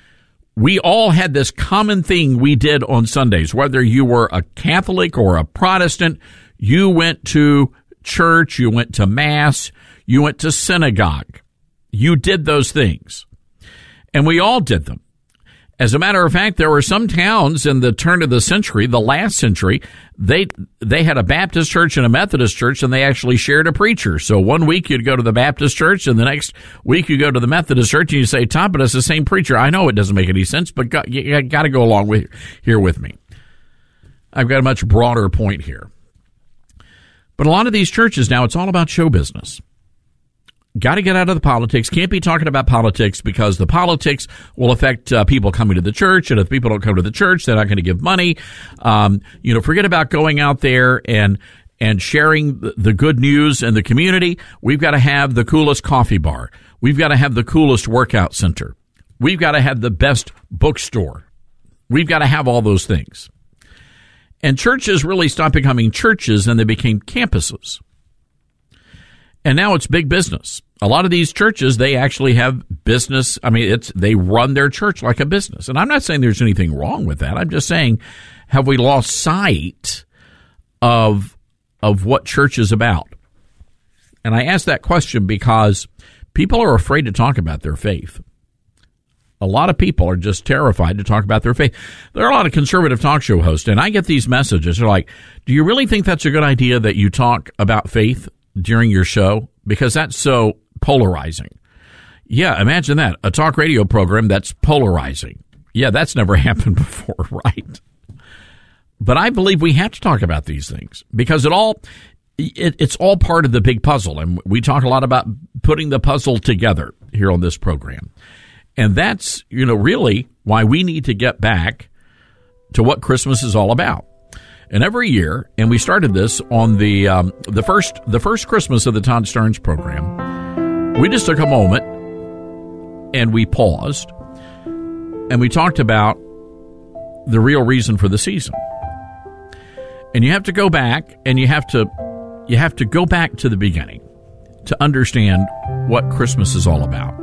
S1: We all had this common thing we did on Sundays. Whether you were a Catholic or a Protestant, you went to church, you went to Mass, you went to synagogue. You did those things. And we all did them. As a matter of fact, there were some towns in the turn of the century, the last century, they they had a Baptist church and a Methodist church, and they actually shared a preacher. So one week you'd go to the Baptist church, and the next week you go to the Methodist church, and you say, Tom, but it's the same preacher. I know it doesn't make any sense, but got, you got to go along with here with me. I've got a much broader point here. But a lot of these churches now, it's all about show business. Got to get out of the politics. Can't be talking about politics because the politics will affect uh, people coming to the church. And if people don't come to the church, they're not going to give money. Um, you know, forget about going out there and and sharing the, the good news in the community. We've got to have the coolest coffee bar. We've got to have the coolest workout center. We've got to have the best bookstore. We've got to have all those things. And churches really stopped becoming churches and they became campuses. And now it's big business. A lot of these churches, they actually have business. I mean, it's they run their church like a business. And I'm not saying there's anything wrong with that. I'm just saying, have we lost sight of of what church is about? And I ask that question because people are afraid to talk about their faith. A lot of people are just terrified to talk about their faith. There are a lot of conservative talk show hosts, and I get these messages. They're like, do you really think that's a good idea that you talk about faith during your show? Because that's so polarizing. Yeah, imagine that. A talk radio program that's polarizing. Yeah, that's never happened before, right? But I believe we have to talk about these things because it all it, it's all part of the big puzzle. And we talk a lot about putting the puzzle together here on this program. And that's, you know, really why we need to get back to what Christmas is all about. And every year, and we started this on the um, the first the first Christmas of the Todd Stearns program, we just took a moment and we paused and we talked about the real reason for the season. And you have to go back and you have to you have to go back to the beginning to understand what Christmas is all about.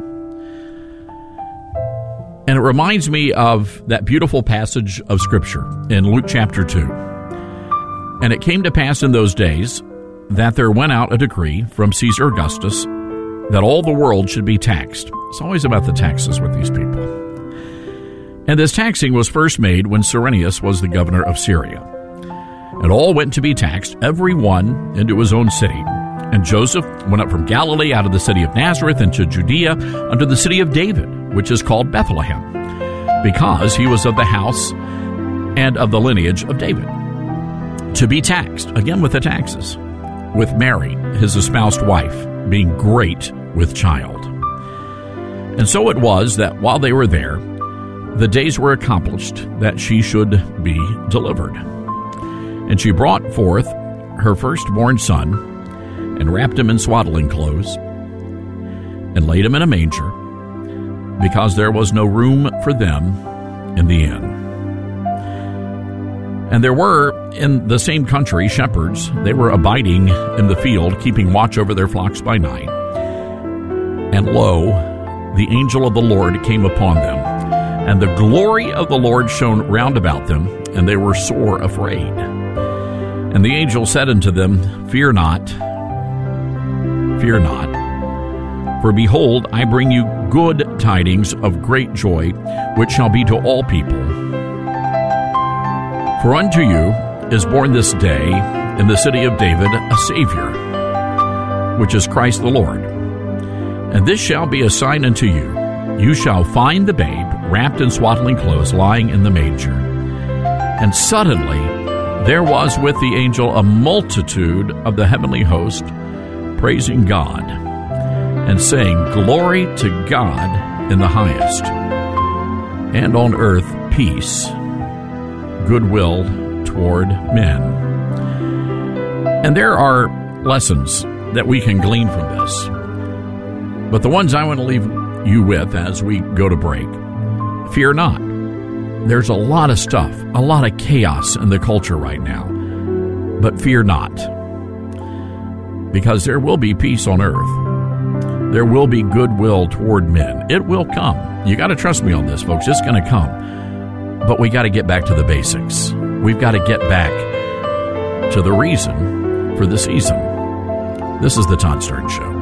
S1: And it reminds me of that beautiful passage of Scripture in Luke chapter two. And it came to pass in those days that there went out a decree from Caesar Augustus that all the world should be taxed. It's always about the taxes with these people. And this taxing was first made when Cyrenius was the governor of Syria. And all went to be taxed, every one into his own city. And Joseph went up from Galilee out of the city of Nazareth into Judea unto the city of David, which is called Bethlehem, because he was of the house and of the lineage of David, to be taxed, again with the taxes, with Mary, his espoused wife, being great with child. And so it was that while they were there, the days were accomplished that she should be delivered. And she brought forth her firstborn son, and wrapped him in swaddling clothes, and laid him in a manger, because there was no room for them in the inn. And there were in the same country, shepherds, they were abiding in the field, keeping watch over their flocks by night. And lo, the angel of the Lord came upon them, and the glory of the Lord shone round about them, and they were sore afraid. And the angel said unto them, Fear not, fear not, for behold, I bring you good tidings of great joy, which shall be to all people. For unto you is born this day in the city of David a Savior, which is Christ the Lord. And this shall be a sign unto you. You shall find the babe wrapped in swaddling clothes, lying in the manger. And suddenly there was with the angel a multitude of the heavenly host, praising God, and saying, Glory to God in the highest, and on earth peace, goodwill toward men. And there are lessons that we can glean from this. But the ones I want to leave you with as we go to break, fear not. There's a lot of stuff, a lot of chaos in the culture right now. But fear not, because there will be peace on earth. There will be goodwill toward men. It will come. You got to trust me on this, folks. It's going to come. But we got to get back to the basics. We've got to get back to the reason for the season. This is the Todd Starnes Show.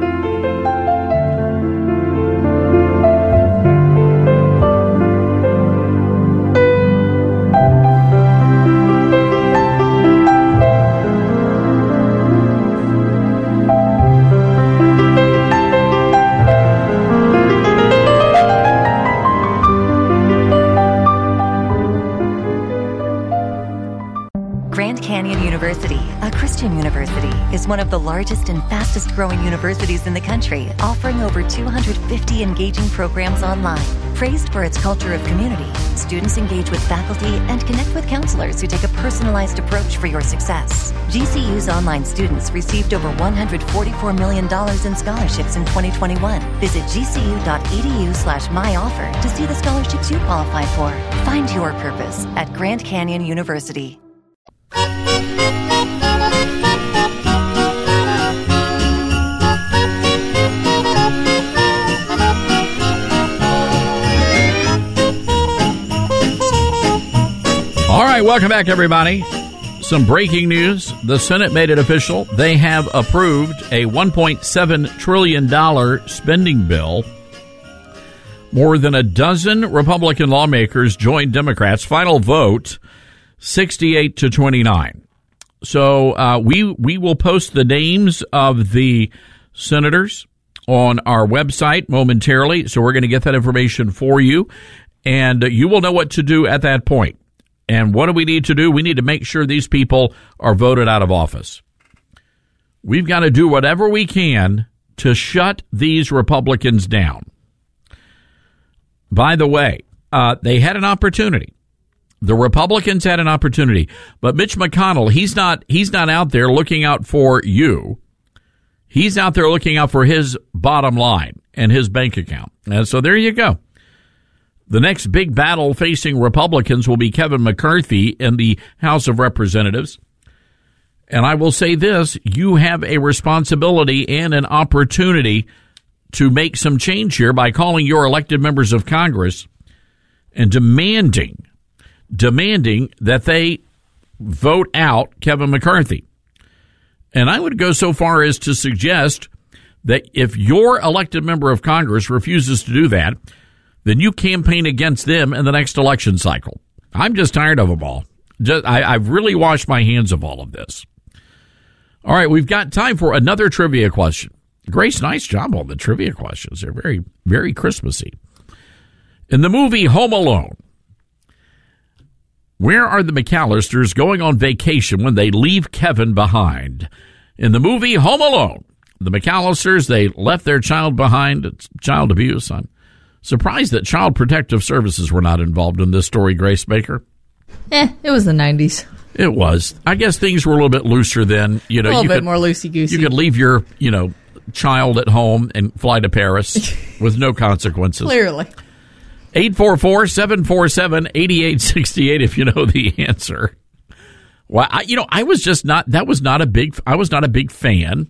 S14: Is one of the largest and fastest growing universities in the country, offering over two hundred fifty engaging programs online. Praised for its culture of community, students engage with faculty and connect with counselors who take a personalized approach for your success. G C U's online students received over one hundred forty-four million dollars in scholarships in twenty twenty-one. Visit gcu.edu slash myoffer to see the scholarships you qualify for. Find your purpose at Grand Canyon University.
S1: All right, welcome back, everybody. Some breaking news. The Senate made it official. They have approved a one point seven trillion dollars spending bill. More than a dozen Republican lawmakers joined Democrats. Final vote, sixty-eight to twenty-nine. So uh, we we will post the names of the senators on our website momentarily. So we're going to get that information for you, and you will know what to do at that point. And what do we need to do? We need to make sure these people are voted out of office. We've got to do whatever we can to shut these Republicans down. By the way, uh, they had an opportunity. The Republicans had an opportunity, but Mitch McConnell, he's not, he's not out there looking out for you. He's out there looking out for his bottom line and his bank account. And so there you go. The next big battle facing Republicans will be Kevin McCarthy in the House of Representatives. And I will say this, you have a responsibility and an opportunity to make some change here by calling your elected members of Congress and demanding, demanding that they vote out Kevin McCarthy. And I would go so far as to suggest that if your elected member of Congress refuses to do that, then you campaign against them in the next election cycle. I'm just tired of them all. Just, I, I've really washed my hands of all of this. All right, we've got time for another trivia question. Grace, nice job on the trivia questions. They're very, very Christmassy. In the movie Home Alone, where are the McAllisters going on vacation when they leave Kevin behind? In the movie Home Alone, the McAllisters, they left their child behind. It's child abuse. I'm surprised that Child Protective Services were not involved in this story, Grace Baker.
S12: Eh, it was the nineties.
S1: It was. I guess things were a little bit looser then. You know,
S12: a little
S1: you
S12: bit
S1: could,
S12: more loosey-goosey.
S1: You could leave your, you know, child at home and fly to Paris with no consequences.
S12: Clearly.
S1: eight four four, seven four seven, eight eight six eight if you know the answer. Well, I, you know, I was just not. That was not a big. I was not a big fan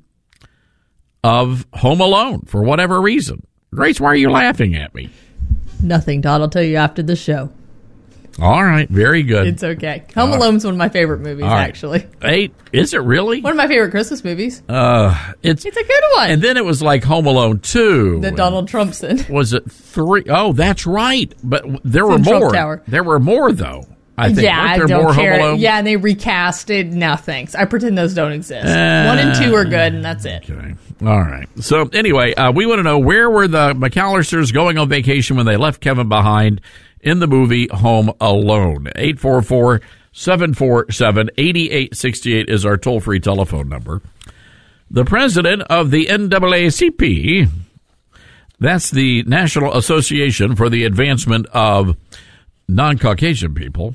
S1: of Home Alone for whatever reason. Grace, why are you laughing at me?
S12: Nothing, Todd. I'll tell you after the show.
S1: All right, very good.
S12: It's okay. Home Alone's one of my favorite movies,
S1: right.
S12: actually.
S1: Hey, is it really?
S12: One of my favorite Christmas movies.
S1: Uh, it's
S12: it's a good one.
S1: And then it was like Home Alone two.
S12: That Donald Trump's in.
S1: Was it three? Oh, that's right. But there
S12: It's
S1: were
S12: in Trump
S1: more.
S12: Tower.
S1: There were more, though. I think.
S12: Yeah,
S1: Weren't
S12: I
S1: there
S12: don't
S1: more
S12: care.
S1: Home Alone?
S12: Yeah, and they recasted. No, thanks. I pretend those don't exist.
S1: Uh,
S12: One and two are good, and that's it.
S1: Okay. All right. So anyway, uh, we want to know, where were the McAllisters going on vacation when they left Kevin behind in the movie Home Alone? eight four four, seven four seven, eight eight six eight is our toll-free telephone number. The president of the N double A C P, that's the National Association for the Advancement of Non-Caucasian People,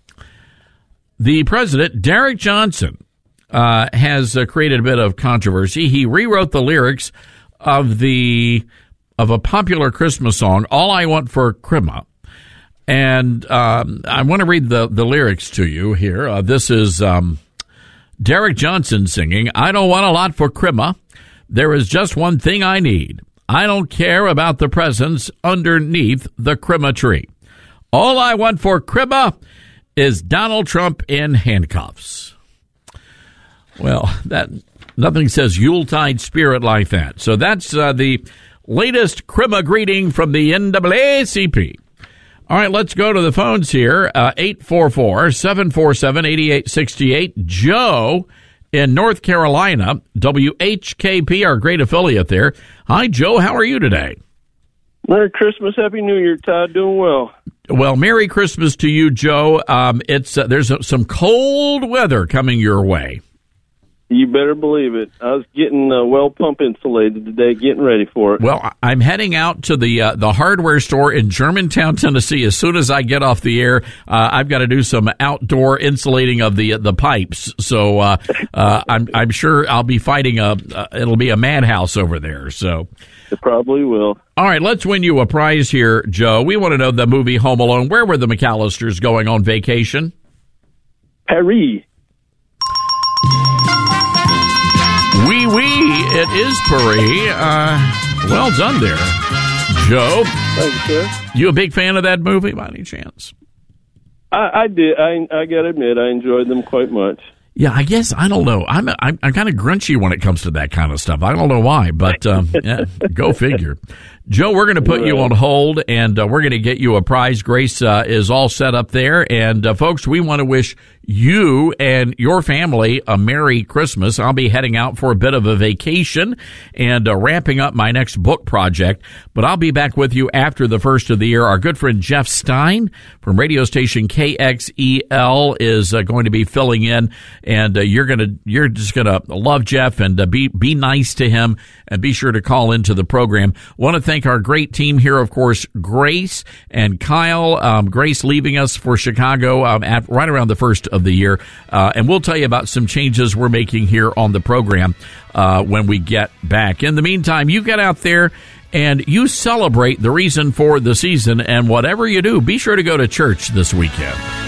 S1: the president, Derek Johnson, uh, has uh, created a bit of controversy. He rewrote the lyrics of the of a popular Christmas song, All I Want for Christmas. And um, I want to read the, the lyrics to you here. Uh, this is um, Derek Johnson singing, I don't want a lot for Christmas. There is just one thing I need. I don't care about the presents underneath the Christmas tree. All I want for Christmas is Donald Trump in handcuffs. Well, that nothing says Yuletide spirit like that. So that's uh, the latest Christmas greeting from the N double A C P. All right, let's go to the phones here. Uh, eight four four, seven four seven, eight eight six eight. Joe in North Carolina, W H K P, our great affiliate there. Hi, Joe. How are you today?
S5: Merry Christmas, Happy New Year, Todd. Doing well.
S1: Well, Merry Christmas to you, Joe. Um, it's uh, there's uh, some cold weather coming your way.
S5: You better believe it. I was getting uh, well pump insulated today, getting ready for it.
S1: Well, I'm heading out to the uh, the hardware store in Germantown, Tennessee. As soon as I get off the air, uh, I've got to do some outdoor insulating of the the pipes. So uh, uh, I'm I'm sure I'll be fighting a uh, it'll be a madhouse over there. So
S5: it probably will.
S1: All right, let's win you a prize here, Joe. We want to know the movie Home Alone. Where were the McAllisters going on vacation?
S5: Paris.
S1: Oui, oui, it is Paris. Uh, well done there, Joe.
S5: Thank you, sir.
S1: You a big fan of that movie, by any chance?
S5: I, I did. I, I got to admit, I enjoyed them quite much.
S1: Yeah, I guess, I don't know. I'm I'm, I'm kind of grunchy when it comes to that kind of stuff. I don't know why, but um, yeah, go figure. Joe, we're going to put you on hold, and uh, we're going to get you a prize. Grace uh, is all set up there. And, uh, folks, we want to wish you and your family a Merry Christmas. I'll be heading out for a bit of a vacation and uh, ramping up my next book project. But I'll be back with you after the first of the year. Our good friend Jeff Stein from radio station K X E L is uh, going to be filling in. And uh, you're going to you're just going to love Jeff and uh, be, be nice to him. And be sure to call into the program. Want to thank our great team here, of course, Grace and Kyle. Um, Grace leaving us for Chicago um, at, right around the first of the year. Uh, and we'll tell you about some changes we're making here on the program uh, when we get back. In the meantime, you get out there and you celebrate the reason for the season. And whatever you do, be sure to go to church this weekend.